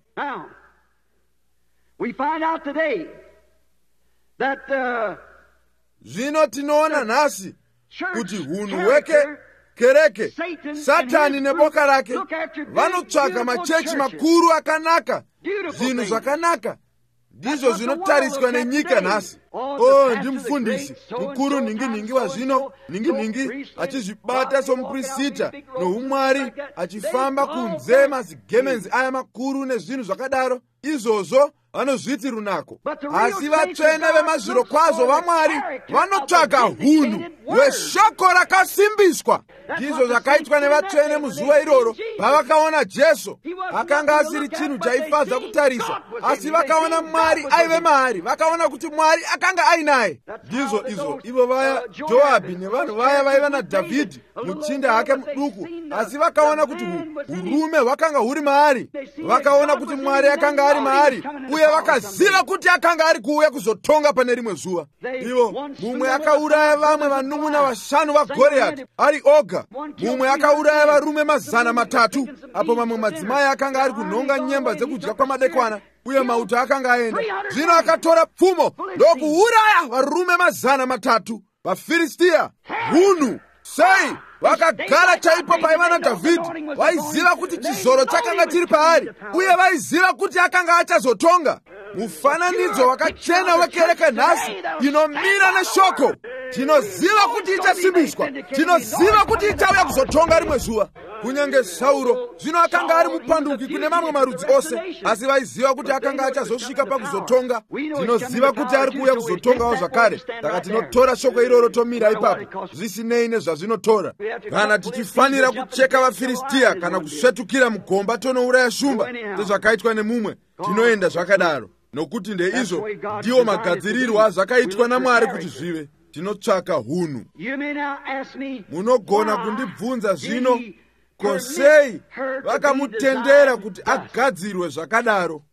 Zvino tinoona nhasi kuti hunhu hweke, kereke, Satani neboka rake vanotsvaga machechi makuru akanaka, zvinhu zvakanaka. Ndizvo zvinotariswa nenyika nhasi. Oh, ndimufundisi mukuru ningi-ningi wazvino, ningi-ningi achizvibata somuprista noumwari, achifamba kunze mazigemenzi aya makuru nezvinhu zvakadaro. Izvozvo vanozviti runako. Asi vatsvene vemazviro kwazvo vaMwari vanotsvaga hunhu hweshoko rakasimbiswa. Ndizvo zvakaitwa nevatsvene muzuva iroro pavakaona Jesu. Akanga asiri chinhu chaifadza kutarisa, asi vakaona Mwari aive maari, vakaona kuti Mwari akanga ainaye. Ndizvo izvo ivo vaya Joabhi nevanhu vaya vaiva naDhavhidhi muchinda hake muduku, asi vakaona kuti urume hwakanga huri maari. Vakaona kuti Mwari akanga ari maari, uye vakaziva kuti akanga ari kuuya kuzotonga pane rimwe zuva. Ivo mumwe akauraya vamwe vanun'una vashanu vaGoriati ari oga, mumwe akauraya varume mazana matatu, apo mamwe madzimai akanga ari kunhonga nyemba dzekudya kwamadekwana. uye mauta akanga aenda. Zvino akatora pfumo ndokuuraya varume mazana matatu vaFiristia. Hunhu sei vakagara chaipo paiva naDhavhidhi. Vaiziva kuti chizoro chakanga chiri paari, uye vaiziva kuti akanga achazotonga. Mufananidzo wakachena wekereke nhasi inomira neshoko. Tinoziva kuti ichasimbiswa, tinoziva kuti ichauya kuzotonga rimwe zuva. Kunyange Sauro zvino akanga ari mupanduki kune mamwe marudzi ose, asi vaiziva kuti akanga achazosvika pakuzotonga. Tinoziva kuti ari kuuya kuzotongawo zvakare, saka tinotora shoko iroro tomira ipapo, zvisinei nezvazvinotora. Kana tichifanira kucheka vaFiristia kana kusvetukira mugomba tonouraya shumba sezvakaitwa nemumwe, tinoenda zvakadaro, nokuti ndeizvo ndiwo magadzirirwo azvakaitwa naMwari kuti zvive. Tinotsvaka hunhu. Munogona kundibvunza zvino, ko sei vakamutendera kuti agadzirwe zvakadaro?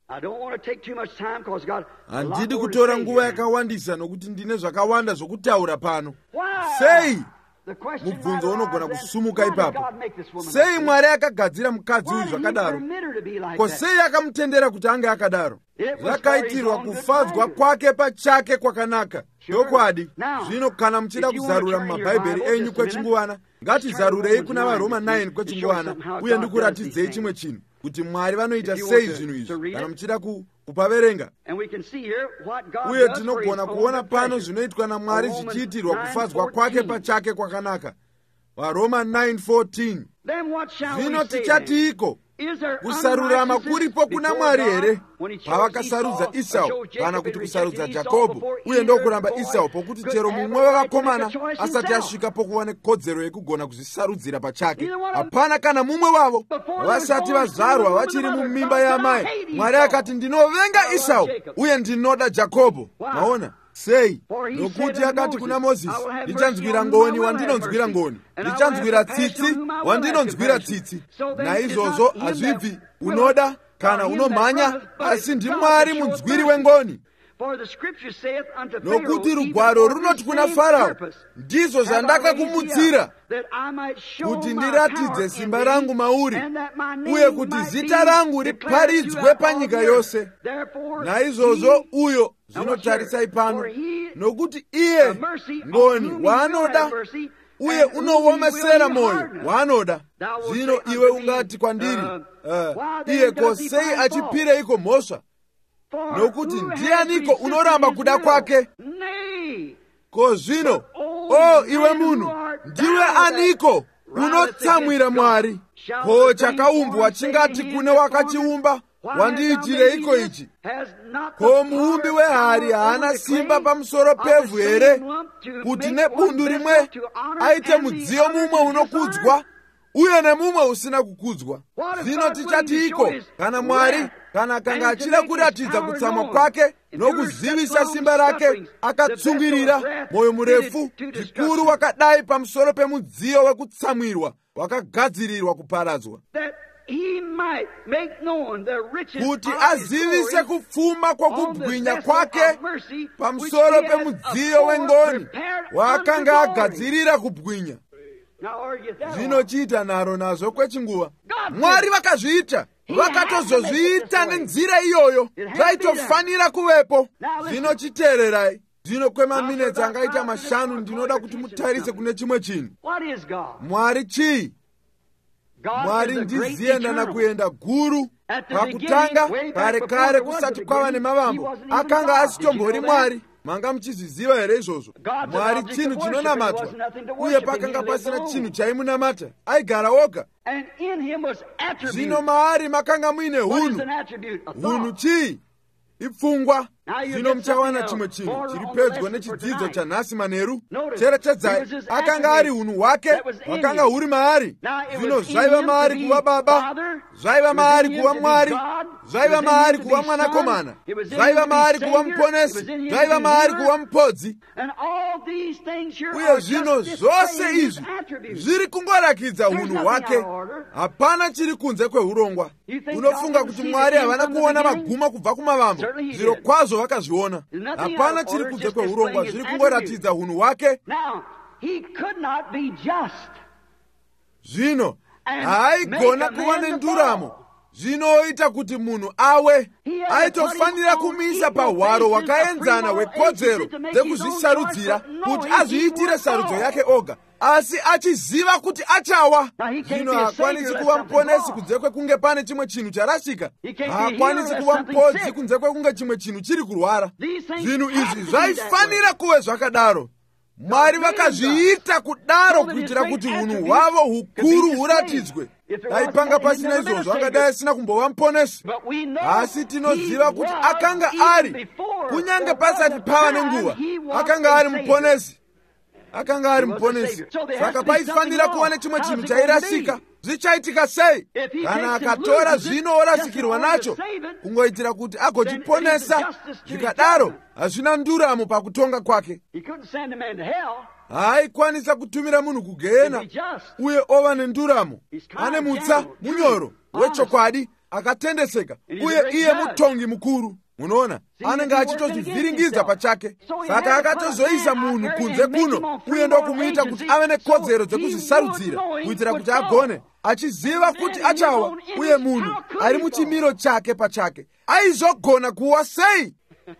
Handidi kutora nguva yakawandisa nokuti ndine zvakawanda zvokutaura pano. Sei? Mubvunzo unogona kusumuka ipapo. Sei Mwari akagadzira mukadzi uyu zvakadaro? Ko sei akamutendera kuti ange akadaro? Zvakaitirwa kufadzwa kwake pachake kwakanaka. Ndokwadi. Zvino kana muchida kuzarura mumabhaibheri enyu kwechinguvana, ngatizarurei kuna vaRoma nine kwechinguvana, uye ndikuratidzei chimwe chinhu, kuti Mwari vanoita sei zvinhu izvi, kana muchida kupaverenga. Uye tinogona kuona pano zvinoitwa naMwari zvichiitirwa kufadzwa kwake pachake kwakanaka. vaRoma nine fourteen. Zvino tichatiiko? Kusarurama kuripo kuna Mwari here pavakasarudza Esau kana kuti kusarudza Jakobho? Uye ndokuramba Esau, pokuti chero mumwe wavakomana asati asvika pokuva nekodzero yekugona kuzvisarudzira pachake. Hapana kana mumwe wavo. Vasati vazvarwa vachiri mumimba yaamai, Mwari akati, ndinovenga Esau uye ndinoda Jakobho. Maona sei? Nokuti akati kuna Mozisi, ndichanzwira ngoni wandinonzwira ngoni, ndichanzwira tsitsi wandinonzwira tsitsi. Naizvozvo hazvibvi unoda kana unomhanya, asi ndiMwari munzwiri wengoni. Nokuti rugwaro runoti kuna Farao, ndizvo zvandakakumutsira, kuti ndiratidze simba rangu mauri, uye kuti zita rangu riparidzwe panyika yose. Naizvozvo uyo zvinotarisai pano, nokuti iye ngoni waanoda, uye unoomesera moyo waanoda. Zvino iwe ungati kwandiri, uh, iye ko sei achipireiko mhosva? Nokuti ndianiko unoramba kuda kwake? Ko zvino, o iwe munhu, ndiwe aniko unotsamwira Mwari? Ko chakaumbwa chingati kune wakachiumba, wandiitireiko ichi? Ko muumbi wehari haana simba pamusoro pevhu here, kuti nebundu rimwe aite mudziyo mumwe unokudzwa uye nemumwe usina kukudzwa? Zvino tichatiiko kana Mwari, kana akanga achida kuratidza kutsamwa kwake nokuzivisa simba rake, akatsungirira moyo murefu zvikuru wakadai pamusoro pemudziyo wekutsamwirwa wakagadzirirwa kuparadzwa, kuti azivise kupfuma kwokubwinya kwake pamusoro pemudziyo wengoni waakanga agadzirira kubwinya. Zvinochiita naro nazvo kwechinguva. Mwari vakazviita, vakatozozviita nenzira iyoyo, zvaitofanira kuvepo. Zvinochiteererai. Zvino kwemaminitsi angaita mashanu ndinoda kuti mutarise kune chimwe chinhu. Mwari chii? Mwari ndizienda nakuenda guru. Pakutanga, kare kare kusati kwava nemavambo, akanga asitombori Mwari. Manga muchizviziva here izvozvo? Mwari chinhu chinonamatwa, uye pakanga pasina chinhu chaimunamata, aigara oga. Zvino maari makanga muine hunhu. Hunhu chii? Ipfungwa. Zvino muchawana chimwe chinhu chiri pedyo nechidzidzo chanhasi manheru. Cherechedzai, akanga ari hunhu hwake hwakanga huri maari. Zvino zvaiva maari kuva Baba, zvaiva maari kuva Mwari, zvaiva maari kuva Mwanakomana, zvaiva maari kuva Muponesi, zvaiva maari kuva Mupodzi. Uye zvino zvose izvi zviri kungorakidza hunhu hwake. Hapana chiri kunze kweurongwa. Unofunga kuti Mwari havana kuona maguma kubva kumavambo? Zviro kwazvo vakazviona. Hapana chiri kunze kweurongwa, zviri kungoratidza hunhu hwake. Zvino haaigona kuva nenduramo zvinoita kuti munhu awe aitofanira kumisa pahwaro wakaenzana hwekodzero dzekuzvisarudzira kuti azviitire sarudzo yake oga, asi achiziva kuti achawa. Zvino haakwanisi kuva muponesi kunze kwekunge pane chimwe chinhu charasika. Haakwanisi kuva mupodzi kunze kwekunge chimwe chinhu chiri kurwara. Zvinhu izvi zvaifanira kuve zvakadaro. Mwari vakazviita kudaro kuitira kuti unhu hwavo hukuru huratidzwe. Dai panga pasina izvozvo angadai asina kumbova muponesi. Asi tinoziva kuti akanga ari, kunyange pasati pava nenguva, akanga ari muponesi. Akanga ari muponesi. Saka paifanira kuva nechimwe chinhu chairasika. Zvichaitika sei kana akatora zvino orasikirwa nacho kungoitira kuti agochiponesa? Zvikadaro hazvina nduramo pakutonga kwake. Haikwanisa kutumira munhu kugehena uye ova nenduramo. Ane mutsa munyoro wechokwadi, akatendeseka, uye iye mutongi mukuru. Munoona, anenge achitozvivhiringidza pachake. Saka akatozoisa munhu kunze kuno uye ndokumuita kuti ave nekodzero dzekuzvisarudzira kuitira kuti agone, achiziva kuti achawa, uye munhu ari muchimiro chake pachake aizogona kuwa sei?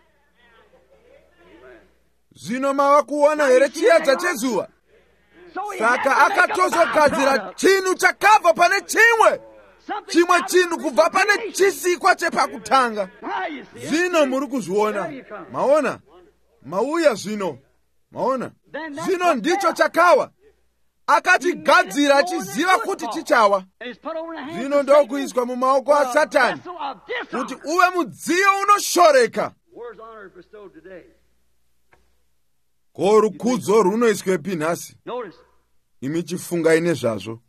Zvino mava kuona here chiedza chezuva. Saka akatozogadzira chinhu chakabva pane chimwe, chimwe chinhu kubva pane chisikwa chepakutanga. Zvino muri kuzviona, maona, mauya zvino, maona, zvino ndicho chakawa. Akachigadzira achiziva kuti chichawa. Zvino ndokuiswa mumaoko aSatani kuti uve mudziyo unoshoreka. Ko, rukudzo runoiswepi nhasi? Imi chifungai nezvazvo.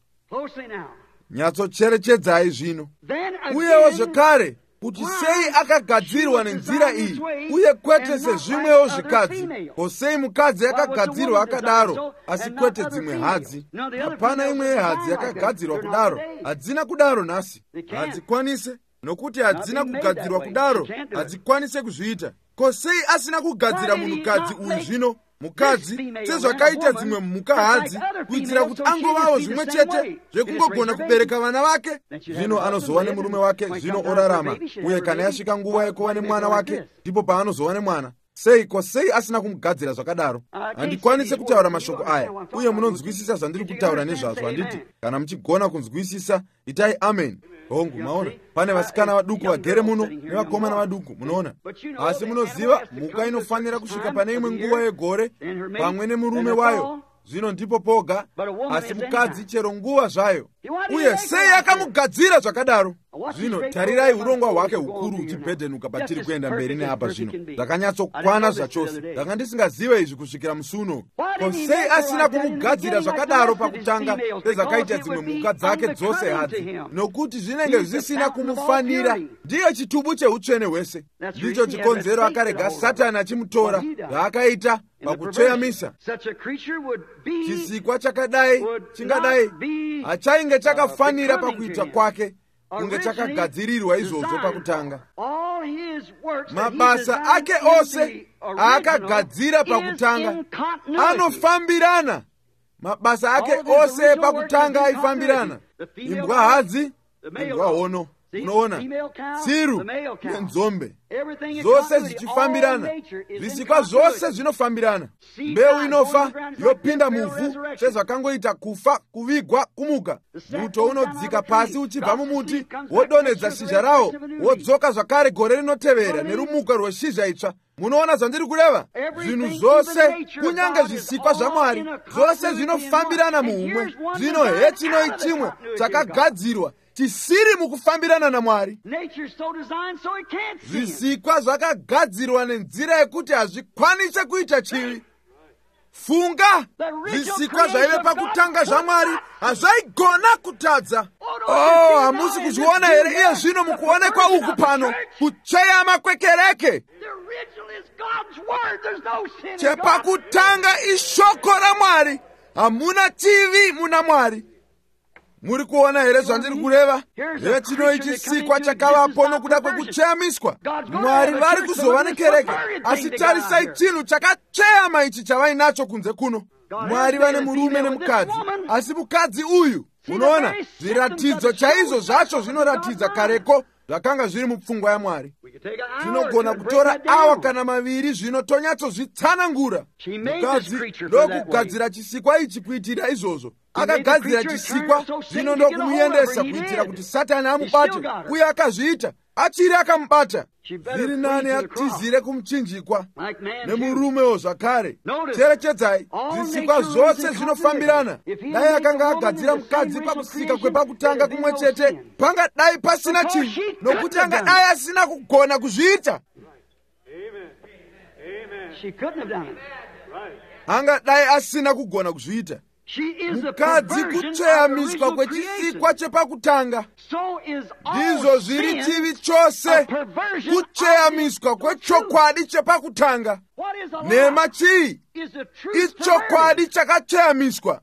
Nyatsocherechedzai zvino. Uyewo zvekare kuti sei akagadzirwa nenzira iyi, uye kwete sezvimwewo zvikadzi. Ko, sei mukadzi akagadzirwa akadaro asi kwete dzimwe hadzi? Hapana imwe yehadzi yakagadzirwa kudaro. Hadzina kudaro nhasi. Hadzikwanise, nokuti hadzina kugadzirwa kudaro, hadzikwanise kuzviita. Ko, sei asina kugadzira munhukadzi uyu zvino? Mukadzi sezvakaita dzimwe mhuka hadzi, kuitira kuti angovawo zvimwe chete zvekungogona kubereka vana vake. Zvino anozova nemurume wake, zvino orarama, uye kana yasvika nguva yekuva nemwana wake, ndipo paanozova nemwana. Sei, ko, sei asina kumugadzira zvakadaro? Handikwanise kutaura mashoko aya, uye munonzwisisa zvandiri kutaura nezvazvo. Handiti kana muchigona kunzwisisa, itai amen. Hongu, maona, pane vasikana vaduku vagere muno nevakomana vaduku, munoona. Asi munoziva mhuka inofanira kusvika pane imwe nguva yegore pamwe nemurume wayo. Zvino ndipo poga, asi mukadzi chero nguva zvayo. Uye sei akamugadzira zvakadaro? Zvino tarirai urongwa hwake hukuru uchibhedhenuka patiri kuenda mberi neapa zvino. Zvakanyatsokwana zvachose. Ndanga ndisingazive izvi kusvikira musuno. Ko, sei asina kumugadzira zvakadaro pakutanga sezvakaita dzimwe mhuka dzake dzose hadzi? Nokuti zvinenge zvisina kumufanira. Ndiye chitubu cheutsvene hwese. Ndicho chikonzero akarega Satani achimutora zvaakaita pakucheyamisa. Chisikwa chakadai chingadai hachainge chakafanira pakuita kwake kunge chakagadzirirwa izvozvo pakutanga. Mabasa ake ose aakagadzira pakutanga anofambirana. Mabasa ake ose pakutanga aifambirana. Imbwa hadzi, imbwa hono, unoona, tsiru nenzombe, zvose zvichifambirana. Zvisikwa zvose zvinofambirana. Mbeu inofa yopinda muvhu sezvakangoita kufa, kuvigwa, kumuka. Muto unodzika pasi uchibva mumuti, wodonedza shizha rawo, wodzoka zvakare gore rinotevera nerumuka rweshizha itsva. Munoona zvandiri kureva? Zvinhu zvose, kunyange zvisikwa zvaMwari, zvose zvinofambirana muumwe. Zvino hechinoi chimwe chakagadzirwa chisiri mukufambirana naMwari. Zvisikwa zvakagadzirwa nenzira yekuti hazvikwanise kuita chivi. Funga, zvisikwa zvaive pakutanga zvaMwari hazvaigona kutadza. Oh, hamusi kuzviona here iye zvino mukuonekwa uku pano, kucheyama kwekereke? Chepakutanga ishoko raMwari, hamuna chivi muna Mwari. muri kuona here zvandiri kureva? Here chino ichi chisikwa chakavapo nokuda kwekucheyamiswa. Mwari vari kuzova nekereke, asi tarisai chinhu chakacheyama ichi chavainacho kunze kuno. Mwari vane murume nemukadzi, asi mukadzi uyu, unoona, zviratidzo chaizvo zvacho zvinoratidza kareko zvakanga zviri mupfungwa yaMwari. Tinogona kutora awa kana maviri zvino tonyatsozvitsanangura. Mukadzi ndokugadzira chisikwa ichi kuitira izvozvo. Akagadzira chisikwa zvino ndokumuendesa kuitira kuti Satani amubate, uye akazviita. Achiri akamubata, zviri nani atizire kumuchinjikwa nemurumewo zvakare. Cherechedzai, zvisikwa zvose zvinofambirana. Dai akanga agadzira mukadzi pakusika kwepakutanga kumwe chete, pangadai pasina chinhu, nokuti angadai asina kugona kuzviita. Angadai asina kugona kuzviita. Mukadzi kucheyamiswa kwechisikwa chepakutanga. Ndizvo zviri chivi chose, kucheyamiswa kwechokwadi chepakutanga. Nhema chii? Ichokwadi chakacheyamiswa.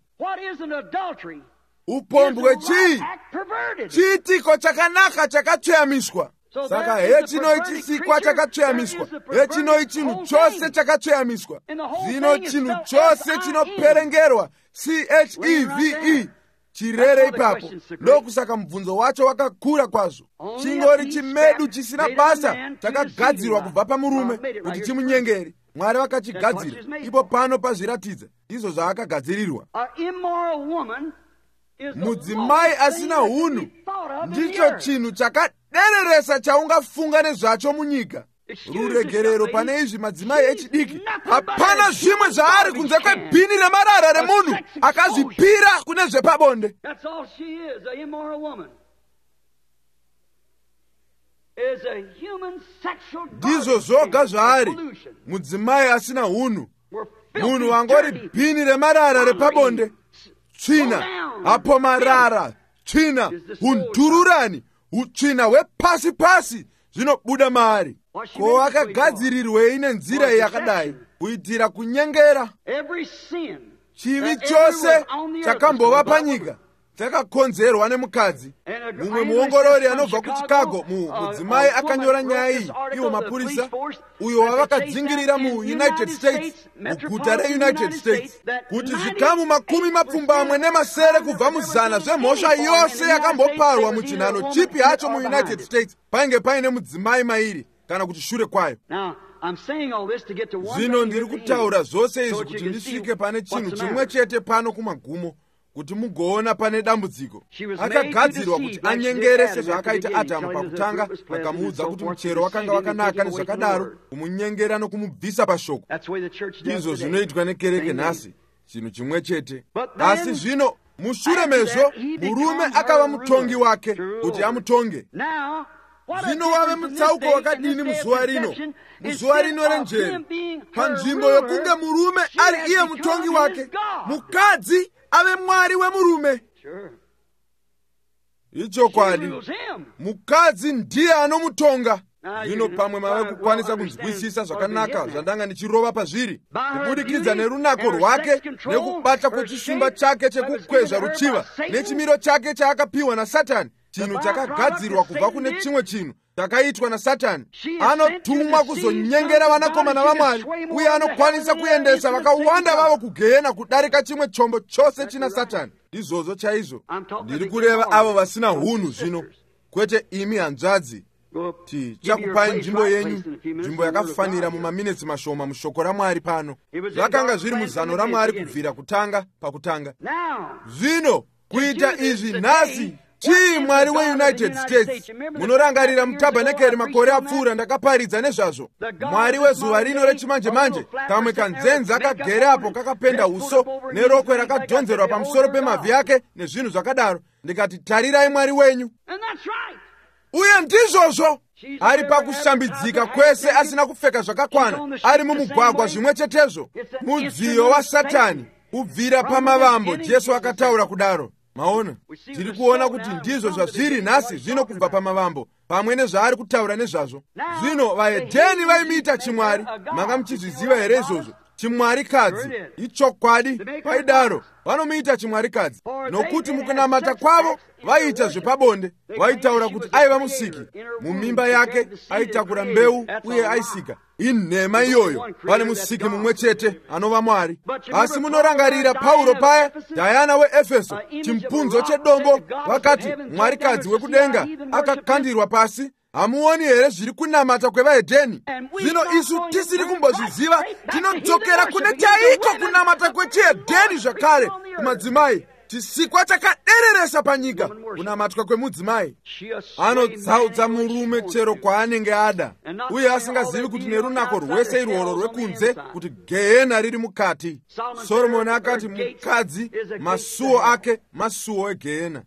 Upombwe chii? Chiitiko chakanaka chakacheyamiswa. Saka hechino chisikwa chakacheyamiswa, hechino chinhu chose chakacheyamiswa. Zvino chinhu chose chinoperengerwa, C H E V E, chirere ipapo. Ndokusaka mubvunzo wacho wakakura kwazvo. Chingori chimedu chisina basa chakagadzirwa kubva pamurume kuti chimunyengeri. Mwari vakachigadzira, ipo pano pazviratidza. Izvo zvaakagadzirirwa. Mudzimai asina hunhu ndicho chinhu chakadereresa chaungafunga nezvacho munyika. Ruregerero pane izvi madzimai echidiki, hapana zvimwe zvaari kunze kwebhini remarara remunhu akazvipira kune zvepabonde. Ndizvo zvoga zvaari, mudzimai asina hunhu. Munhu wangori bhini remarara repabonde. Tsvina, apo marara, tsvina, hundururani, utsvina hwepasi pasi zvinobuda maari. Ko akagadzirirwei nenzira yakadai? Kuitira kunyengera. Chivi chose chakambova panyika chakakonzerwa nemukadzi. Mumwe muongorori anobva kuChicago, mudzimai akanyora nyaya iyi, iwo mapurisa, uyo wavakadzingirira muUnited States, muguta reUnited States, kuti zvikamu makumi mapfumbamwe nemasere kubva muzana zvemhosva yose yakamboparwa muchinhano chipi hacho muUnited States painge paine mudzimai mairi kana kuti shure kwayo. Zvino ndiri kutaura zvose izvi kuti ndisvike pane chinhu chimwe chete pano kumagumo, kuti mugoona pane dambudziko. Akagadzirwa kuti anyengere sezvaakaita Adhamu pakutanga, akamuudza kuti muchero wakanga wakanaka nezvakadaro, kumunyengera nokumubvisa pashoko. Izvo zvinoitwa nekereke nhasi, chinhu chimwe chete. Asi zvino mushure mezvo murume akava mutongi wake kuti amutonge. Zvino wave mutsauko wakadini muzuva rino? Muzuva rino renjeri, panzvimbo yokunge murume ari iye mutongi wake, mukadzi ave mwari wemurume. Ichokwadi, mukadzi ndiye anomutonga. Zvino pamwe mave kukwanisa kunzwisisa zvakanaka zvandanga ndichirova pazviri, kubudikidza nerunako rwake, nekubata kwechishumba chake chekukwezva ruchiva, nechimiro chake chaakapiwa naSatani. Chinhu chakagadzirwa kubva kune chimwe chinhu chakaitwa naSatani. Anotumwa kuzonyengera vanakomana vaMwari, uye anokwanisa kuendesa vakawanda vavo kugehena kudarika chimwe chombo chose china Satani. Izvozvo chaizvo ndiri kureva avo vasina hunhu zvino, kwete imi hanzvadzi. Tichakupai nzvimbo yenyu, nzvimbo yakafanira mumaminitsi mashoma mushoko raMwari pano. Zvakanga zviri muzano raMwari kubvira kutanga pakutanga. Zvino kuita izvi nhasi, chii Mwari weUnited States? Munorangarira mutabhanekeri makore apfuura ndakaparidza nezvazvo. Mwari wezuva rino rechimanje manje, kamwe kanzenza akagerapo kakapenda uso nerokwe rakadhonzerwa pamusoro pemavhi ake nezvinhu zvakadaro. Ndikati, tarirai Mwari wenyu. Uye ndizvozvo, ari pakushambidzika kwese, asina kupfeka zvakakwana, ari mumugwagwa zvimwe chetezvo. Mudziyo waSatani kubvira pamavambo, Jesu akataura kudaro. Maona, tiri kuona kuti ndizvo zvazviri nhasi zvino kubva pamavambo, pamwe nezvaari kutaura nezvazvo. Zvino vahedheni vaimiita chimwari, manga muchizviziva here izvozvo? chimwarikadzi. Ichokwadi paidaro vanomuita chimwarikadzi, nokuti mukunamata kwavo vaita zvepabonde. Vaitaura kuti aiva musiki, mumimba yake aitakura mbeu uye aisika. Inhema iyoyo, pane musiki mumwe chete anova Mwari. Asi munorangarira Pauro paya, Dhayana weEfeso, chimpunzo chedombo, vakati mwarikadzi wekudenga akakandirwa pasi. Hamuoni here zviri kunamata kwevahedheni? Zvino isu tisiri kumbozviziva, tinodzokera kune chaiko kunamata kwechihedheni zvakare kumadzimai. Chisikwa chakadereresa panyika kunamatwa kwemudzimai. Anotsaudza murume chero kwaanenge ada, uye asingazivi kuti nerunako rwese irworwo rwekunze kuti gehena riri mukati. Soromoni akati mukadzi masuo ake masuo egehena.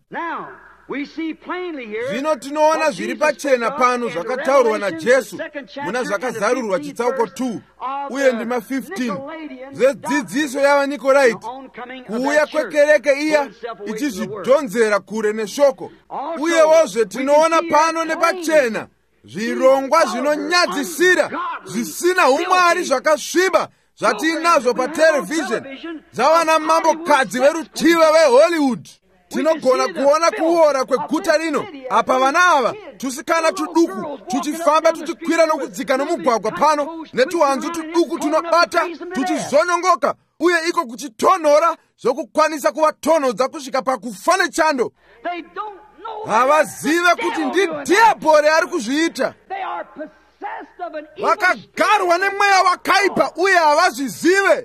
Zvino tinoona zviri pachena pano zvakataurwa naJesu muna zvakazarurwa chitsauko two uye ndima fifteen zvedzidziso yavaNikoraiti, kuuya kwekereke iya ichizvidhonzera kure neshoko. Uyewozve tinoona pano nepachena zvirongwa zvinonyadzisira zvisina umwari zvakasviba zvatinazvo paterevhizheni zvavana mambokadzi veruchiva veHollywood. Tinogona kuona kuora kweguta rino apa vana ava tusikana tuduku tuchifamba tuchikwira nokudzika nomugwagwa pano, netuhanzu tuduku tunobata tuchizonyongoka, uye iko kuchitonhora zvokukwanisa kuvatonhodza kusvika pakufa nechando. Havazive kuti ndidhiabhori ari kuzviita. Vakagarwa nemweya wakaipa uye havazvizive.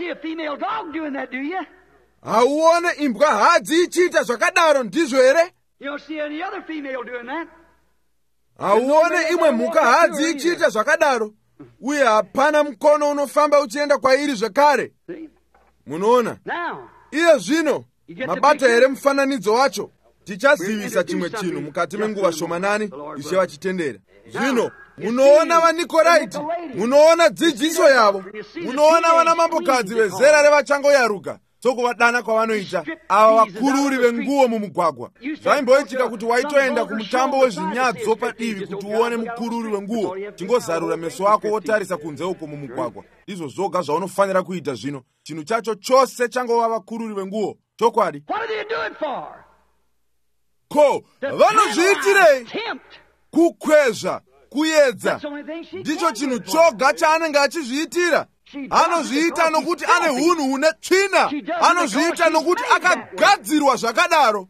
Hauone imbwa hadzi ichiita zvakadaro, ndizvo here? Hauone imwe mhuka hadzi ichiita zvakadaro, uye hapana mukono unofamba uchienda kwairi zvakare. Munoona? Iye zvino mabata here mufananidzo wacho. Tichazivisa chimwe chinhu mukati menguva shomanani Ishe vachitendera. Zvino munoona vaNikoraiti, munoona dzidziso yavo, munoona vana mambokadzi vezera revachangoyaruka sokuvadana kwavanoita ava vakururi venguo mumugwagwa. Zvaimboitika kuti waitoenda kumutambo wezvinyadzo padivi kuti uone mukururi wenguo, chingozarura meso ako wotarisa kunze uko mumugwagwa. Izvo zvoga zvaunofanira kuita zvino. Chinhu chacho chose changova vakururi venguo. Chokwadi. Ko, vanozviitirei? Kukwezva, kuedza. Ndicho chinhu choga chaanenge achizviitira. Anozviita nokuti ane hunhu hune tsvina. Anozviita nokuti akagadzirwa zvakadaro.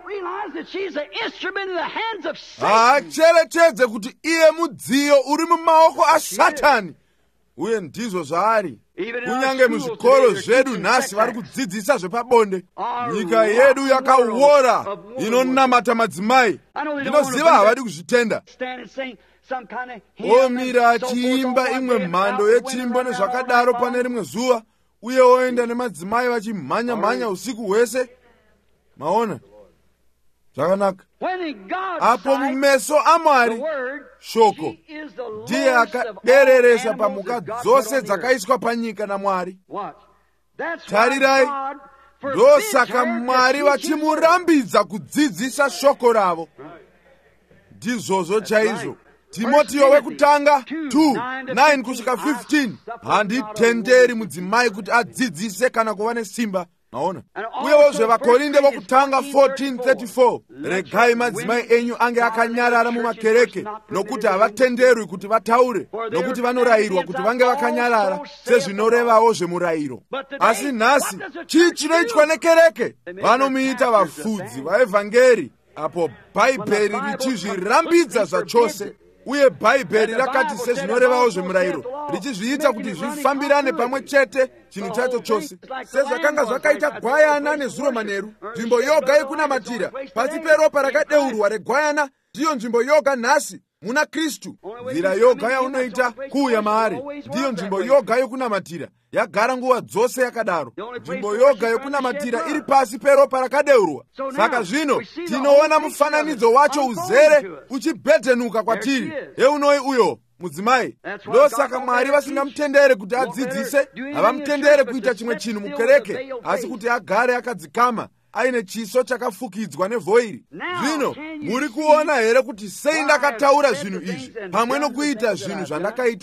Haacherechedze kuti iye mudziyo uri mumaoko aSatani, uye ndizvo zvaari. Kunyange muzvikoro zvedu nhasi vari kudzidzisa zvepabonde. Nyika yedu yakauora inonamata madzimai. Ndinoziva havadi kuzvitenda. Omira achiimba imwe mhando yechimbo nezvakadaro pane rimwe zuva, uye oenda nemadzimai vachimhanya-mhanya usiku hwese. Maona? Zvakanaka. Apo mumeso aMwari, shoko ndiye akadereresa pamhuka dzose dzakaiswa panyika naMwari. Tarirai, ndosaka Mwari vachimurambidza kudzidzisa shoko ravo. Ndizvozvo chaizvo. Timotiyo wekutanga two nine kusvika fifteen. Handitenderi mudzimai kuti adzidzise kana kuva nesimba. Maona? Uyewozve vaKorinde vokutanga fourteen thirty-four. Regai madzimai enyu ange akanyarara mumakereke, nokuti havatenderwi kuti vataure, nokuti vanorayirwa kuti vange vakanyarara sezvinorevawo zvemurayiro. Asi nhasi chii chinoitwa nekereke? Vanomuita vafudzi vaevhangeri, apo Bhaibheri richizvirambidza zvachose. Uye Bhaibheri rakati sezvinorevawo zvemurayiro, richizviita kuti zvifambirane pamwe chete chinhu chacho chose. Sezvakanga zvakaita gwayana nezuro manheru, nzvimbo yoga yekunamatira pasi peropa rakadeurwa regwayana, ndiyo nzvimbo yoga nhasi muna Kristu. Nzira yoga yaunoita kuuya maari, ndiyo nzvimbo yoga yokunamatira. Yagara nguva dzose yakadaro. Nzvimbo yoga yokunamatira iri pasi peropa rakadeurwa. Saka zvino tinoona mufananidzo wacho uzere uchibhedhenuka kwatiri. Eunoi uyo mudzimai. Ndosaka Mwari vasingamutendere kuti adzidzise, havamutendere kuita chimwe chinhu mukereke, asi kuti agare akadzikama aine chiso chakafukidzwa nevhoiri. Zvino muri kuona here kuti sei ndakataura zvinhu izvi pamwe nokuita zvinhu zvandakaita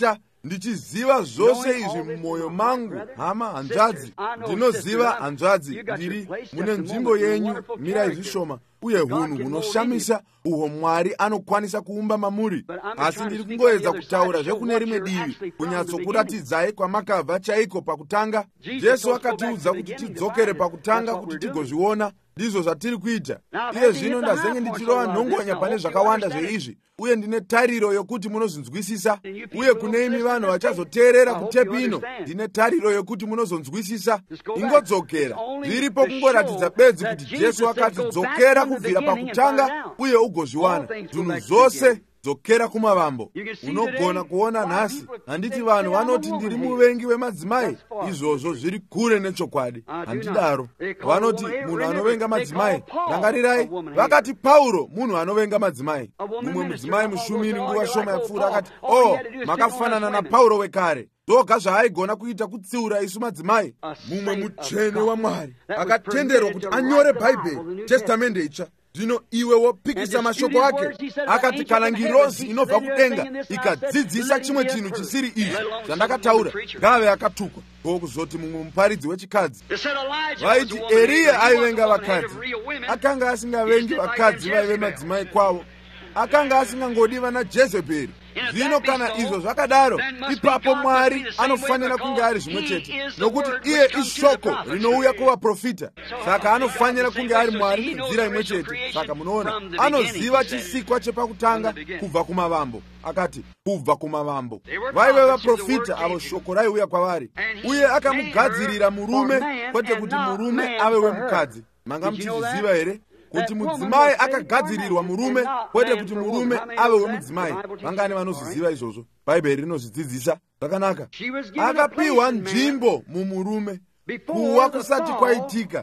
ndichiziva zvose izvi mumwoyo mangu, hama hanzvadzi, ndinoziva hanzvadzi, ndiri mune nzvimbo yenyu mirai zvishoma uye hunhu hunoshamisa uhwo Mwari anokwanisa kuumba mamuri. Asi ndiri kungoedza kutaura zvekune rimwe divi, kunyatsokuratidzai kwamakabva chaiko pakutanga. Jesu akatiudza kuti tidzokere pakutanga kuti tigozviona. Ndizvo zvatiri kuita. Iye zvino ndazenge ndichirova nhongonya pane zvakawanda zveizvi, uye ndine tariro yokuti munozvinzwisisa. Uye kune imi vanhu vachazoteerera kutepi ino, ndine tariro yokuti munozonzwisisa. Ingodzokera. Zviripo kungoratidza bedzi kuti Jesu akati dzokera kubvira pakutanga uye ugozviwana. Zvinhu zvose dzokera kumavambo. Unogona kuona nhasi, handiti vanhu vanoti ndiri muvengi wemadzimai. Izvozvo zviri kure nechokwadi. Handidaro. Vanoti munhu anovenga madzimai. Rangarirai, vakati Pauro munhu anovenga madzimai. Mumwe mudzimai mushumiri nguva shoma yapfuura akati, oh, makafanana na Pauro wekare. Zvoga zvaaigona kuita kutsiura isu madzimai. Mumwe mutsvene waMwari akatenderwa kuti anyore Bhaibheri, Testamende itsva. Zvino iwe wopikisa mashoko ake. Akati kana ngirozi inobva kudenga ikadzidzisa chimwe chinhu chisiri izvi zvandakataura, ngave akatukwa. Ndokuzoti mumwe muparidzi wechikadzi vaiti Eriya aivenga vakadzi. Akanga asingavengi vakadzi vaive madzimai kwavo. Akanga asingangodi vana Jezebheri. Zvino kana izvo zvakadaro, ipapo Mwari anofanira kunge ari zvimwe chete, nokuti iye ishoko rinouya kuvaprofita. Saka anofanira kunge ari Mwari nenzira imwe chete. Saka munoona, anoziva chisikwa chepakutanga kubva kumavambo. Akati kubva kumavambo. Vaive vaprofita avo shoko raiuya kwavari, uye akamugadzirira murume, kwete kuti murume ave wemukadzi. Manga muchizviziva here? Kuti mudzimai akagadzirirwa murume, kwete kuti murume ave wemudzimai. Vangani vanozviziva izvozvo? Bhaibheri rinozvidzidzisa zvakanaka. Akapiwa nzvimbo mumurume kuwa kusati kwaitika.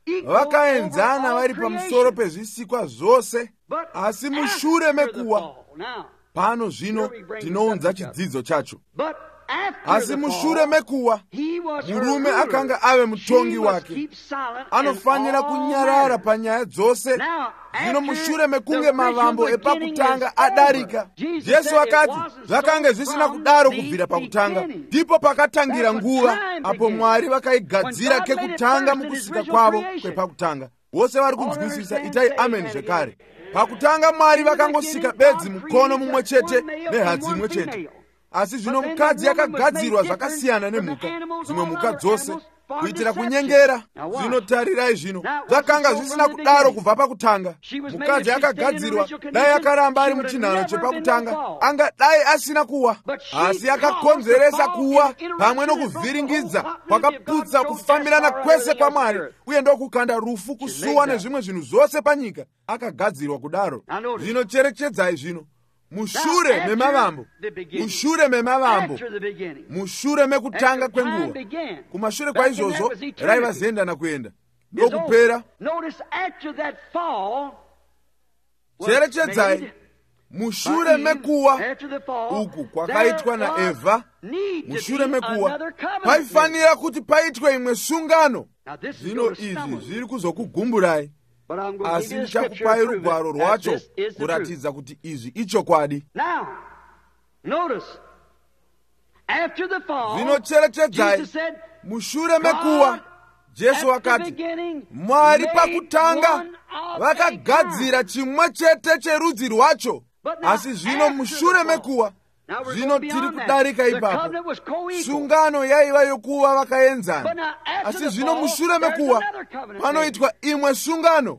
Vakaenzana vari pamusoro pezvisikwa zvose, asi mushure mekuwa, pano zvino tinounza chidzidzo chacho. Asi mushure mekuwa, murume akanga ave mutongi wake. Anofanira kunyarara panyaya dzose. Zvino mushure mekunge mavambo epakutanga adarika, Jesu akati zvakanga zvisina kudaro kubvira pakutanga. Ndipo pakatangira nguva apo Mwari vakaigadzira kekutanga mukusika kwavo kwepakutanga. Vose vari kunzwisisa, itai amen zvekare. Pakutanga Mwari vakangosika bedzi mukono mumwe chete nehadzi imwe chete. Asi zvino mukadzi yakagadzirwa zvakasiyana nemhuka, dzimwe mhuka dzose, kuitira kunyengera. Zvino tarirai zvino, zvakanga zvisina kudaro kubva pakutanga. Mukadzi akagadzirwa, dai akaramba ari muchinhano chepakutanga, angadai asina kuwa. Asi akakonzeresa kuwa, pamwe nokuvhiringidza kwakaputsa kufambirana kwese kwaMwari, uye ndokukanda rufu, kusuwa nezvimwe zvinhu zvose panyika. Akagadzirwa kudaro. Zvino cherechedzai zvino. Mushure memavambo, mushure memavambo, mushure mekutanga kwenguva, kumashure kwa izvozvo raiva zenda na kuenda ndokupera. Cherechedzai, mushure mekuwa uku kwakaitwa naEvha, mushure mekuwa paifanira kuti paitwe imwe sungano. Zvino izvi zviri kuzokugumburai, asi ndichakupai rugwaro rwacho kuratidza kuti izvi ichokwadi. Zvino cherechedzai, mushure mekuwa, Jesu akati Mwari pakutanga vakagadzira chimwe chete cherudzi rwacho. Asi zvino mushure mekuwa, zvino tiri kudarika ipapo. Sungano yaiva yokuva vakaenzana, asi zvino mushure mekuwa panoitwa imwe sungano.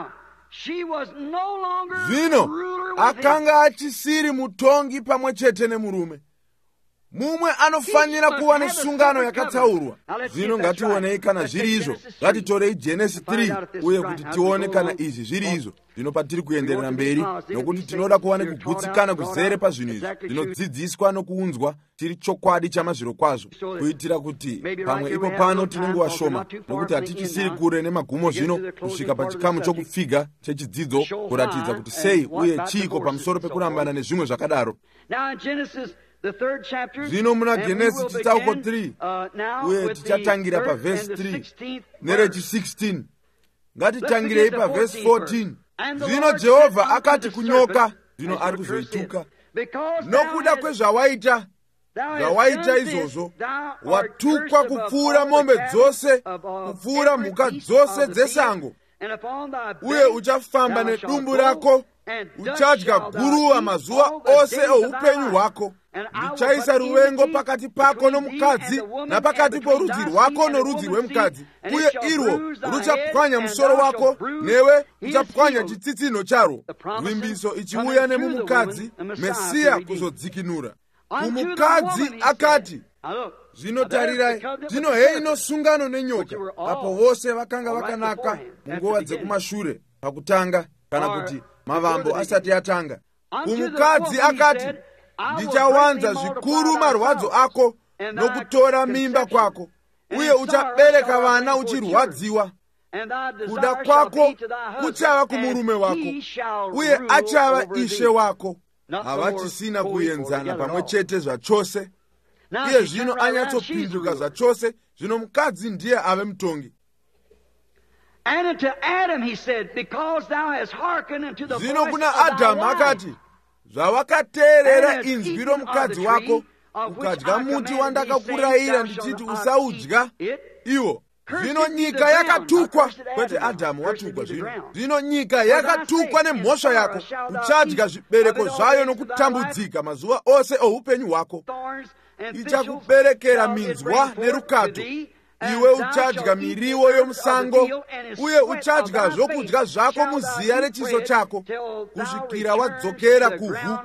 Zvino akanga achisiri mutongi pamwe chete nemurume. Mumwe anofanira kuva nesungano yakatsaurwa. Zvino ngationei kana zviri izvo. Ngatitorei Genesis three uye kuti tione kana izvi zviri izvo. Zvino patiri kuenderera mberi, nokuti tinoda kuva nekugutsikana kuzere pazvinhu izvi zvinodzidziswa nokuunzwa tiri chokwadi chamazviro kwazvo, kuitira kuti pamwe ipo pano tinenge shoma, nokuti hatichisiri kure nemagumo zvino kusvika pachikamu chokupfiga chechidzidzo, kuratidza kuti sei uye chiiko pamusoro pekurambana nezvimwe zvakadaro. Zvino muna Genesis chitsauko three, uye tichatangira pavhesi three nerechi sixteen. Ngatitangirei pavhesi fourteen. Zvino Jehovha akati kunyoka, zvino ari kuzoituka, nokuda kwezvawaita zvawaita izvozvo watukwa kupfuura mombe dzose, kupfuura mhuka dzose dzesango, uye uchafamba nedumbu rako, uchadya guruva mazuva ose oupenyu hwako. Ndichaisa ruvengo pakati pako nomukadzi, napakati porudzi rwako norudzi rwemukadzi, uye irwo ruchapwanya musoro wako, newe uchapwanya chitsitsinho charwo. Vimbiso ichiuya nemumukadzi, Mesiya kuzodzikinura. Kumukadzi akati, zvino tarirai, zvino heino sungano nenyoka. Apo vose vakanga vakanaka munguva dzekumashure pakutanga, kana kuti mavambo asati atanga. Kumukadzi akati, ndichawanza zvikuru marwadzo ako nokutora mimba kwako, uye uchabereka vana uchirwadziwa. Kuda kwako kuchava kumurume wako, uye achava ishe wako. Havachisina kuenzana pamwe chete zvachose. Iye zvino anyatsopinduka zvachose, zvino mukadzi ndiye ave mutongi. Zvino kuna Adhamu akati, zvawakateerera inzwi romukadzi wako, ukadya muti wandakakurayira ndichiti usaudya, iwo. Zvino nyika yakatukwa, kwete Adhamu watukwa zvino. Zvino nyika yakatukwa nemhosva yako, uchadya zvibereko zvayo nokutambudzika mazuva ose oupenyu hwako. Ichakuberekera minzwa nerukato, iwe uchadya miriwo yomusango, uye uchadya zvokudya zvako muziya rechiso chako, kusvikira wadzokera kuvhu,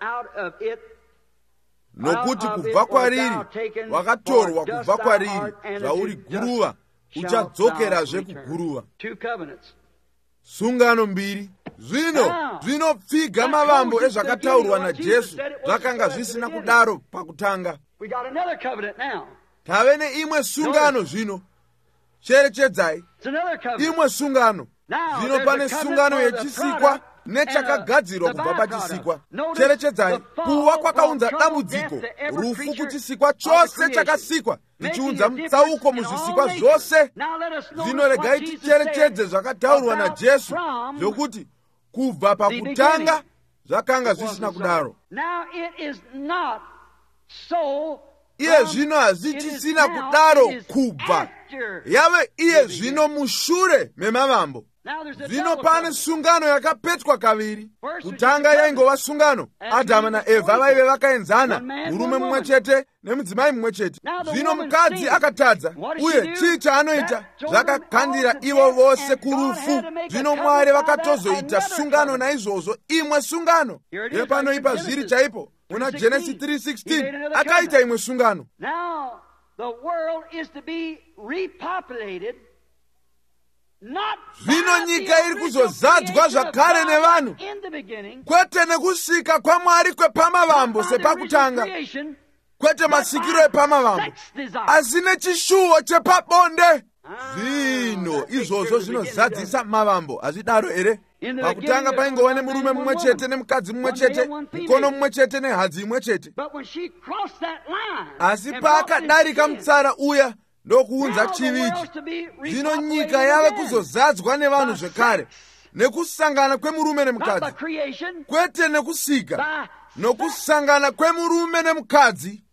nokuti kubva kwariri wakatorwa, kubva kwariri zvauri guruva, uchadzokerazve kuguruva. Sungano mbiri. Zvino zvinopfiga mavambo ezvakataurwa naJesu zvakanga zvisina kudaro pakutanga. Tave neimwe sungano zvino. Cherechedzai, imwe sungano. Zvino pane sungano yechisikwa nechakagadzirwa kubva pachisikwa. Cherechedzai, kuwa kwakaunza dambudziko, rufu kuchisikwa chose chakasikwa, ichiunza mutsauko muzvisikwa zvose. Zvino regai ticherechedze zvakataurwa naJesu, zvokuti kubva pakutanga zvakanga zvisina kudaro. Iye zvino hazichisina kudaro kubva, yave iye zvino mushure memavambo. Zvino pane sungano yakapetwa kaviri. Kutanga yaingova sungano, Adhamu naEvha vaive vakaenzana, murume mumwe chete nemudzimai mumwe chete. Zvino mukadzi akatadza, uye chii chaanoita? Zvakakandira ivo vose kurufu. Zvino Mwari vakatozoita sungano naizvozvo, imwe sungano. Yepanoipa zviri chaipo, muna Genesis three sixteen akaita imwe sungano. Now the world is to be repopulated. Zvino nyika iri kuzozadzwa zvakare nevanhu, kwete nekusika kwaMwari kwepamavambo sepakutanga, kwete masikiro epamavambo, asi nechishuvo chepabonde. Zvino izvozvo zvinozadzisa mavambo, hazvidaro ere? Pakutanga paingova nemurume mumwe chete nemukadzi mumwe chete, mukono mumwe chete nehadzi imwe chete. Asi paakadarika mutsara uya, ndokuunza chivichi. Zvino nyika yave kuzozadzwa nevanhu zvekare, nekusangana kwemurume nemukadzi, kwete nekusika, nokusangana kwemurume nemukadzi.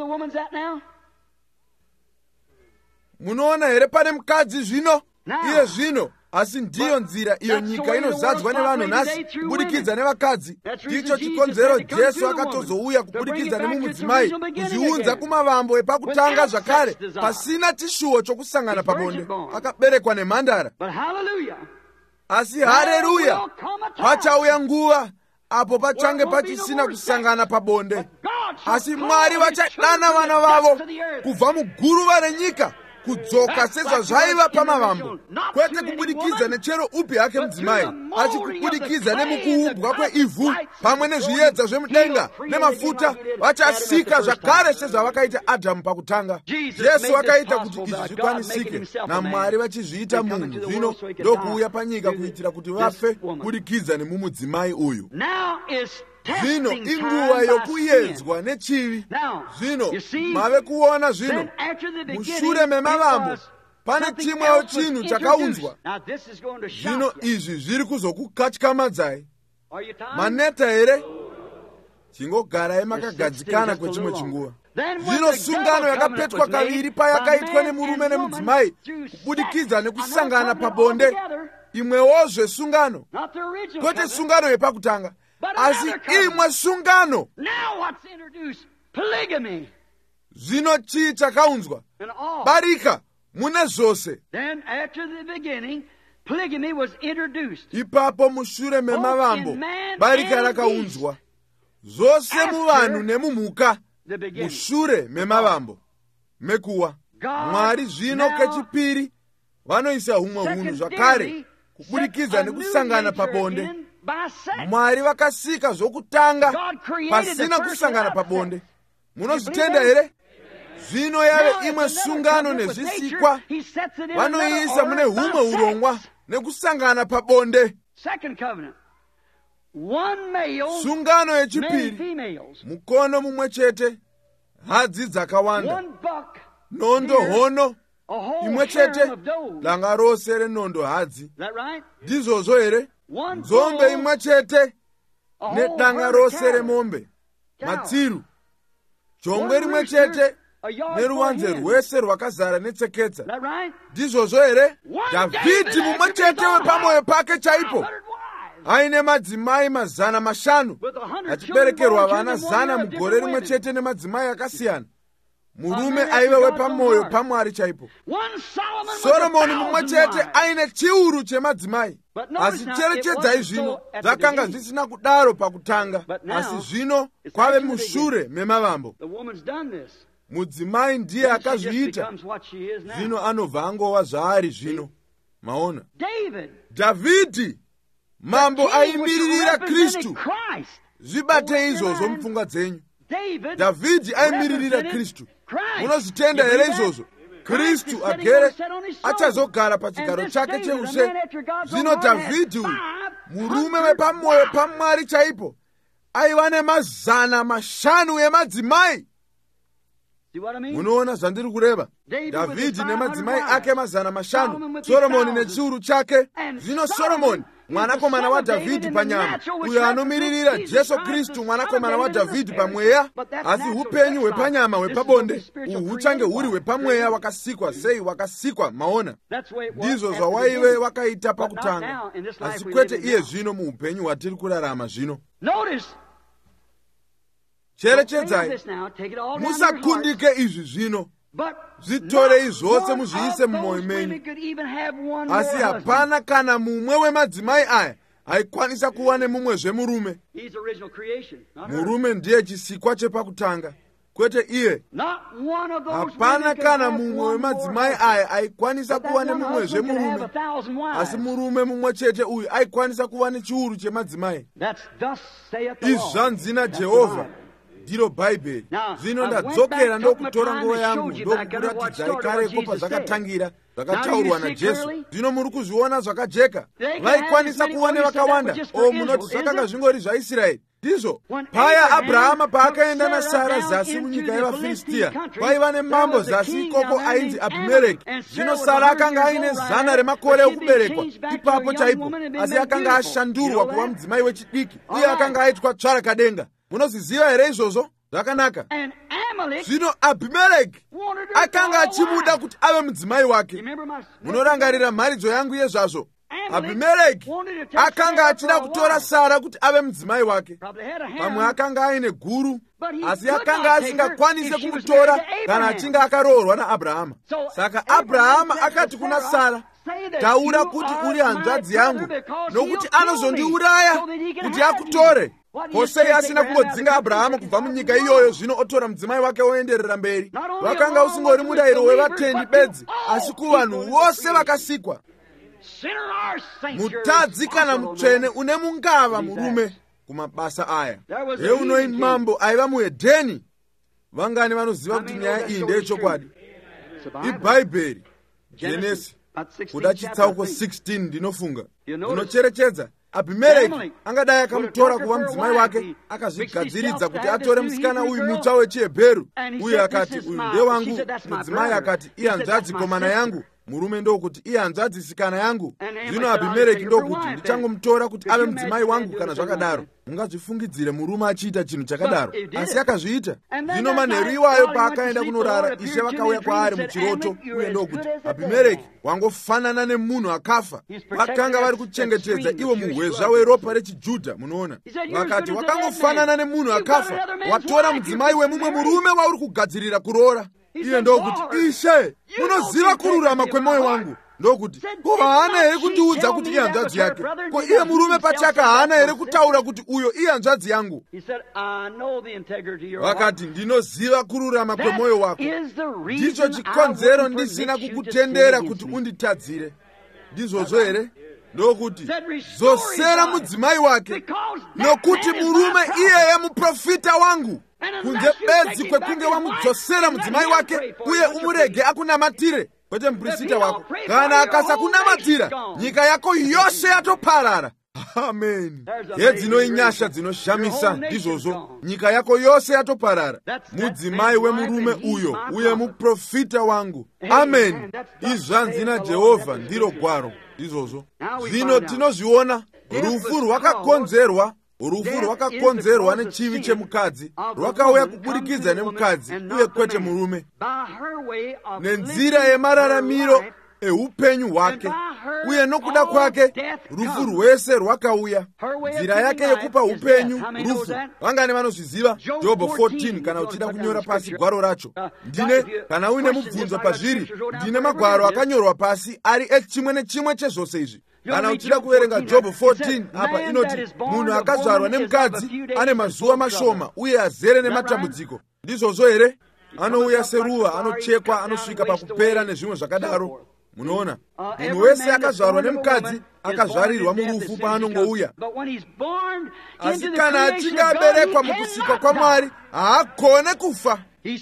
Munoona here pane mukadzi zvino, iye zvino, asi ndiyo nzira iyo nyika inozadzwa nevanhu nhasi, kubudikidza nevakadzi. Ndicho chikonzero Jesu akatozouya kubudikidza nemumudzimai, kuzviunza kumavambo epakutanga zvakare, pasina chishuwo chokusangana pabonde, akaberekwa nemhandara. Asi haleluya, pachauya nguva apo pachange pachisina kusangana pabonde, asi Mwari vachadana vana vavo kubva muguruva renyika kudzoka sezvazvaiva pamavambo, kwete kubudikidza nechero upi hake mudzimai, asi kubudikidza nemukuumbwa kweivhu pamwe nezviedza zvemudenga nemafuta. Vachasika zvakare sezvavakaita Adhamu pakutanga. Jesu akaita kuti izvi zvikwanisike, naMwari vachizviita munhu. Zvino ndokuuya panyika kuitira kuti vafe kubudikidza nemumudzimai uyu. Zvino inguva yokuyedzwa nechivi. Zvino mave kuona zvino, mushure memavambo pane chimwewo chinhu chakaunzwa. Zvino izvi zviri kuzokukatyamadzai. Maneta here? chingogara yemakagadzikana kwechimwe chinguva. Zvino sungano yakapetwa kaviri payakaitwa nemurume nemudzimai kubudikidza nekusangana pabonde, imwewozve sungano, kwete sungano yepakutanga, asi imwe sungano. Zvino chii chakaunzwa? Barika mune zvose. Ipapo mushure memavambo barika rakaunzwa, zvose muvanhu nemumhuka mushure memavambo mekuwa. Mwari zvino kechipiri vanoisa humwe hunhu zvakare kubudikidza nekusangana pabonde. Mwari vakasika zvokutanga pasina kusangana pabonde. Munozvitenda here? Zvino yave imwe sungano nezvisikwa vanoiisa mune humwe urongwa nekusangana pabonde. Sungano yechipiri, mukono mumwe chete, hadzi dzakawanda, nondo hono imwe chete, danga rose renondo hadzi. Ndizvozvo here? Nzombe imwe chete nedanga rose remombe, matsiru, jongwe rimwe chete neruvanze rwese rwakazara netseketsa. Ndizvozvo here? Dhavhidhi mumwe chete wepamwoyo pake chaipo aine madzimai mazana mashanu achiberekerwa vana zana mugore rimwe chete nemadzimai akasiyana. Murume aive wepamwoyo paMwari chaipo. Soromoni mumwe chete aine chiuru chemadzimai. Asi cherechedzai zvino, zvakanga zvisina kudaro pakutanga, asi zvino kwave mushure memavambo. Mudzimai ndiye akazviita, zvino anobva angova zvaari zvino. Maona? Dhavhidhi mambo aimiririra Kristu. Zvibate izvozvo mupfungwa dzenyu. Dhavhidhi aimiririra Kristu. Munozvitenda here izvozvo? Kristu agere achazogara pachigaro chake cheushe. Zvino Dhavhidhi uyu, murume wepamwoyo paMwari chaipo, aiva nemazana mashanu emadzimai. Munoona zvandiri kureva? Dhavhidhi nemadzimai ake mazana mashanu, Soromoni nechiuru chake. Zvino Soromoni mwanakomana waDhavhidhi panyama, uyo anomiririra Jesu Kristu mwanakomana waDhavhidhi pamweya, asi upenyu hwepanyama hwepabonde uhu huchange huri hwepamweya wakasikwa sei wakasikwa. Maona? Ndizvo zvawaive wakaita pakutanga, asi kwete iye zvino muupenyu hwatiri kurarama zvino. Cherechedzai, musakundike izvi zvino, zvitorei zvose muzviise mumwoyo menyu. Asi hapana kana mumwe wemadzimai aya aikwanisa kuva nemumwezve murume. Murume ndiye chisikwa chepakutanga, kwete iye. Hapana kana mumwe wemadzimai aya aikwanisa kuva nemumwezve murume, asi murume mumwe chete uyu aikwanisa kuva nechiuru chemadzimai. Izvi zvanzi naJehovha, ndiro Bhaibheri. Zvino ndadzokera ndokutora nguva yangu ndokuratidzai kareko pazvakatangira zvakataurwa naJesu. Zvino muri kuzviona zvakajeka. Vaikwanisa kuva nevakawanda. O, munoti zvakanga zvingori zvaIsraeri. Ndizvo, paya Abhurahama paakaenda naSara zasi munyika yevaFiristia, paiva nemambo zasi ikoko ainzi Abhimereki. Zvino Sara akanga aine zana remakore okuberekwa ipapo chaipo, asi akanga ashandurwa kuva mudzimai wechidiki, uye akanga aitwa tsvarakadenga. Munozviziva here izvozvo? Zvakanaka. Zvino Abhimereki akanga achimuda kuti ave mudzimai wake. Munorangarira mharidzo yangu yezvazvo? Abhimereki akanga achida kutora Sara kuti ave mudzimai wake. Pamwe akanga aine guru, asi akanga asingakwanise kumutora kana achinge akaroorwa naAbhurahama. Saka Abhurahama akati kuna Sara, taura kuti uri hanzvadzi yangu, nokuti anozondiuraya kuti akutore. Posei asina kungodzinga Abhurahama kubva munyika iyoyo, zvino otora mudzimai wake oenderera mberi. Wakanga usingori murayiro wevatendi bedzi, asi kuvanhu vose vakasikwa. Mutadzi kana mutsvene une mungava murume kumabasa aya. Heunoi mambo aiva muHedheni. Vangani vanoziva kuti nyaya iyi ndeyechokwadi? IBhaibheri, Genesi, kuda chitsauko sixteen ndinofunga. Unocherechedza, Abhimereki angadai akamutora kuva mudzimai wake, akazvigadziridza kuti atore musikana uyu mutsva wechiHebheru, uye akati, uyu ndewangu. Mudzimai akati, ihanzvadzi komana yangu, murume ndokuti iye hanzi adzisikana yangu. Zvino Abhimereki ndokuti ndichangomutora kuti ave mudzimai wangu kana zvakadaro. Mungazvifungidzire murume achiita chinhu chakadaro, asi akazviita. Zvino manheru iwayo paakaenda kunorara, Ishe vakauya kwaari muchiroto, uye ndokuti Abhimereki wangofanana nemunhu akafa. Vakanga vari kuchengetedza iwo muhwezva weropa rechiJudha, munoona. Vakati wakangofanana nemunhu akafa, watora mudzimai wemumwe murume wauri kugadzirira kuroora. Iye ndokuti Ishe, munoziva kururama kwemwoyo wangu. Ndokuti ko haana here kundiudza kuti iye hanzvadzi yake? Ko iye murume pachake haana here kutaura kuti uyo iye hanzvadzi yangu? Vakati ndinoziva kururama kwemwoyo wako, ndicho chikonzero ndisina kukutendera kuti unditadzire. Ndizvozvo here? Ndokuti dzosera mudzimai wake, nokuti murume iyeye muprofita wangu. Kunze bedzi kwekunge wamudzosera mudzimai wake uye umurege akunamatire, kwete muprofita wako. Kana akasakunamatira, nyika yako yose yatoparara. Amen. Yedzino inyasha dzinoshamisa ndizvozvo, nyika yako yose yatoparara. Mudzimai wemurume uyo uye muprofita wangu. Amen. Izvanzi naJehovha ndiro gwaro izvozvo. Zvino tinozviona rufu rwakakonzerwa Rufu rwakakonzerwa nechivi chemukadzi, rwakauya kuburikidza nemukadzi uye kwete murume, nenzira yemararamiro eupenyu hwake, uye nokuda kwake rufu rwese rwakauya. Nzira yake yekupa upenyu rufu, vangani vanozviziva? Jobho fourteen, kana uchida kunyora pasi gwaro racho. Ndine kana uine mubvunzo pazviri, ndine magwaro akanyorwa pasi ari echimwe nechimwe chezvose izvi. Kana uchida kuverenga Jobho fourteen, apa inoti munhu akazvarwa nemukadzi ane mazuva mashoma uye azere nematambudziko. Ndizvozvo here? Anouya seruva, anochekwa, anosvika pakupera nezvimwe zvakadaro. Munoona, munhu wese akazvarwa nemukadzi akazvarirwa murufu paanongouya. Asi kana achinge aberekwa mukusika kwaMwari, haagone kufa.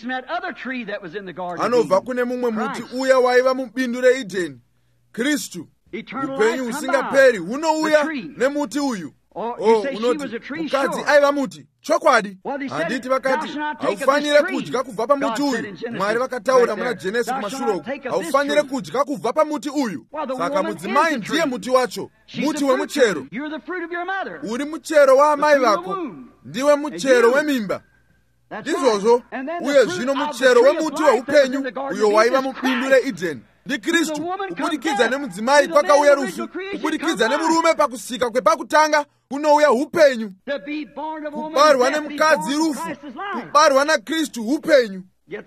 Anobva kune mumwe muti uya waiva mubindu reEdheni, Kristu. Upenyu husingaperi hunouya nemuti uyu. Oh, unoti mukadzi aiva muti. Chokwadi, handiti vakati haufanire kudya kubva pamuti uyu. Mwari vakataura muna Jenesi kumashure uku, haufanire kudya kubva pamuti uyu. Saka mudzimai ndiye muti wacho, muti wemuchero. Uri muchero waamai vako, ndiwe muchero wemimba. Ndizvozvo, uye zvino muchero wemuti weupenyu uyo waiva mubindu reEdheni ndi Kristu. Kubudikidza nemudzimai kwakauya rufu, kubudikidza nemurume pakusika kwepakutanga kunouya upenyu. Kubarwa nemukadzi rufu, kubarwa naKristu upenyu.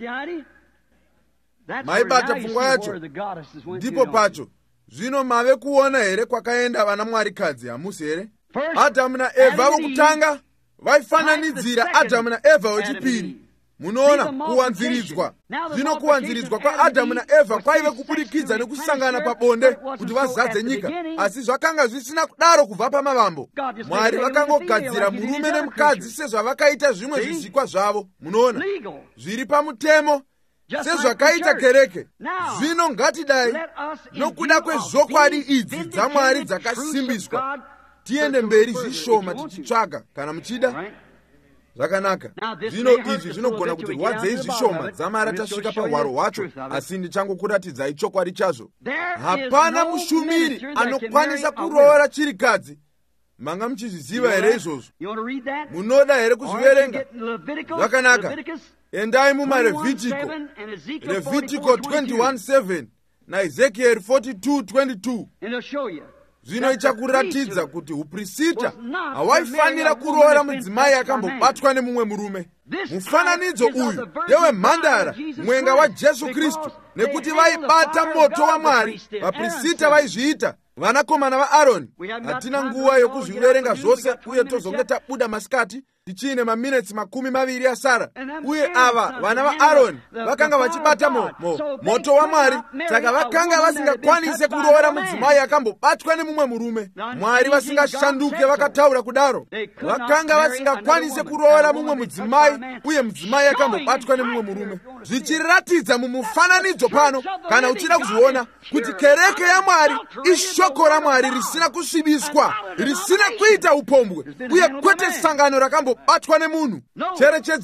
Maibata pfungwa yacho? Ndipo pacho zvino mave kuona here kwakaenda vana mwarikadzi, hamusi here? Adhamu naEvha vokutanga vaifananidzira Adhamu naEvha wechipiri. Munoona kuwanziridzwa. Zvino kuwanziridzwa kwaAdhamu naEvha kwaive kubudikidza nekusangana pabonde kuti vazadze nyika, asi zvakanga zvisina kudaro kubva pamavambo. Mwari vakangogadzira murume nemukadzi sezvavakaita zvimwe zvisikwa zvavo. Munoona, zviri pamutemo sezvakaita kereke. Zvino ngatidai nokuda kwezvokwadi idzi dzaMwari dzakasimbiswa, tiende mberi zvishoma tichitsvaga kana muchida. Zvakanaka. Zvino izvi zvinogona kuti rwadzei zvishoma dzamara tasvika pahwaro hwacho, asi ndichangokuratidzai chokwadi chazvo. Hapana mushumiri anokwanisa kuroora chirikadzi. Manga muchizviziva here izvozvo? Munoda here kuzviverenga? Zvakanaka. Endai mumaRevhitiko, Revhitiko twenty-one seven naEzekieri forty-two twenty-two. Zvino ichakuratidza kuti uprista hawaifanira kuroora mudzimai akambobatwa nemumwe murume. Mufananidzo uyu ndewe mhandara, mwenga waJesu Kristu, nekuti vaibata moto waMwari. Vaprista vaizviita, vanakomana vaAroni. Hatina nguva yokuzviverenga zvose, uye tozonge tabuda masikati tichine maminitsi makumi maviri asara. Uye ava vana vaAroni vakanga vachibata mo, mo, moto waMwari, saka vakanga vasingakwanise kuroora mudzimai akambobatwa nemumwe murume. Mwari vasingashanduke vakataura kudaro. Vakanga vasingakwanise kuroora mumwe mudzimai uye mudzimai akambobatwa nemumwe murume. Zvichiratidza mumufananidzo pano, kana uchida kuzviona, kuti kereke yaMwari ishoko raMwari risina kusvibiswa, risina kuita upombwe, uye kwete sangano rakambobatwa nemunhu. Cherechedzai,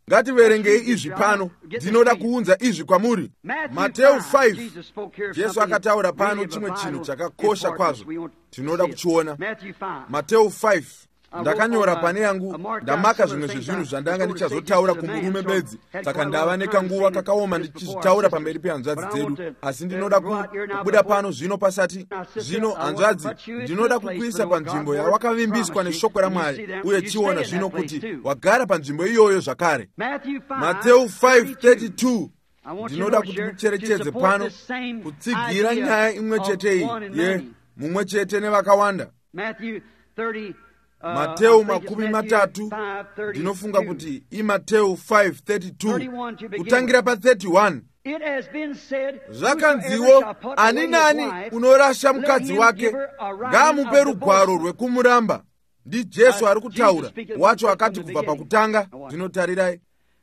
ngativerengei izvi pano. Ndinoda kuunza izvi kwamuri. Mateyu five. Jesu akataura pano chimwe chinhu chakakosha kwazvo tinoda kuchiona. Mateyu five. Ndakanyora pane yangu, ndamaka zvimwe zvezvinhu zvandanga ndichazotaura kumurume bedzi, saka ndava nekanguva kakaoma ndichizvitaura pamberi pehanzvadzi dzedu. Asi ndinoda kubuda pano zvino pasati. Zvino hanzvadzi, ndinoda kukuisa panzvimbo yawakavimbiswa neshoko raMwari, uye chiona zvino kuti wagara panzvimbo iyoyo zvakare. Mateyu five thirty-two. Ndinoda kuti mucherechedze pano kutsigira nyaya imwe chete iyi ye mumwe chete nevakawanda. Mateyu makumi matatu. Ndinofunga kuti iMateyu five thirty-two kutangira pa thirty-one. Zvakanziwo, ani nani unorasha mukadzi wake ngaamupe rugwaro rwekumuramba. Ndi Jesu ari kutaura, wacho akati kubva pakutanga. Ndinotarirai.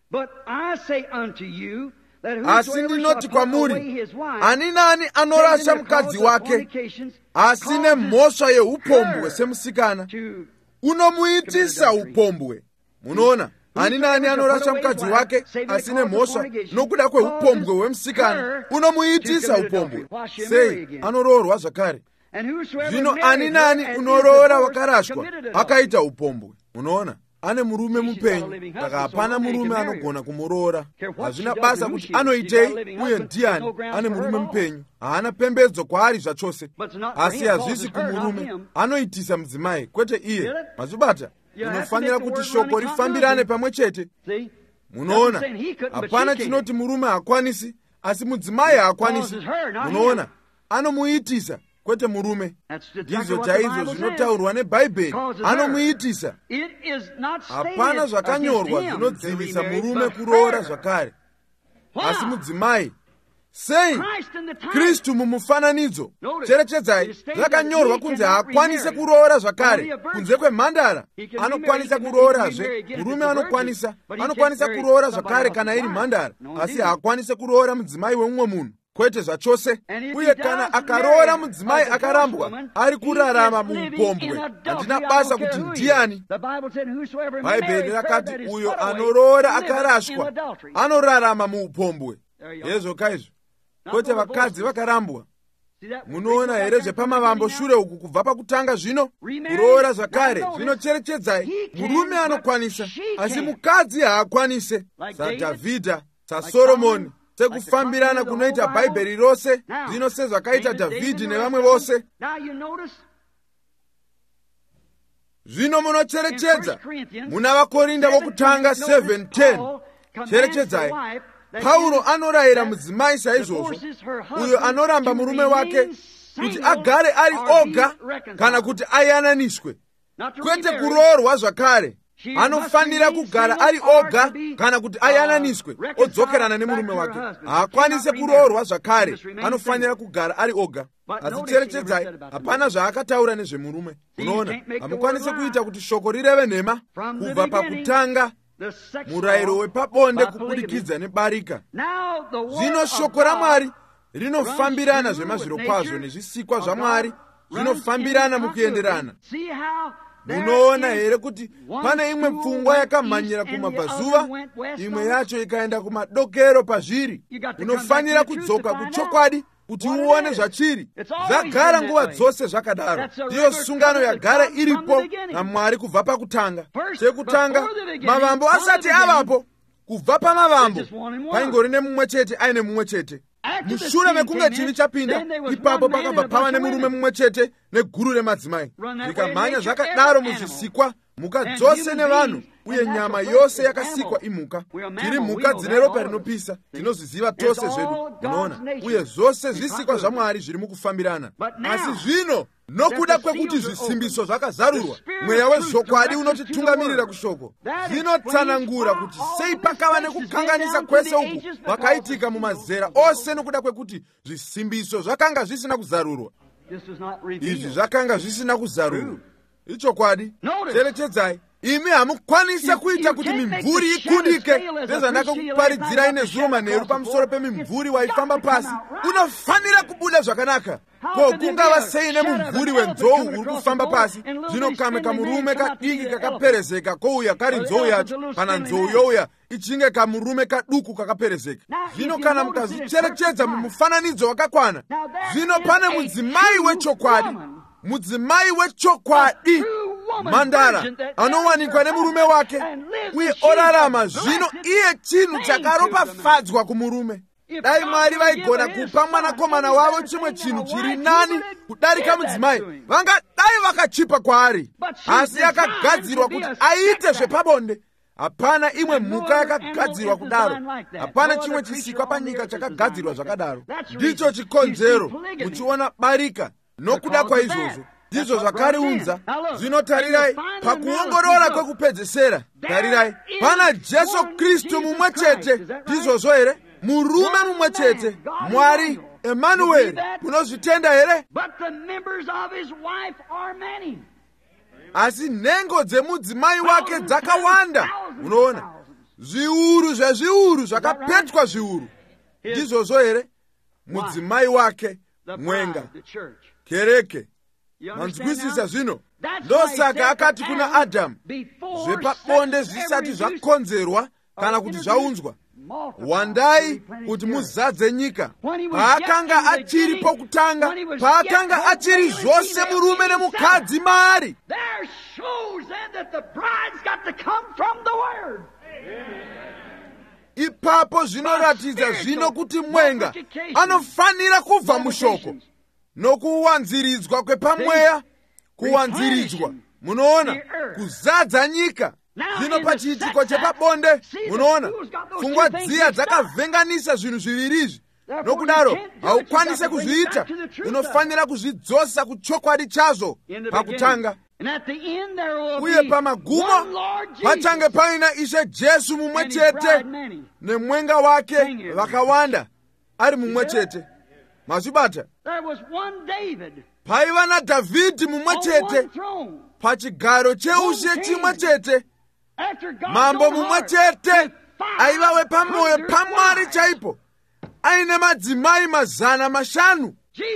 Asi ndinoti kwamuri, ani nani anorasha mukadzi wake asine mhosva yeupombwe semusikana unomuitisa upombwe. Munoona, ani nani anorasha mukadzi wake asine mhosva nokuda kweupombwe hwemusikana unomuitisa upombwe. Sei anoroorwa zvakare. Zvino ani nani unoroora wakarashwa akaita upombwe. Munoona, ane murume mupenyu, saka hapana murume anogona kumuroora. Hazvina basa kuti anoitei uye ndiani. Ane murume mupenyu, haana pembedzo kwaari zvachose. Asi hazvisi kumurume anoitisa mudzimai, kwete iye. Mazvibata, inofanira kuti shoko rifambirane pamwe chete. Munoona, hapana chinoti murume haakwanisi, asi mudzimai haakwanisi. Munoona, anomuitisa kwete murume. Ndizvo chaizvo zvinotaurwa neBhaibheri, anomuitisa. Hapana zvakanyorwa zvinodzivisa murume kuroora zvakare, asi mudzimai. Sei Kristu mumufananidzo, cherechedzai, zvakanyorwa kunze haakwanise kuroora zvakare kunze kwemhandara. Anokwanisa kuroorazve, murume anokwanisa anokwanisa kuroora zvakare kana iri mhandara, asi haakwanise kuroora mudzimai wemumwe munhu, kwete zvachose. Uye kana akaroora mudzimai akarambwa, ari kurarama muupombwe. Handina basa kuti ndiani. Bhaibheri rakati uyo anoroora akarashwa anorarama muupombwe. Yezvo kaizvo, kwete vakadzi vakarambwa. Munoona here zvepamavambo shure uku kubva pakutanga zvino kuroora zvakare. Zvinocherechedzai, murume anokwanisa asi mukadzi haakwanise. SaDhavhidha, saSoromoni, sekufambirana kunoita Bhaibheri rose, zvino sezvakaita Dhavhidhi nevamwe vose. Zvino munocherechedza muna vaKorinda vokutanga seven ten. Cherechedzai, Pauro anorayira mudzimai saizvozvo, uyo anoramba murume wake, kuti agare ari oga kana kuti ayananiswe, kwete kuroorwa zvakare. Anofanira kugara ari oga kana kuti ayananiswe odzokerana nemurume wake. Haakwanise kuroorwa zvakare, anofanira kugara ari oga. Asi cherechedzai, hapana zvaakataura nezvemurume. Unoona, hamukwanise kuita kuti shoko rireve nhema kubva pakutanga. Murayiro wepabonde kubudikidza nebarika. Zvino shoko raMwari rinofambirana zvemazviro kwazvo nezvisikwa zvaMwari, zvinofambirana mukuenderana. Munoona here kuti pane imwe pfungwa yakamhanyira kumabvazuva, imwe yacho ikaenda kumadokero pazviri. Unofanira kudzoka kuchokwadi kuti uone zvachiri. Zvagara nguva dzose zvakadaro. Ndiyo sungano yagara iripo naMwari kubva pakutanga. Chekutanga, mavambo asati avapo, kubva pamavambo paingori nemumwe chete aine mumwe chete. Mushure mekunge chivi chapinda, ipapo pakabva pava nemurume mumwe chete neguru remadzimai. Zvikamhanya zvakadaro muzvisikwa, mhuka dzose nevanhu, uye nyama yose yakasikwa imhuka. Tiri mhuka dzine ropa rinopisa, tinozviziva tose zvedu. Unoona, uye zvose zvisikwa zvaMwari zviri mukufambirana. Asi zvino, nokuda kwekuti zvisimbiso zvakazarurwa, mweya wezvokwadi unotitungamirira kushoko. Zvinotsanangura kuti sei pakava nekukanganisa kwese uku kwakaitika mumazera ose nokuda kwekuti zvisimbiso zvakanga zvisina kuzarurwa. Izvi zvakanga zvisina kuzarurwa. Ichokwadi. Cherechedzai, imi hamukwanise kuita kuti mimvuri ikundike. Sezvandakakuparidzirai nezuva manheru pamusoro pemimvuri waifamba pasi. Unofanira kubuda zvakanaka. Ko kungava sei nemumvuri wenzou uri kufamba pasi. Zvino kamwe kamurume kadiki kakaperezeka kouya kari nzou yacho, kana nzou youya ichinge kamurume kaduku kakaperezeka. Zvino kana mukazicherechedza mumufananidzo wakakwana, zvino pane mudzimai wechokwadi, mudzimai wechokwadi, mhandara anowanikwa nemurume wake uye orarama. Zvino iye chinhu chakaropafadzwa kumurume. Dai Mwari vaigona kupa mwanakomana wavo chimwe chinhu chiri nani kudarika mudzimai, vangadai vakachipa kwaari. Asi akagadzirwa kuti aite zvepabonde. Hapana imwe mhuka yakagadzirwa kudaro. Hapana chimwe chisikwa panyika chakagadzirwa zvakadaro. Ndicho chikonzero muchiona barika nokuda kwaizvozvo ndizvo zvakariunza. Zvino tarirai, pakuongorora kwekupedzesera, tarirai, pana Jesu Kristu mumwe chete, ndizvozvo here? Murume mumwe chete, Mwari Emmanuel. Munozvitenda here? Asi nhengo dzemudzimai wake dzakawanda. Unoona, zviuru zvezviuru zvakapetwa zviuru, ndizvozvo here? Mudzimai wake mwenga, kereke. Manzwisisa zvino? Ndosaka akati kuna Adhamu, zvepabonde zvisati zvakonzerwa kana kuti zvaunzwa, wandai kuti muzadze nyika. Paakanga achiri pokutanga, paakanga achiri zvose murume nemukadzi maari. Ipapo zvinoratidza zvino kuti mwenga anofanira kubva mushoko nokuwanziridzwa kwepamweya, kuwanziridzwa, munoona, kuzadza nyika. Zvino pachiitiko chepabonde, munoona, pfungwa dziya dzakavhenganisa zvinhu zviviri izvi. Nokudaro haukwanise kuzviita, unofanira kuzvidzosa kuchokwadi chazvo pakutanga. Uye pamagumo pachange paina Ishe Jesu mumwe chete nemwenga wake vakawanda ari mumwe chete. Mazvibata? Paiva naDhavhidhi mumwe chete pachigaro cheushe chimwe chete, mambo mumwe chete aiva wepamwoyo paMwari chaipo, aine madzimai mazana mashanu.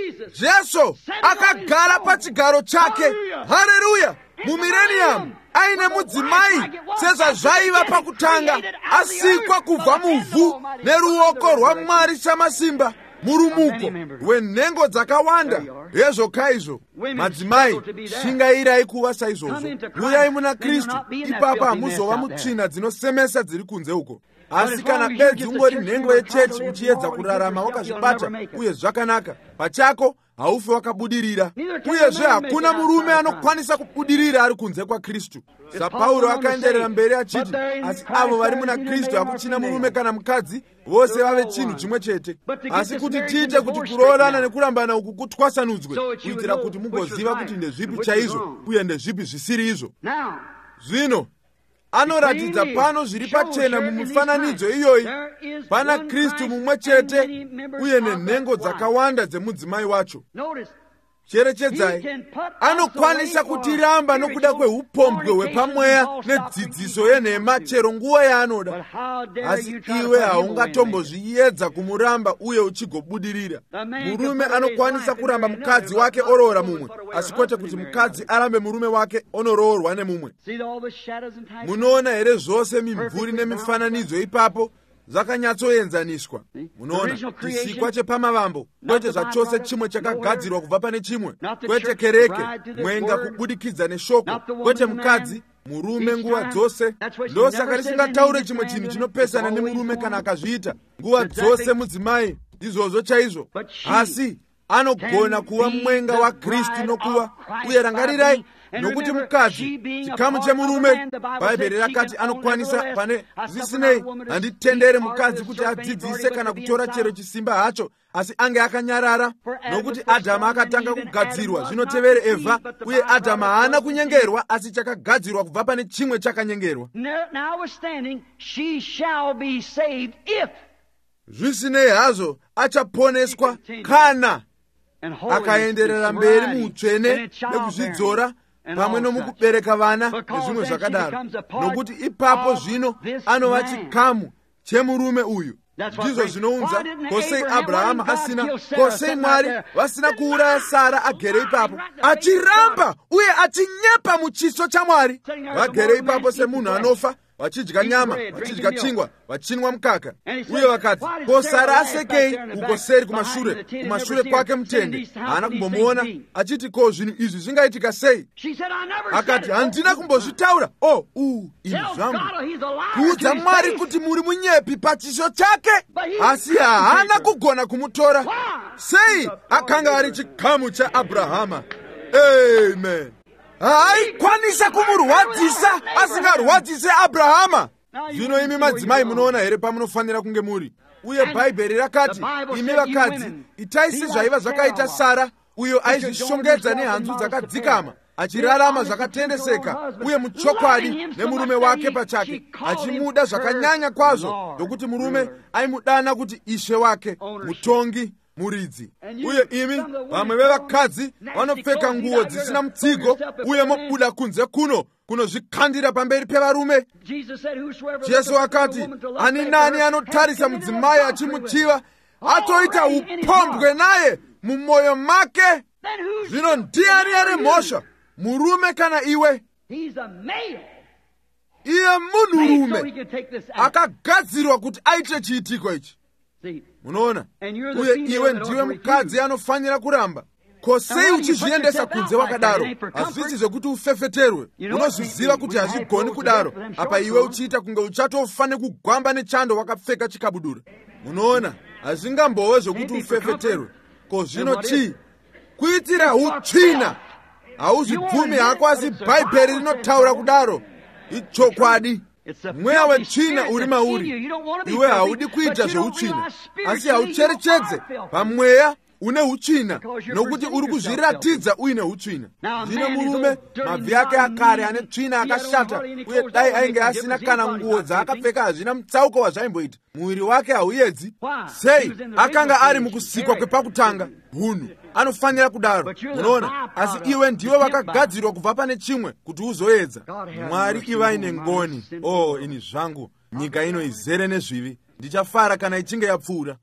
Jesu akagara pachigaro chake, haleluya, mumireniamu, aine mudzimai sezvazvaiva pakutanga, asikwa kubva muvhu neruoko rwaMwari chamasimba, murumuko wenhengo dzakawanda. Hezvo kaizvo, madzimai, shingairai kuva saizvozvo. Uyai muna Kristu, ipapo hamuzova mutsvina dzinosemesa dziri kunze uko. Asi kana bedzi ungori nhengo yechechi uchiedza kurarama wakazvibata uye zvakanaka, pachako haufi wakabudirira. Uyezve hakuna murume anokwanisa kubudirira ari kunze kwaKristu. SaPauro akaenderera mberi achiti, asi avo vari muna Kristu hakuchina murume kana mukadzi, vose vave chinhu chimwe chete. Asi kuti tiite kuti kuroorana nekurambana uku kutwasanudzwe, kuitira kuti mugoziva kuti ndezvipi chaizvo uye ndezvipi zvisiri izvo. Zvino anoratidza pano zviri pachena mumufananidzo iyoyi, pana Kristu mumwe chete uye nenhengo dzakawanda dzemudzimai wacho. Cherechedzai, anokwanisa kutiramba nokuda kweupombwe hwepamweya nedzidziso yenhema chero nguva yaanoda. Asi iwe haungatombozviedza kumuramba uye uchigobudirira. Murume anokwanisa kuramba mukadzi wake oroora mumwe, asi kwete kuti mukadzi arambe murume wake onoroorwa nemumwe. Munoona here zvose mimvuri nemifananidzo ipapo zvakanyatsoenzaniswa. Munoona, chisikwa chepamavambo, kwete zvachose chimwe chakagadzirwa kubva pane chimwe, kwete kereke, mwenga kubudikidza neshoko, kwete mukadzi, murume nguva dzose. Ndosaka risingataure chimwe chinhu chinopesana nemurume kana akazviita. Nguva dzose mudzimai, ndizvozvo chaizvo. Asi anogona kuva mwenga waKristu nokuva, uye rangarirai, nokuti mukadzi chikamu chemurume, Bhaibheri rakati anokwanisa pane zvisinei. Handitendere mukadzi kuti adzidzise kana kutora chero chisimba hacho, asi ange akanyarara, nokuti Adhamu akatanga kugadzirwa, zvinotevere Evha, uye Adhamu haana kunyengerwa, asi chakagadzirwa kubva pane chimwe chakanyengerwa. Zvisinei hazvo, achaponeswa kana akaenderera mberi muutsvene nekuzvidzora pamwe nomukubereka vana nezvimwe zvakadaro, nokuti ipapo zvino anova chikamu chemurume uyu. Ndizvo zvinounza, kosei Abrahamu asina, kosei Mwari vasina kuuraya Sara agere ipapo, achiramba uye achinyepa muchiso chaMwari. Vagere ipapo semunhu anofa, vachidya nyama, vachidya chingwa, vachinwa mukaka. Uye vakati, ko Sara asekei uko seri kumashure, kumashure kwake mutende? Haana kumbomuona. Achiti, ko zvinhu izvi zvingaitika sei? Akati, handina kumbozvitaura. Oh, uh, ini zvangu. Kuudza Mwari kuti muri munyepi pachiso chake. Asi haana kugona kumutora. Sei? Akanga ari chikamu chaAbrahama. Amen. Haikwanisa kumurwadzisa asingarwadzise Abrahama. Zvino imi madzimai munoona here pamunofanira kunge muri. Uye Bhaibheri rakati, imi vakadzi, itai sezvaiva zvakaita Sara, uyo aizvishongedza nehanzu dzakadzikama, achirarama zvakatendeseka uye muchokwadi nemurume wake pachake, achimuda zvakanyanya kwazvo, ndokuti murume aimudana kuti ishe wake, mutongi, muridzi. Uye imi vamwe vevakadzi vanopfeka nguo dzisina mutsigo uye mobuda kunze kuno kunozvikandira pamberi pevarume. Jesu akati, ani nani anotarisa mudzimai achimuchiva atoita upombwe naye mumwoyo make. Zvino ndiani ari mhosva, murume kana iwe? Iye munhurume akagadzirwa kuti aite chiitiko ichi. Munoona? Uye iwe ndiwe mukadzi anofanira kuramba. Ko sei uchizviendesa kunze wakadaro? Hazvisi zvekuti ufefeterwe. Unozviziva kuti hazvigoni kudaro. Apa iwe uchiita kunge uchatofane kugwamba nechando wakapfeka chikabudura. Munoona? Hazvingambowe zvokuti ufefeterwe. Ko zvino chii? Kuitira utsvina. Hauzvibvumi hako, asi Bhaibheri rinotaura kudaro. Ichokwadi. Mweya wetsvina uri mauri. Iwe haudi kuita zveutsvina, asi haucherechedze pamweya une utsvina, nokuti uri kuzviratidza uine utsvina. Zvino murume, mabvi ake akare ane tsvina akashata, uye dai ainge asina kana nguo dzaakapfeka hazvina mutsauko wazvaimboita. Muviri wake hauedzi. Sei? Akanga ari mukusikwa kwepakutanga. Hunhu anofanira kudaro. Munoona? Asi iwe ndiwe wakagadzirwa kubva pane chimwe kuti uzoedza. Mwari ivaine ngoni. Oh, ini zvangu, nyika ino izere nezvivi. Ndichafara kana ichinge yapfuura.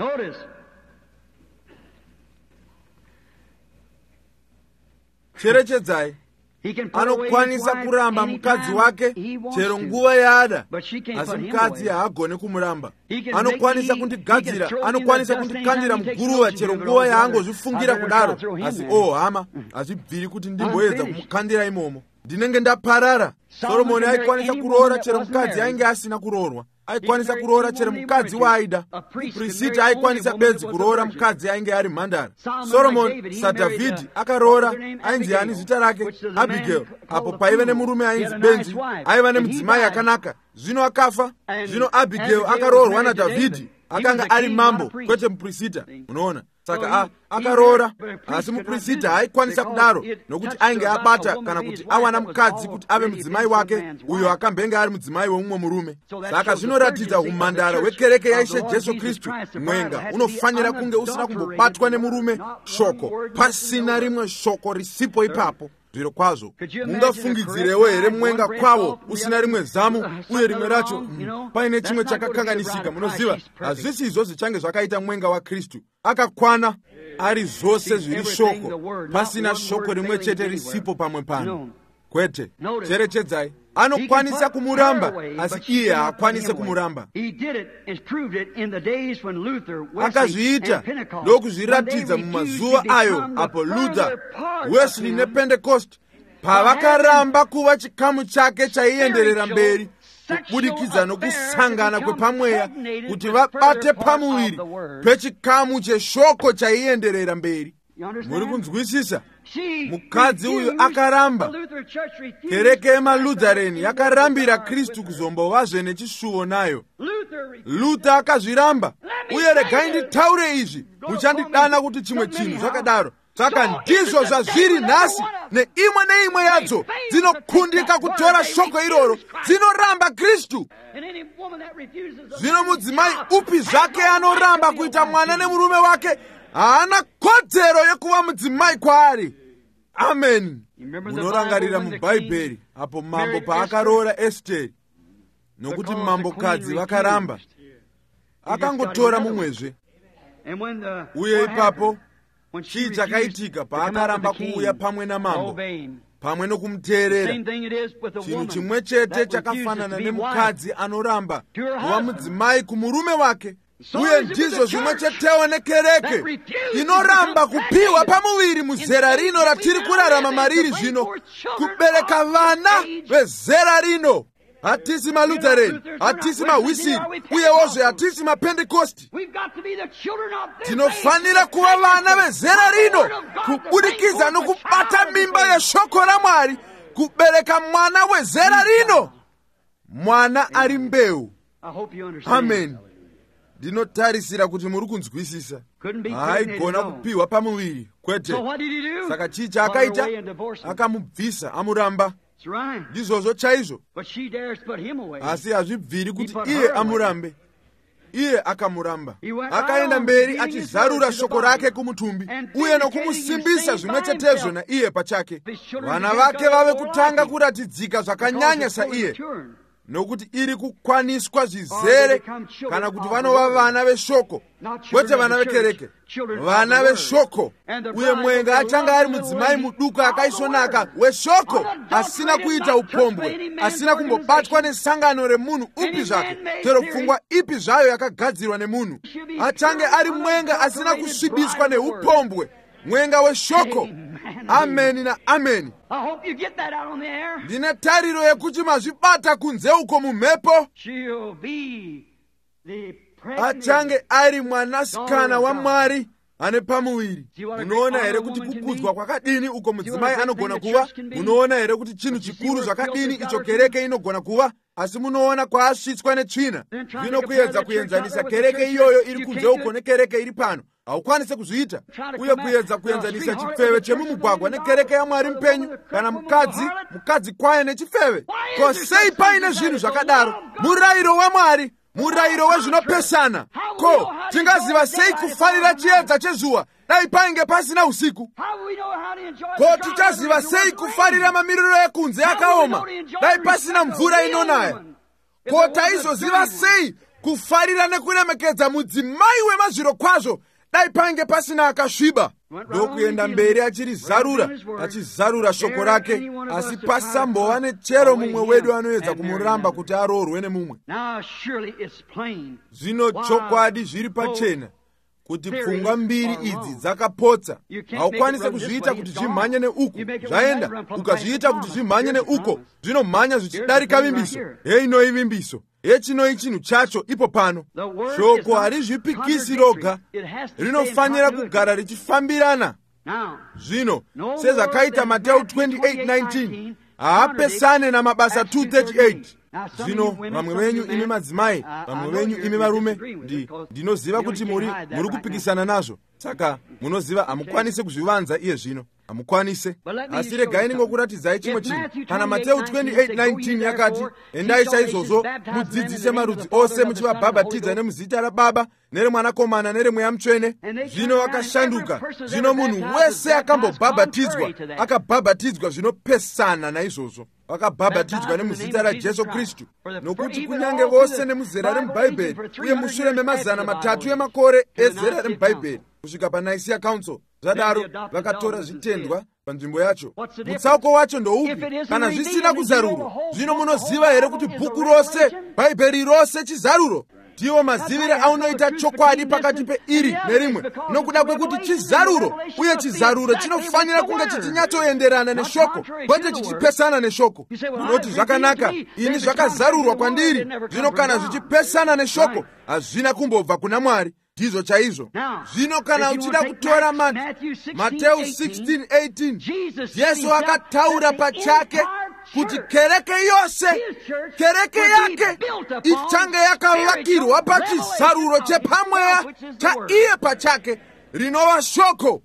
Cherechedzai, anokwanisa kuramba mukadzi wake chero nguva yaada, asi mukadzi haagone kumuramba. Anokwanisa kundigadzira, anokwanisa kundikandira muguruva chero nguva yaangozvifungira kudaro, asi oh hama, hazvibviri kuti ndimboedza kumukandira imomo. Ndinenge ndaparara. Soromoni aikwanisa kuroora chero mukadzi ainge asina kuroorwa. Aikwanisa kuroora chero mukadzi waaida. Prisita aikwanisa bedzi kuroora mukadzi ainge ari mhandara. Soromoni saDhavhidhi akaroora, ainzi ani zita rake? Abigail. Apo paive nemurume ainzi Benzi, aiva nemudzimai akanaka. Zvino akafa. Zvino Abigail akaroorwa naDhavhidhi. Akanga ari mambo, kwete muprista. Unoona? Saka akaroora, asi muprista haikwanisa kudaro, nokuti ainge abata kana kuti awana mukadzi kuti ave mudzimai wake, uyo akambenge ari mudzimai womumwe murume. Saka zvinoratidza umhandara hwekereke yaIshe Jesu Kristu. Mwenga unofanira kunge usina kumbobatwa nemurume shoko, pasina rimwe shoko risipo ipapo. Zviro kwazvo, mungafungidzirewo here mwenga kwavo usina rimwe zamu, uye rimwe racho mm, paine chimwe chakakanganisika. Munoziva, hazvisi izvozvo change zvakaita mwenga waKristu. Akakwana ari zvose zviri shoko, pasina shoko rimwe chete risipo pamwe pano. Kwete, cherechedzai, anokwanisa kumuramba, asi iye haakwanise kumuramba. Akazviita ndokuzviratidza mumazuva ayo apo Luther, Wesley nePentecost pavakaramba kuva chikamu chake chaienderera mberi, kubudikidza nokusangana kwepamweya kuti vabate pamuviri pechikamu cheshoko chaienderera mberi. Muri kunzwisisa? Mukadzi uyu akaramba. Kereke yemalutherani yakarambira Kristu kuzombovazve nechishuvo nayo. Luther akazviramba. Uye regai nditaure izvi, muchandidana kuti chimwe chinhu zvakadaro. Saka ndizvo zvazviri nhasi, neimwe neimwe yadzo dzinokundika kutora shoko iroro, dzinoramba Kristu. Zvino mudzimai upi zvake anoramba kuita mwana nemurume wake, haana kodzero yekuva mudzimai kwaari. Amen. Munorangarira mubhaibheri apo mambo paakaroora Esteri, nokuti mambokadzi vakaramba. Akangotora mumwezve. Uye ipapo chii chakaitika paakaramba kuuya pamwe namambo? pamwe nokumuteerera. Chinhu chimwe chete chakafanana nemukadzi anoramba kuva mudzimai kumurume wake, uye ndizvo zvimwe chetewo nekereke inoramba kupiwa pamuviri muzera rino ratiri kurarama mariri zvino, kubereka vana vezera rino. Hatisi maLutherani, hatisi maWesile, uyewozve hatisi maPentekosti. Tinofanira kuva vana vezera rino, kubudikidza nokubata mimba yeshoko raMwari, kubereka mwana wezera rino, mwana ari mbeu. Amen. Ndinotarisira kuti muri kunzwisisa. Haigona kupiwa pamuviri, kwete. Saka chii chaakaita? Akamubvisa, amuramba. Ndizvozvo chaizvo. Asi hazvibviri kuti iye amurambe. Iye akamuramba. Akaenda mberi achizarura shoko rake kumutumbi, uye nokumusimbisa zvimwe chetezvo naiye pachake. Vana vake vave kutanga kuratidzika zvakanyanya saiye, nokuti iri kukwaniswa zvizere, kana kuti vanova vana veshoko, kwete vana vekereke, vana veshoko. Uye mwenga achanga ari mudzimai muduku akaisvonaka weshoko, asina kuita upombwe, asina kumbobatwa nesangano remunhu upi zvake, chero pfungwa ipi zvayo yakagadzirwa nemunhu. Achange ari mwenga asina kusvibiswa neupombwe, mwenga weshoko. Ameni na ameni. Ndine tariro yekuti mazvibata kunze uko mumhepo. Achange ari mwanasikana waMwari ane pamuviri. Munoona here kuti kukudzwa kwakadini uko mudzimai anogona kuva? Munoona here kuti chinhu chikuru zvakadini icho kereke inogona kuva? Asi munoona kwaasvitswa netsvina. Zvino kuedza kuenzanisa kereke iyoyo iri kunze uko nekereke iri pano, haukwanise kuzviita. Uye kuedza kuenzanisa chifeve chemumugwagwa nekereke yaMwari mupenyu, kana mukadzi mukadzi kwaye nechifeve. Ko sei paine zvinhu zvakadaro? Murayiro waMwari, murayiro wezvinopesana. Ko tingaziva sei kufarira chiedza chezuva dai painge pasina usiku? Ko tichaziva sei kufarira mamiriro ekunze akaoma dai pasina mvura inonaya? Ko taizoziva sei kufarira nekuremekedza mudzimai wemazviro kwazvo dai painge pasina akasviba? Ndokuenda mberi achirizarura, achizarura shoko rake, asi pasambova nechero mumwe wedu anoedza kumuramba kuti aroorwe nemumwe. Zvino chokwadi zviri pachena kuti pfungwa mbiri idzi dzakapotsa. Haukwanise kuzviita kuti zvimhanye neuku, zvaenda. Ukazviita kuti zvimhanye neuko, zvinomhanya zvichidarika vimbiso. Hei noi vimbiso, hechinoi chinhu chacho ipo pano. Shoko harizvipikisi roga, rinofanira kugara richifambirana. Zvino sezvakaita Mateo twenty-eight nineteen, haapesane namabasa two thirty-eight. Zvino vamwe venyu imi madzimai, vamwe venyu imi varume, ndi ndinoziva kuti muri muri kupikisana nazvo. Saka munoziva hamukwanise kuzvivanza iye zvino. Hamukwanise. Asi regai ndingokuratidzai chimwe chinhu. Kana Mateo twenty-eight nineteen yakati, endai chaizvozvo mudzidzise marudzi ose muchivabhabhatidza nemuzita raBaba neremwanakomana neremweya mutsvene. Zvino vakashanduka. Zvino munhu wese akambobhabhatidzwa, akabhabhatidzwa zvinopesana naizvozvo. Vakabhabhatidzwa nemuzita raJesu Kristu, nokuti kunyange vose nemuzera remubhaibheri, uye mushure memazana matatu emakore ezera remubhaibheri kusvika paNicea Council, zvadaro vakatora zvitendwa panzvimbo yacho. Mutsauko wacho ndoupi kana zvisina kuzarurwa? Zvino munoziva here kuti bhuku rose, bhaibheri rose chizaruro? Ndiwo mazivire aunoita chokwadi pakati peiri nerimwe, nokuda kwekuti chizaruro, uye chizaruro chinofanira kunge chichinyatsoenderana neshoko, kwete chichipesana neshoko. Munoti zvakanaka, ini zvakazarurwa kwandiri. Zvino kana zvichipesana neshoko, hazvina kumbobva kuna Mwari. Ndizvo chaizvo. Zvino kana uchida kutora Mateo sixteen eighteen, Yesu akataura pachake kuti kereke yose, kereke yake ichange yakavakirwa pachizaruro chepamweya chaiye pachake, rinova shoko.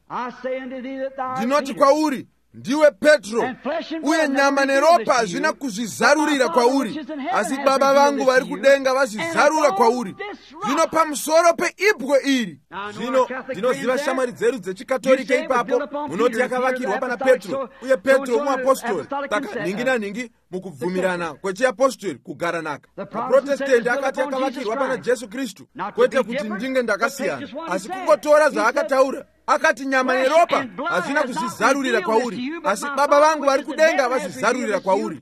Ndinoti kwauri, ndiwe Petro, uye nyama neropa hazvina kuzvizarurira kwauri, asi Baba vangu vari kudenga vazvizarura kwauri. Zvino pamusoro peibwe iri, zvino ndinoziva shamwari dzedu dzechikatolika ipapo munoti yakavakirwa pana Petro, uye Petro muapostoli. Saka ningi naningi mukubvumirana kwechiapostoli kugara naka. Maprotestanti akati akavakirwa pana Jesu Kristu, kwete kuti ndinge ndakasiyana, asi kungotora zvaakataura. Akati nyama neropa hazvina kuzvizarurira kwauri, asi Baba vangu vari kudenga vazvizarurira kwauri.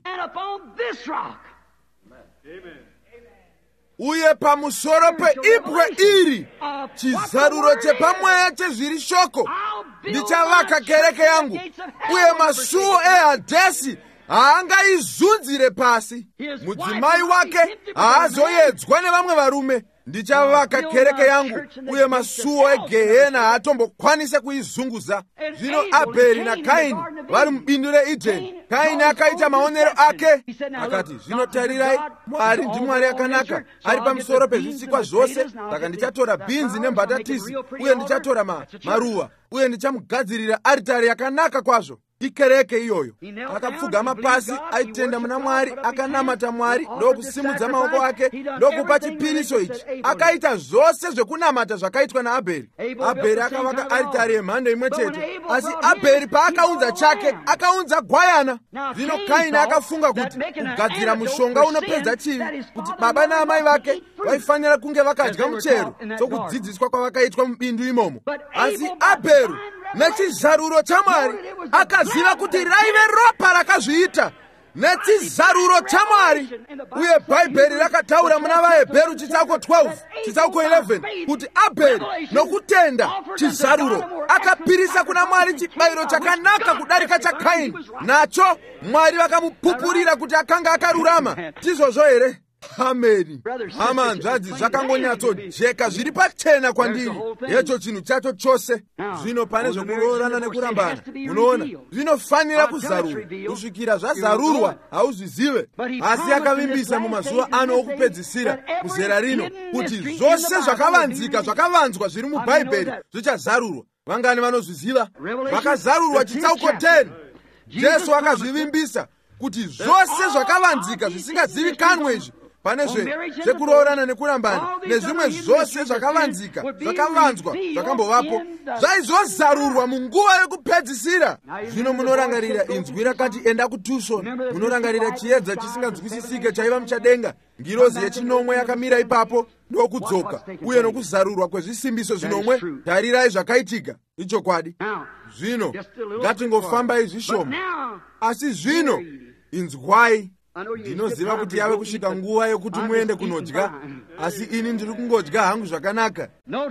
Uye pamusoro peibwe iri, chizaruro chepamweya chezviri shoko, ndichavaka kereke yangu, uye masuo eHadhesi haangaizunzire pasi. Mudzimai wake haazoyedzwa nevamwe varume. Ndichavaka kereke yangu, uye masuo egehena haatombokwanise kuizunguza. Zvino Abheri naKaini vari mubindu reEdheni. Kaini akaita maonero ake, akati, zvino tarirai, Mwari ndiMwari akanaka, ari pamusoro pezvisikwa zvose. Saka ndichatora bhinzi nembatatisi, uye ndichatora ma, maruva, uye ndichamugadzirira aritari yakanaka kwazvo. Ikereke iyoyo. Akapfugama pasi, aitenda muna Mwari, akanamata Mwari, ndokusimudza maoko ake, ndokupa chipiriso ichi. Akaita zvose zvekunamata zvakaitwa naAbheri. Abheri akavaka aritari yemhando imwe chete, asi Abheri paakaunza chake, akaunza gwayana. Zvino Kaini akafunga kuti kugadzira mushonga unopedza chivi, kuti baba naamai vake vaifanira kunge vakadya muchero sokudzidziswa kwavakaitwa mubindu imomo. Asi Abheri nechizaruro chaMwari akaziva kuti raive ropa rakazviita nechizaruro chaMwari. Uye Bhaibheri rakataura muna vaHebheru chitsauko twelve chitsauko eleven kuti Abheri nokutenda chizaruro akapirisa kuna Mwari chibayiro chakanaka kudarika cha Kaini, nacho Mwari vakamupupurira kuti akanga akarurama. Tizvozvo here? Ameni. Hama nzvadzi zvakangonyatsojeka zviri pachena kwandiri, hecho chinhu chacho chose. Zvino pane zvokuroorana nekurambana, munoona, zvinofanira kuzarurwa. Kusvikira zvazarurwa hauzvizive. Asi akavimbisa mumazuva ano okupedzisira kuzera rino kuti zvose zvakavanzika zvakavanzwa zviri muBhaibheri zvichazarurwa. Vangani vanozviziva? Vakazarurwa chitsauko ten. Jesu akazvivimbisa kuti zvose zvakavanzika zvisingazivikanwe izvi, pane zvekuroorana nekurambana nezvimwe zvose zvakavanzika zvakavanzwa zvakambovapo, zvaizozarurwa munguva yokupedzisira. Zvino munorangarira inzwi rakati enda kuTushoni, munorangarira chiedza chisinganzwisisike chaiva muchadenga, ngirozi yechinomwe yakamira ipapo ndokudzoka, uye nokuzarurwa kwezvisimbiso zvinomwe. Tarirai zvakaitika, ichokwadi. Zvino ngatingofamba izvishoma, asi zvino inzwai. Ndinoziva kuti yave kusvika nguva yokuti muende kunodya, asi ini ndiri kungodya hangu zvakanaka.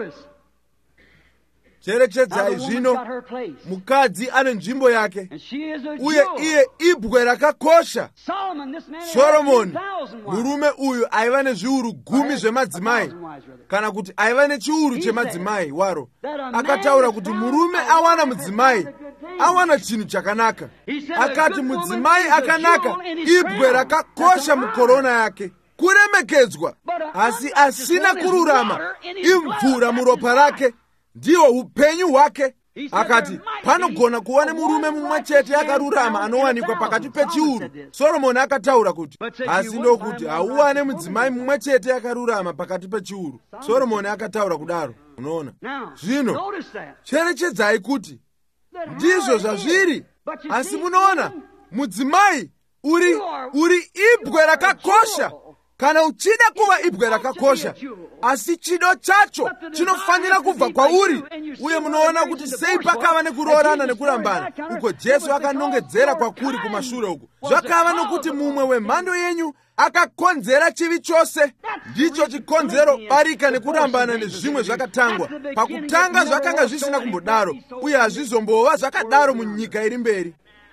Cherechedzai zvino, mukadzi ane nzvimbo yake, uye iye ibwe rakakosha. Soromoni, murume uyu aiva nezviuru gumi zvemadzimai, kana kuti aiva nechiuru chemadzimai waro. Akataura kuti murume awana mudzimai, awana chinhu chakanaka. Akati mudzimai akanaka, ibwe rakakosha mukorona yake, kuremekedzwa. Asi asina kururama, imvura muropa rake, ndiwo upenyu hwake. Akati panogona kuva nemurume mumwe chete akarurama anowanikwa pakati pechiuru. Soromoni akataura kuti asi ndokuti hauwane mudzimai mumwe chete akarurama pakati pechiuru. Soromoni akataura kudaro. Unoona? Zvino cherechedzai kuti ndizvo zvazviri. Asi munoona, mudzimai uri uri ibwe rakakosha. Kana uchida kuva ibwe rakakosha, asi chido chacho chinofanira kubva kwauri. Uye munoona kuti sei pakava nekuroorana nekurambana, uko Jesu akanongedzera kwakuri kumashure uko. Zvakava nokuti mumwe wemhando yenyu akakonzera chivi chose. Ndicho chikonzero barika nekurambana nezvimwe zvakatangwa. Pakutanga zvakanga zvisina kumbodaro, uye hazvizombova zvakadaro munyika iri mberi.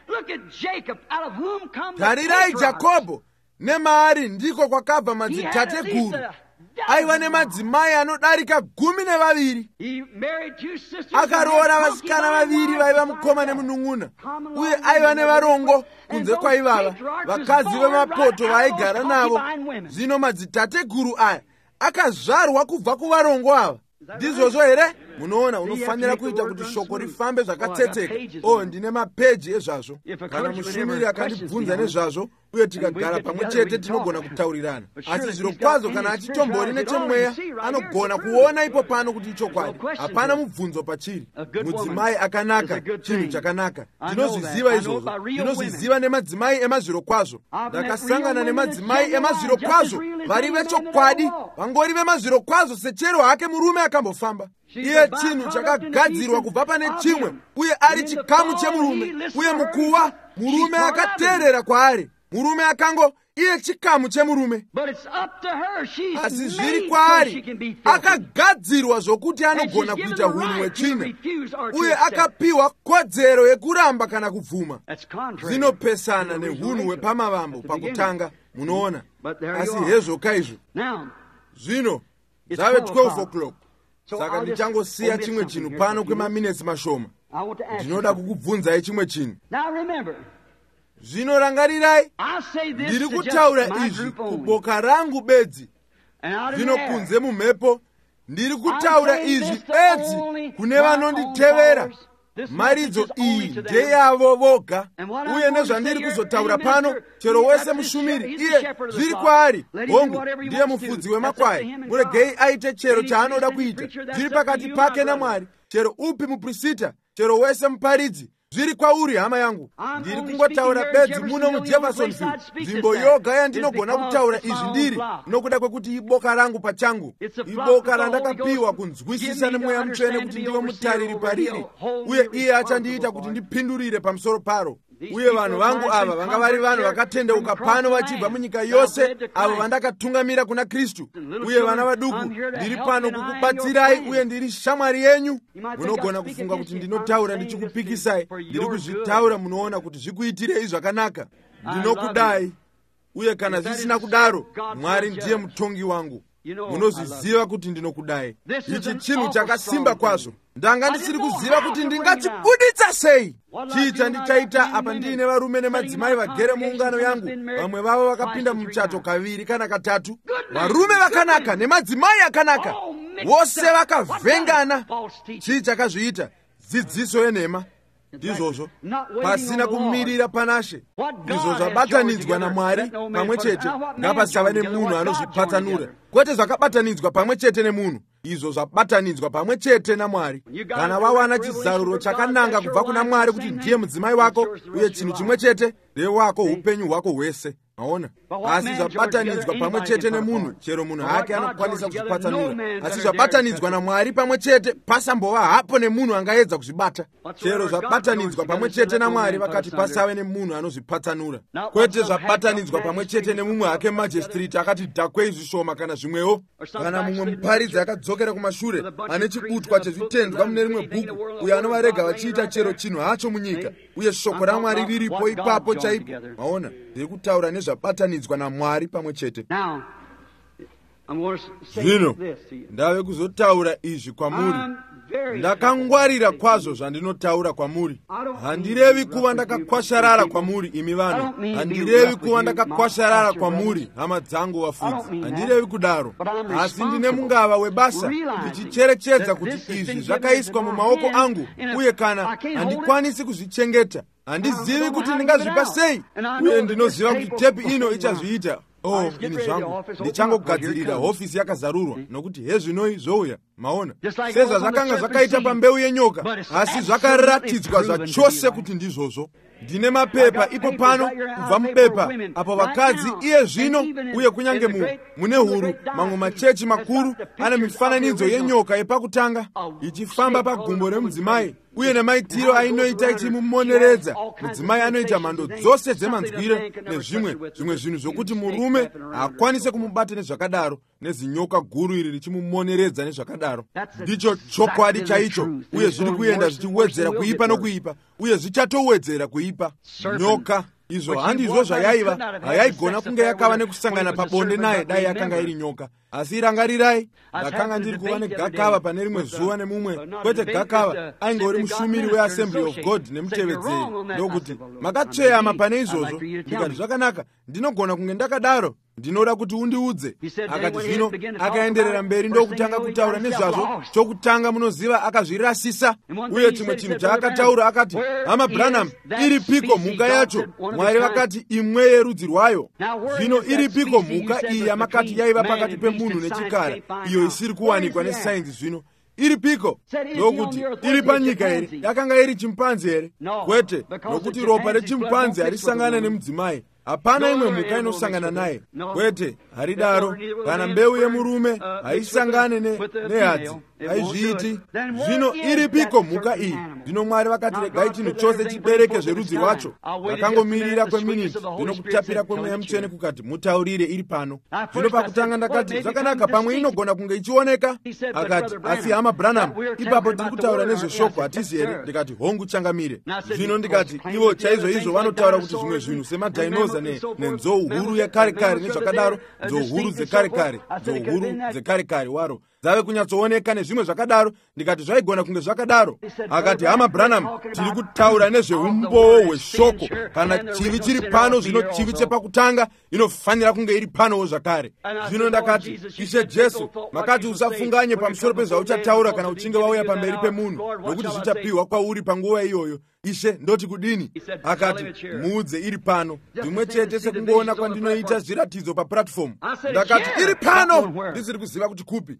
Tarirai Jakobho, nemaari ndiko kwakabva madzitateguru. Aiva nemadzimai anodarika gumi nevaviri. Akaroora vasikana vaviri vaiva mukoma nemunun'una, uye aiva nevarongo kunze kwaivava, vakadzi vemapoto vaaigara navo. Zvino madzitateguru aya akazvarwa kubva kuvarongo ava. Ndizvozvo here? munoona unofanira kuita kuti shoko rifambe zvakatsetseka. Oh, ndine mapeji ezvazvo. Kana mushumiri akandibvunza nezvazvo uye tikagara pamwe chete tinogona kutaurirana. Asi zviro kwazvo kana achitombori nechemweya anogona kuona ipo pano kuti ichokwadi. Hapana mubvunzo pachiri. Mudzimai akanaka chinhu chakanaka. Ndinozviziva izvozvo. Ndinozviziva nemadzimai emazviro kwazvo. Ndakasangana nemadzimai emazviro kwazvo vari vechokwadi, vangori vemazviro kwazvo sechero hake murume akambofamba. Iye chinhu chakagadzirwa kubva pane chimwe uye ari chikamu chemurume, uye mukuwa murume akateerera kwaari. Murume akango iye chikamu chemurume, asi zviri kwaari akagadzirwa zvokuti anogona kuita hunhu hwechina, uye akapiwa kodzero yekuramba kana kubvuma. Zvinopesana nehunhu hwepamavambo pakutanga, munoona. Asi hezvo kaizvo zvino zvave twelve o'clock, saka ndichangosiya chimwe chinhu pano kwemaminitsi mashoma. Ndinoda kukubvunzai chimwe chinhu. Zvino rangarirai, ndiri kutaura izvi kuboka rangu bedzi. Zvino kunze mumhepo ndiri kutaura izvi bedzi kune vanonditevera. Maridzo iyi ndeyavo voga, uye nezvandiri kuzotaura pano, chero wese mushumiri iye zviri kwaari. Hongu ndiye mufudzi wemakwai, muregei aite chero chaanoda kuita. Zviri pakati pake naMwari. Chero upi muprofita, chero wese muparidzi, zviri kwauri hama yangu. Ndiri kungotaura bedzi muno muJeffersonville, nzvimbo yoga yandinogona kutaura izvi ndiri, nokuda kwekuti iboka rangu pachangu, iboka randakapiwa kunzwisisa nemweya mutsvene kuti ndiwe mutariri pariri, uye iye achandiita kuti ndipindurire pamusoro paro. Uye vanhu vangu ava vanga vari vanhu vakatendeuka pano vachibva munyika yose, avo vandakatungamira kuna Kristu. Uye vana vaduku, ndiri pano kukubatsirai uye ndiri shamwari yenyu. Munogona kufunga kuti ndinotaura ndichikupikisai. Ndiri kuzvitaura munoona kuti zvikuitirei zvakanaka. Ndinokudai, uye kana zvisina kudaro, Mwari ndiye mutongi wangu. Munozviziva kuti ndinokudai. Ichi chinhu chakasimba kwazvo. Ndanga ndisiri kuziva kuti ndingachibuditsa sei. Chii chandichaita apa ndiine varume nemadzimai vagere muungano yangu, vamwe vavo vakapinda muchato kaviri kana katatu, varume vakanaka nemadzimai akanaka, vose vakavhengana. Chii chakazviita? Dzidziso yenhema. Ndizvozvo, pasina kumirira panashe. Izvo zvabatanidzwa naMwari pamwe chete, ngapasava nemunhu anozvipatsanura. Kwete zvakabatanidzwa pamwe chete nemunhu, izvo zvabatanidzwa pamwe chete naMwari. Kana wawana chizaruro chakananga kubva kuna Mwari kuti ndiye mudzimai wako, uye chinhu chimwe chete ndewako upenyu hwako hwese. Maona? Asi zvabatanidzwa pamwe chete nemunhu, chero munhu hake anokwanisa kuzvipatsanura. Asi zvabatanidzwa naMwari pamwe chete, pasambova hapo nemunhu angaedza kuzvibata. Chero zvabatanidzwa pamwe chete naMwari, vakati pasave nemunhu anozvipatsanura. Kwete zvabatanidzwa pamwe chete nemumwe hake majistriti akati dhakwei zvishoma kana zvimwewo, kana mumwe muparidzi akadzokera kumashure ane chibutwa chezvitendwa mune rimwe bhuku, uye anovarega vachiita chero chinhu hacho munyika, uye shoko raMwari riripo ipapo chaipo. Maona? Ndiri kutaura nezvabatanidzwa naMwari pamwe chete. Zvino ndave kuzotaura izvi kwamuri. Ndakangwarira kwazvo zvandinotaura kwamuri. Handirevi kuva ndakakwasharara kwamuri imi vanhu. Handirevi kuva ndakakwasharara kwamuri hama dzangu vafudzi. Handirevi kudaro. Asi ndine mungava webasa ndichicherechedza kuti izvi zvakaiswa mumaoko angu, uye kana handikwanisi kuzvichengeta, handizivi kuti ndingazvipa sei, uye ndinoziva kuti tepi ino ichazviita. Oh, ini zvangu ndichangogadzirira hofisi yakazarurwa, nokuti hezvinoi zvouya. Maona? Sezva zvakanga zvakaita pambeu yenyoka, asi zvakaratidzwa zvachose kuti ndizvozvo. Ndine mapepa ipo pano kubva mubepa, apo vakadzi iye zvino, uye kunyange mu mune huru mamwe machechi makuru ane mifananidzo yenyoka yepakutanga ichifamba pagumbo remudzimai, uye nemaitiro ainoita ichimumoneredza. Mudzimai anoita mhando dzose dzemanzwire nezvimwe zvimwe zvinhu zvokuti murume haakwanise kumubata nezvakadaro, nezinyoka guru iri richimumoneredza nezvakadaro. Ndicho chokwadi chaicho, uye zviri kuenda zvichiwedzera kuipa nokuipa, uye zvichatowedzera kuipa. Nyoka izvo handizvo zvayaiva, hayaigona kunge yakava nekusangana pabonde naye dai yakanga iri nyoka. Asi irangarirai, ndakanga ndiri kuva negakava pane rimwe zuva nemumwe, kwete gakava, ainge uri mushumiri weAssembly of God nemutevedzeri. Ndokuti makatsveyama pane izvozvo. Ndikati zvakanaka, ndinogona kunge ndakadaro, ndinoda kuti undiudze. Akati zvino akaenderera mberi ndokutanga kutaura nezvazvo. Chokutanga munoziva akazvirasisa, uye chimwe chinhu chaakataura akati, hama Branham, iripiko mhuka yacho? Mwari vakati imwe yerudzi rwayo. Zvino iripiko mhuka iyi yamakati yaiva pakati pemunhu nechikara, iyo isiri kuwanikwa nesainzi zvino? Iripiko? Nokuti iri panyika here? Yakanga iri chimpanzi here? Kwete, nokuti ropa rechimpanzi harisangana nemudzimai. Hapana imwe mhuka inosangana naye. Kwete, haridaro. Kana mbeu yemurume haisangane nehadzi, haizviiti. Zvino iripiko mhuka iyi? Zvino Mwari vakati regai chinhu chose chibereke zverudzi rwacho. Vakangomirira kweminiti, zvino kutapira kwemweya mutsvene kukati mutaurire iri pano. Zvino pakutanga ndakati zvakanaka, pamwe inogona kunge ichioneka. Akati asi hama Branham, ipapo tiri kutaura nezveshoko hatisi here? Ndikati hongu changamire. Zvino ndikati ivo chaizvo izvo vanotaura kuti zvimwe zvinhu semadhainoza nenzou huru yekare kare nezvakadaro, nzou huru dzekare kare, nzou huru dzekare kare waro dzave kunyatsooneka nezvimwe zvakadaro. Ndikati zvaigona kunge zvakadaro. Akati hama Branham, tiri kutaura nezveumboo hweshoko. Kana chivi chiri pano, zvino chivi chepakutanga inofanira kunge iri panowo zvakare. Zvino ndakati Ishe Jesu, makati usafunganye pamusoro pezvauchataura kana uchinge wauya pamberi pemunhu, nokuti zvichapiwa kwauri panguva iyoyo. Ishe ndoti kudini? Akati muudze iri pano, zvimwe chete sekungoona kwandinoita zviratidzo papuratifomu. Ndakati iri pano, ndisiri kuziva kuti kupi.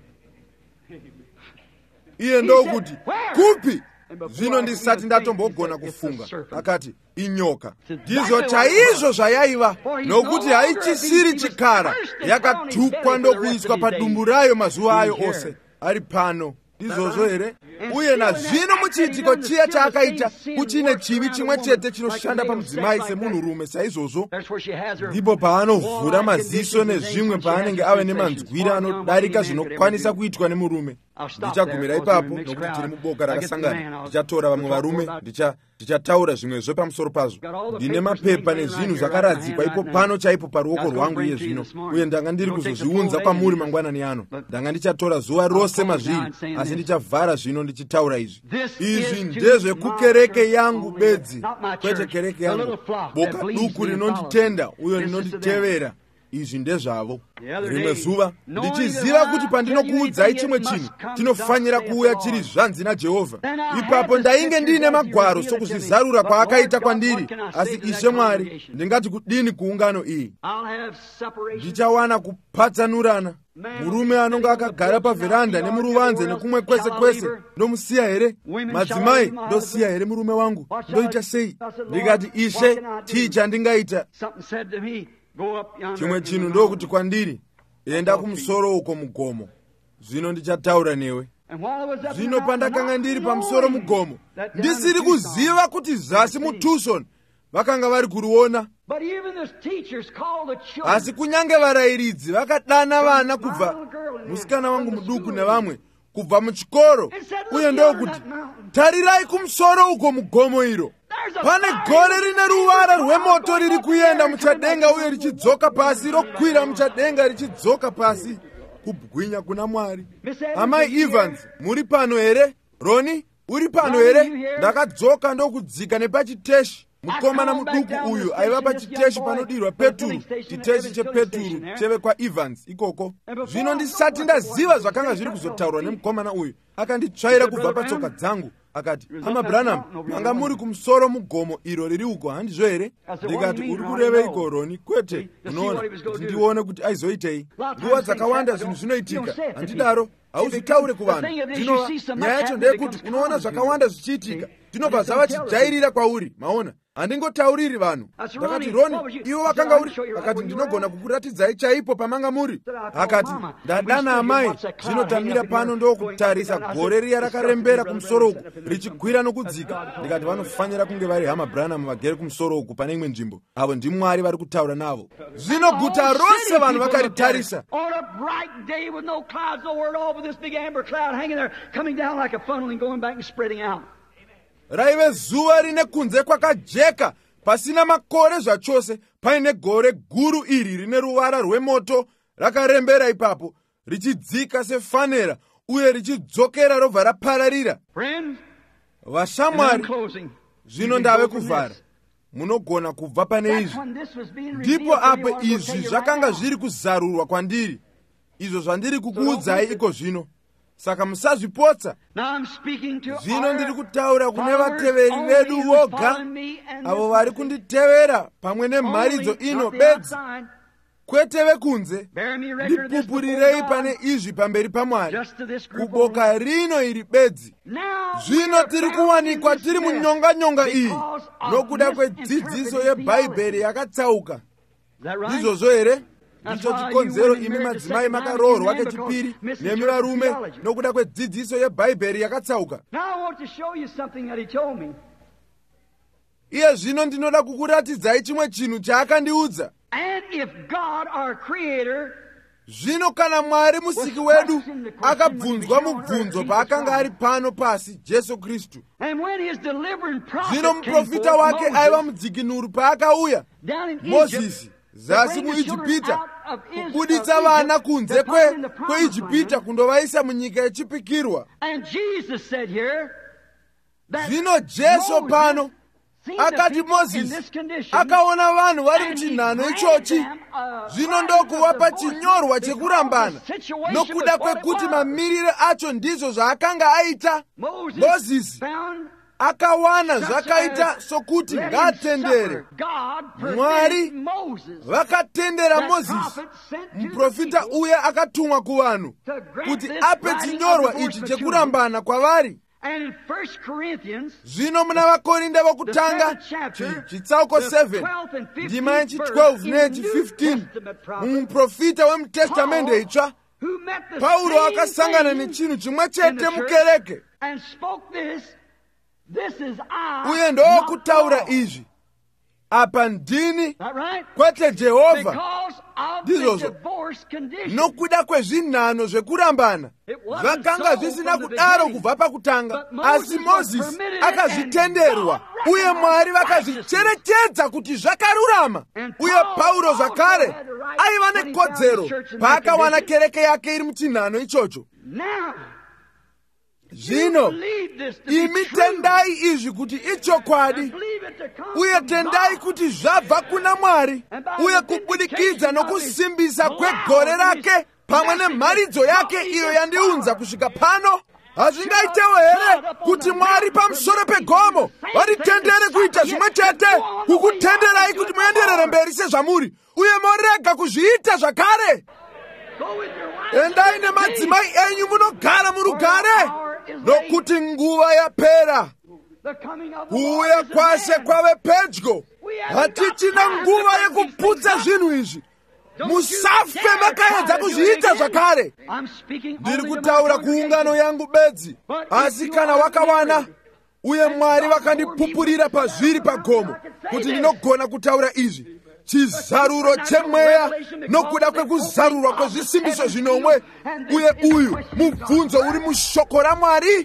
Iye ndokuti kupi? Zvino ndisati ndatombogona kufunga. Akati inyoka. Ndizvo chaizvo zvayaiva, nokuti haichisiri chikara, yakatukwa ndokuiswa padumbu rayo mazuva ayo ose. Ari pano. Ndizvozvo here? Uye nazvino muchiitiko chiya chaakaita, kuchine chivi chimwe chete chinoshanda pamudzimai semunhurume saizvozvo, ndipo paanovhura maziso nezvimwe paanenge ave nemanzwira anodarika zvinokwanisa kuitwa nemurume. Ndichagumira ipapo, nokuti tiri muboka rakasangana. Ndichatora vamwe varume, ndichataura zvimwezvo pamusoro pazvo. Ndine mapepa nezvinhu zvakaradzikwa ipo pano chaipo paruoko rwangu iye zvino, uye ndanga ndiri kuzozviunza kwamuri mangwanani ano. Ndanga ndichatora zuva rose mazviri, asi ndichavhara zvino ndichitaura izvi. Izvi ndezvekukereke yangu bedzi, kwete kereke yangu, boka duku rinonditenda uye rinonditevera. Izvi ndezvavo. Rimwe zuva ndichiziva kuti pandinokuudzai chimwe chinhu chinofanira kuuya chiri zvanzi naJehovha, ipapo ndainge ndiine magwaro sokuzvizarura kwaakaita kwandiri. Asi Ishe Mwari, ndingati kudini kuungano iyi? Ndichawana kupatsanurana. Murume anonga akagara pavheranda nemuruvanze nekumwe kwese kwese ndomusiya here? Madzimai, ndosiya here murume wangu? Ndoita sei? Ndikati Ishe, chii chandingaita? Chimwe chinhu ndokuti kwandiri, enda kumusoro uko mugomo. Zvino ndichataura newe. Zvino pandakanga ndiri pamusoro mugomo, ndisiri kuziva kuti zasi muTucson vakanga vari kuruona. Asi kunyange varayiridzi vakadana vana kubva, musikana wangu muduku nevamwe, kubva muchikoro, uye ndokuti tarirai kumusoro uko mugomo iro. Pane gore rine ruvara rwemoto riri kuenda muchadenga uye richidzoka pasi, rokwira muchadenga richidzoka pasi. Kubwinya kuna Mwari. Amai Evans, muri pano here? Roni, uri pano here? Ndakadzoka ndokudzika nepachiteshi. Mukomana muduku uyu aiva pachiteshi panodirwa Peturu, chiteshi chepeturu cheve kwa Evans ikoko. Zvino ndisati ndaziva zvakanga zviri kuzotaurwa nemukomana uyu, akanditsvaira kubva patsoka dzangu. Akati, hama Branham, manga muri kumusoro mugomo iro riri uko, handizvo here? Ndikati, uri kureveiko Roni? Kwete, unoona, kuti ndione kuti aizoitei. Nguva dzakawanda zvinhu zvinoitika, handidaro? Hauzitaure kuvanhu. Zvinova, nyaya yacho ndeyekuti unoona zvakawanda zvichiitika, zvinobva zvava chijairira kwauri, maona? Handingotauriri vanhu. Ndakati, Roni, ivo vakanga uri? Akati, ndinogona kukuratidzai chaipo pamanga muri. Akati, ndadana amai, zvinotamira pano ndokutarisa gore riya rakarembera kumusoro uku, richigwira nokudzika. Ndikati, vanofanira kunge vari hama Branham vagere kumusoro uku pane imwe nzvimbo. Avo ndiMwari vari kutaura navo. Zvino guta rose vanhu vakaritarisa. On a bright day with no clouds, no word, all with this big amber cloud hanging there, coming down like a funnel and going back and spreading out. raive zuva rine kunze kwakajeka pasina makore zvachose, paine gore guru iri rine ruvara rwemoto rakarembera ipapo, richidzika sefanera uye richidzokera robva rapararira. Vashamwari, zvino ndave kuvhara. Munogona kubva pane izvi. Ndipo apo izvi zvakanga zviri kuzarurwa kwandiri, izvo zvandiri kukuudzai iko zvino. Saka musazvipotsa. Zvino ndiri kutaura kune vateveri vedu voga, avo vari kunditevera pamwe nemharidzo ino bedzi, kwete vekunze. Ndipupurirei pane izvi pamberi paMwari, kuboka rino iri bedzi. Zvino tiri kuwanikwa tiri munyonganyonga iyi nokuda kwedzidziso yeBhaibheri yakatsauka. Izvozvo here? Ndicho chikonzero imi madzimai makaroorwa kechipiri nemi varume nokuda kwedzidziso yeBhaibheri yakatsauka. Iye zvino ndinoda kukuratidzai chimwe chinhu chaakandiudza. Zvino kana Mwari musiki wedu akabvunzwa mubvunzo paakanga ari pano pasi, Jesu Kristu. Zvino muprofita wake aiva mudzikinuri paakauya, Mozisi, zasi muIjipita, kubuditsa vana kunze kweIjipita kundovaisa munyika yechipikirwa. Zvino Jesu pano akati Mozisi akaona vanhu vari muchinhano ichochi, zvino ndokuvapa chinyorwa chekurambana nokuda kwekuti mamiriro acho ndizvo zvaakanga aita. Mozisi akawana zvakaita sokuti ngaatendere. Mwari vakatendera Mozisi, muprofita uye akatumwa kuvanhu kuti ape chinyorwa ichi chekurambana kwavari. Zvino muna vaKorinda vokutanga chitsauko seven ndima yechi-twelve neyechi-fifteen, mumuprofita wemutestamende itsva, Pauro akasangana nechinhu chimwe chete mukereke, uye ndokutaura izvi: apa ndini, kwete Jehovha. Ndizvozvo, nokuda kwezvinhano zvekurambana zvakanga zvisina kudaro kubva pakutanga, asi Mozisi akazvitenderwa uye Mwari vakazvicherechedza kuti zvakarurama. Uye Pauro zvakare aiva nekodzero paakawana kereke yake iri muchinhano ichocho. Zvino imi tendai izvi kuti ichokwadi, uye tendai kuti zvabva kuna Mwari, uye kubudikidza nokusimbisa kwegore rake pamwe nemharidzo yake iyo yandiunza kusvika pano, hazvingaitewo here kuti Mwari pamusoro pegomo vatitendere kuita zvimwe chete, kukutenderai kuti muenderere mberi sezvamuri, uye morega kuzviita zvakare? Endai nemadzimai enyu munogara murugare, nokuti nguva yapera, kuuya kwase kwave pedyo. Hatichina nguva yekuputsa zvinhu izvi. Musafe makaedza kuzviita zvakare. Ndiri kutaura kuungano yangu bedzi, asi kana wakawana uye Mwari vakandipupurira pazviri pagomo kuti ndinogona kutaura izvi, chizaruro chemweya nokuda kwekuzarurwa kwezvisimbiso zvinomwe, uye uyu mubvunzo uri mushoko raMwari.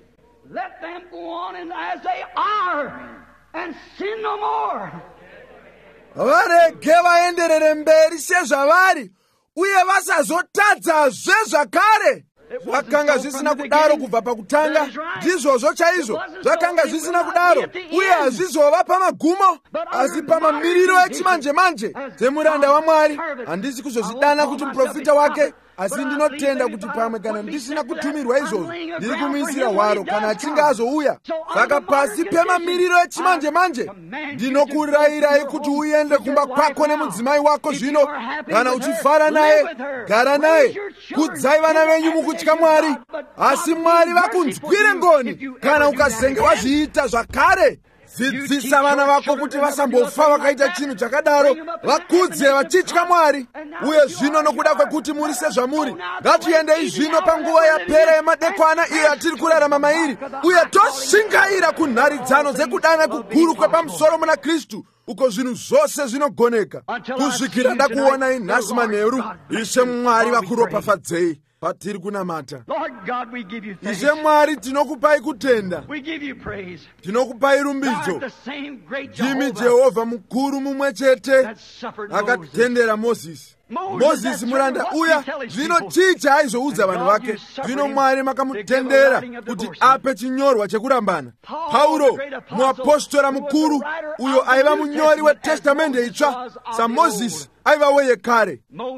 Varege vaenderere mberi sezvavari uye vasazotadzazve zvakare. Zvakanga zvisina kudaro kubva pakutanga, ndizvozvo chaizvo zvakanga zvisina kudaro, uye hazvizova pamagumo, asi pamamiriro echimanje manje dzemuranda waMwari. Handisi kuzozvidana kuti muprofita wake, asi ndinotenda kuti pamwe kana ndisina kutumirwa izvozvo, ndiri kumisira hwaro kana achinge azouya. Saka pasi pemamiriro echimanje manje ndinokurayirai kuti uende kumba kwako nemudzimai wako zvino. Kana uchifara naye, gara naye, kudzai vana venyu mukutya Mwari, asi Mwari vakunzwire ngoni kana ukazenge wazviita zvakare. Dzidzisa vana vako kuti vasambofa vakaita chinhu chakadaro, vakudze vachitya Mwari. Uye zvino nokuda kwekuti muri sezvamuri, ngatiendei zvino panguva yapera yemadekwana iyo yatiri kurarama mairi, uye toshingaira kunharidzano dzekudana kuguru kwepamusoro muna Kristu, uko zvinhu zvose zvinogoneka. Kusvikira ndakuonai nhasi manheru, Ishe Mwari vakuropafadzei. patiri kunamata. Lord God, we give you thanks. Ishe Mwari tinokupai kutenda. We give you praise. Tinokupai Thou rumbidzo. art the same great Jimi Jehovah Jehovha mukuru mumwe chete that suffered Moses. akatendera Moses. Moses muranda uya zvino chii chaaizoudza vanhu vake. Zvino Mwari makamutendera kuti ape chinyorwa chekurambana. Pauro muapostora mukuru uyo aiva munyori wetestamende itsva saMozisi aiva weyekare.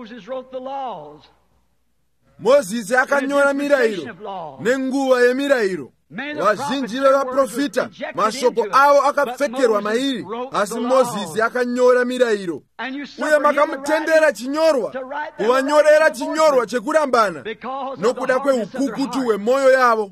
Mozisi akanyora mirayiro nenguva yemirayiro. Vazhinji vevaprofita mashoko avo akapfekerwa mairi, asi Mozisi akanyora mirayiro. Uye makamutendera chinyorwa, kuvanyorera chinyorwa chekurambana nokuda kweukukutu hwemwoyo yavo.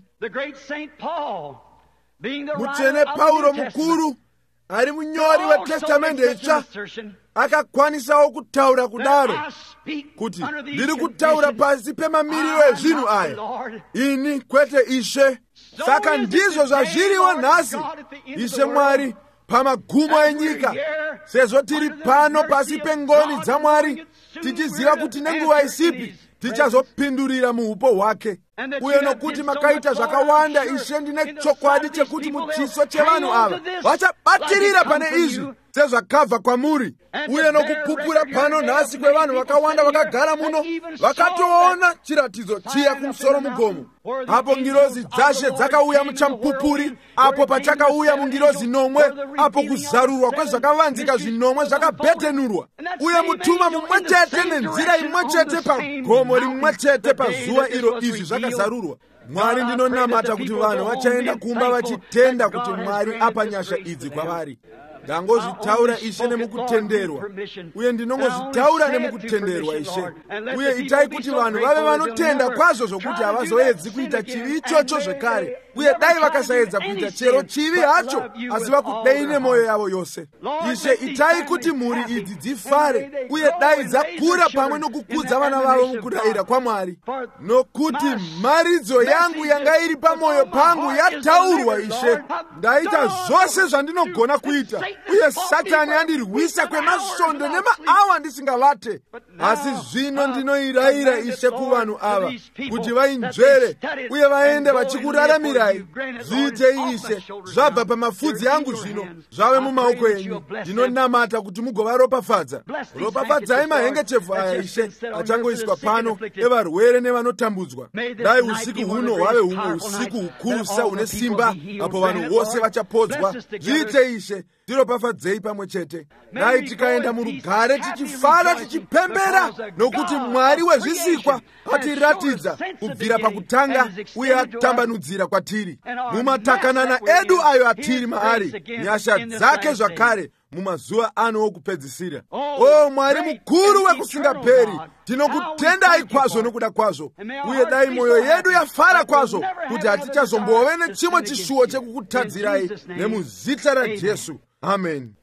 Mutsvene Pauro mukuru ari munyori wetestamende itsva akakwanisawo kutaura kudaro kuti ndiri kutaura pasi pemamiriro ezvinhu aya, ini kwete Ishe. Saka ndizvo zvazviriwo nhasi, Ishe Mwari, pamagumo enyika, sezvo tiri pano pasi pengoni dzaMwari, tichiziva kuti nenguva isipi tichazopindurira muupo hwake. Uye nokuti makaita zvakawanda, Ishe, ndine chokwadi chekuti muchiso chevanhu ava vachabatirira pane izvi sezvakabva kwamuri. Uye nokupupura pano nhasi kwevanhu vakawanda vakagara muno vakatoona chiratidzo chiya kumusoro mugomo, apo ngirozi dzashe dzakauya muchamupupuri, apo pachakauya mungirozi nomwe, apo kuzarurwa kwezvakavanzika zvinomwe zvakabhetenurwa, uye mutuma mumwe chete nenzira imwe chete pagomo rimwe chete pazuva iro izvi zvakazarurwa. Mwari, ndinonamata kuti vanhu vachaenda kumba vachitenda kuti Mwari apa nyasha idzi kwavari. Ndangozvitaura Ishe nemukutenderwa, uye ndinongozvitaura nemukutenderwa Ishe. Uye itai kuti vanhu vave vanotenda kwazvo zvokuti havazoedzi kuita chivi ichocho zvekare, uye dai vakasaedza kuita chero chivi hacho, asi vakudei nemwoyo yavo yose. Ishe, itai kuti mhuri idzi dzifare, uye dai dzakura pamwe nokukudza vana vavo mukurayira kwaMwari. Nokuti maridzo yangu yanga iri pamwoyo pangu yataurwa, Ishe. Ndaita zvose zvandinogona kuita, uye Satani andirwisa kwemasvondo nemaawa ndisingavate. Asi zvino ndinoirayira Ishe kuvanhu ava kuti vainzvere uye vaende vachikuraramirai. Zviitei Ishe, zvabva pamafudzi angu zvino zvave mumaoko enyu. Ndinonamata kuti mugovaropafadza. Ropafadzai mahengechefu aya Ishe achangoiswa pano evarwere nevanotambudzwa. Dai usiku huno hwave humwe usiku hukurusa une simba, apo vanhu vose vachapodzwa. Zviitei Ishe, tiropafadzei pamwe chete. Dai tikaenda murugare tichifara tichipembera, nokuti Mwari wezvisikwa atiratidza kubvira pakutanga uye atambanudzira kwatiri mumatakanana edu ayo atiri maari, nyasha dzake zvakare mumazuva ano okupedzisira. O Mwari mukuru wekusingaperi, tinokutendai kwazvo nokuda kwazvo, uye dai mwoyo yedu yafara kwazvo kuti hatichazombove nechimwe chishuwo chekukutadzirai, nemuzita raJesu. Amen.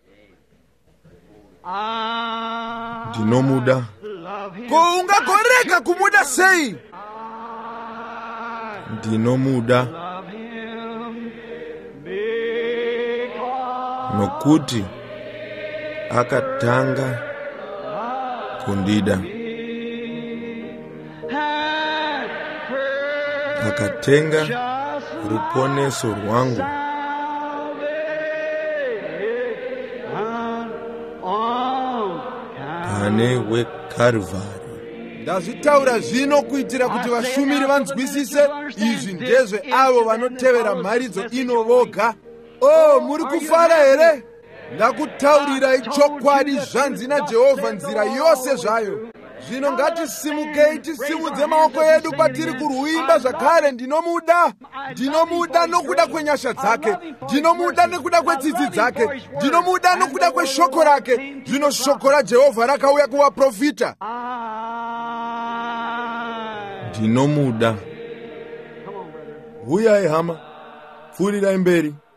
Ndinomuda. Ko ungagoreka kumuda sei? Ndinomuda nokuti akatanga kundida, akatenga ruponeso rwangu pane weKarvari. Ndazvitaura zvino kuitira kuti vashumiri vanzwisise. Izvi ndezve avo vanotevera mharidzo ino voga. O, muri kufara here? Ndakutaurirai chokwadi, zvanzi naJehovha nzira yose zvayo. Zvino ngatisimukei tisimudze maoko edu patiri kurwimba zvakare. Ndinomuda, ndinomuda nokuda kwenyasha dzake, ndinomuda nekuda kwetsitsi dzake, ndinomuda nokuda kweshoko rake. Zvino shoko raJehovha rakauya kuvaprofita. Ndinomuda. Uyai hama, pfurirai mberi.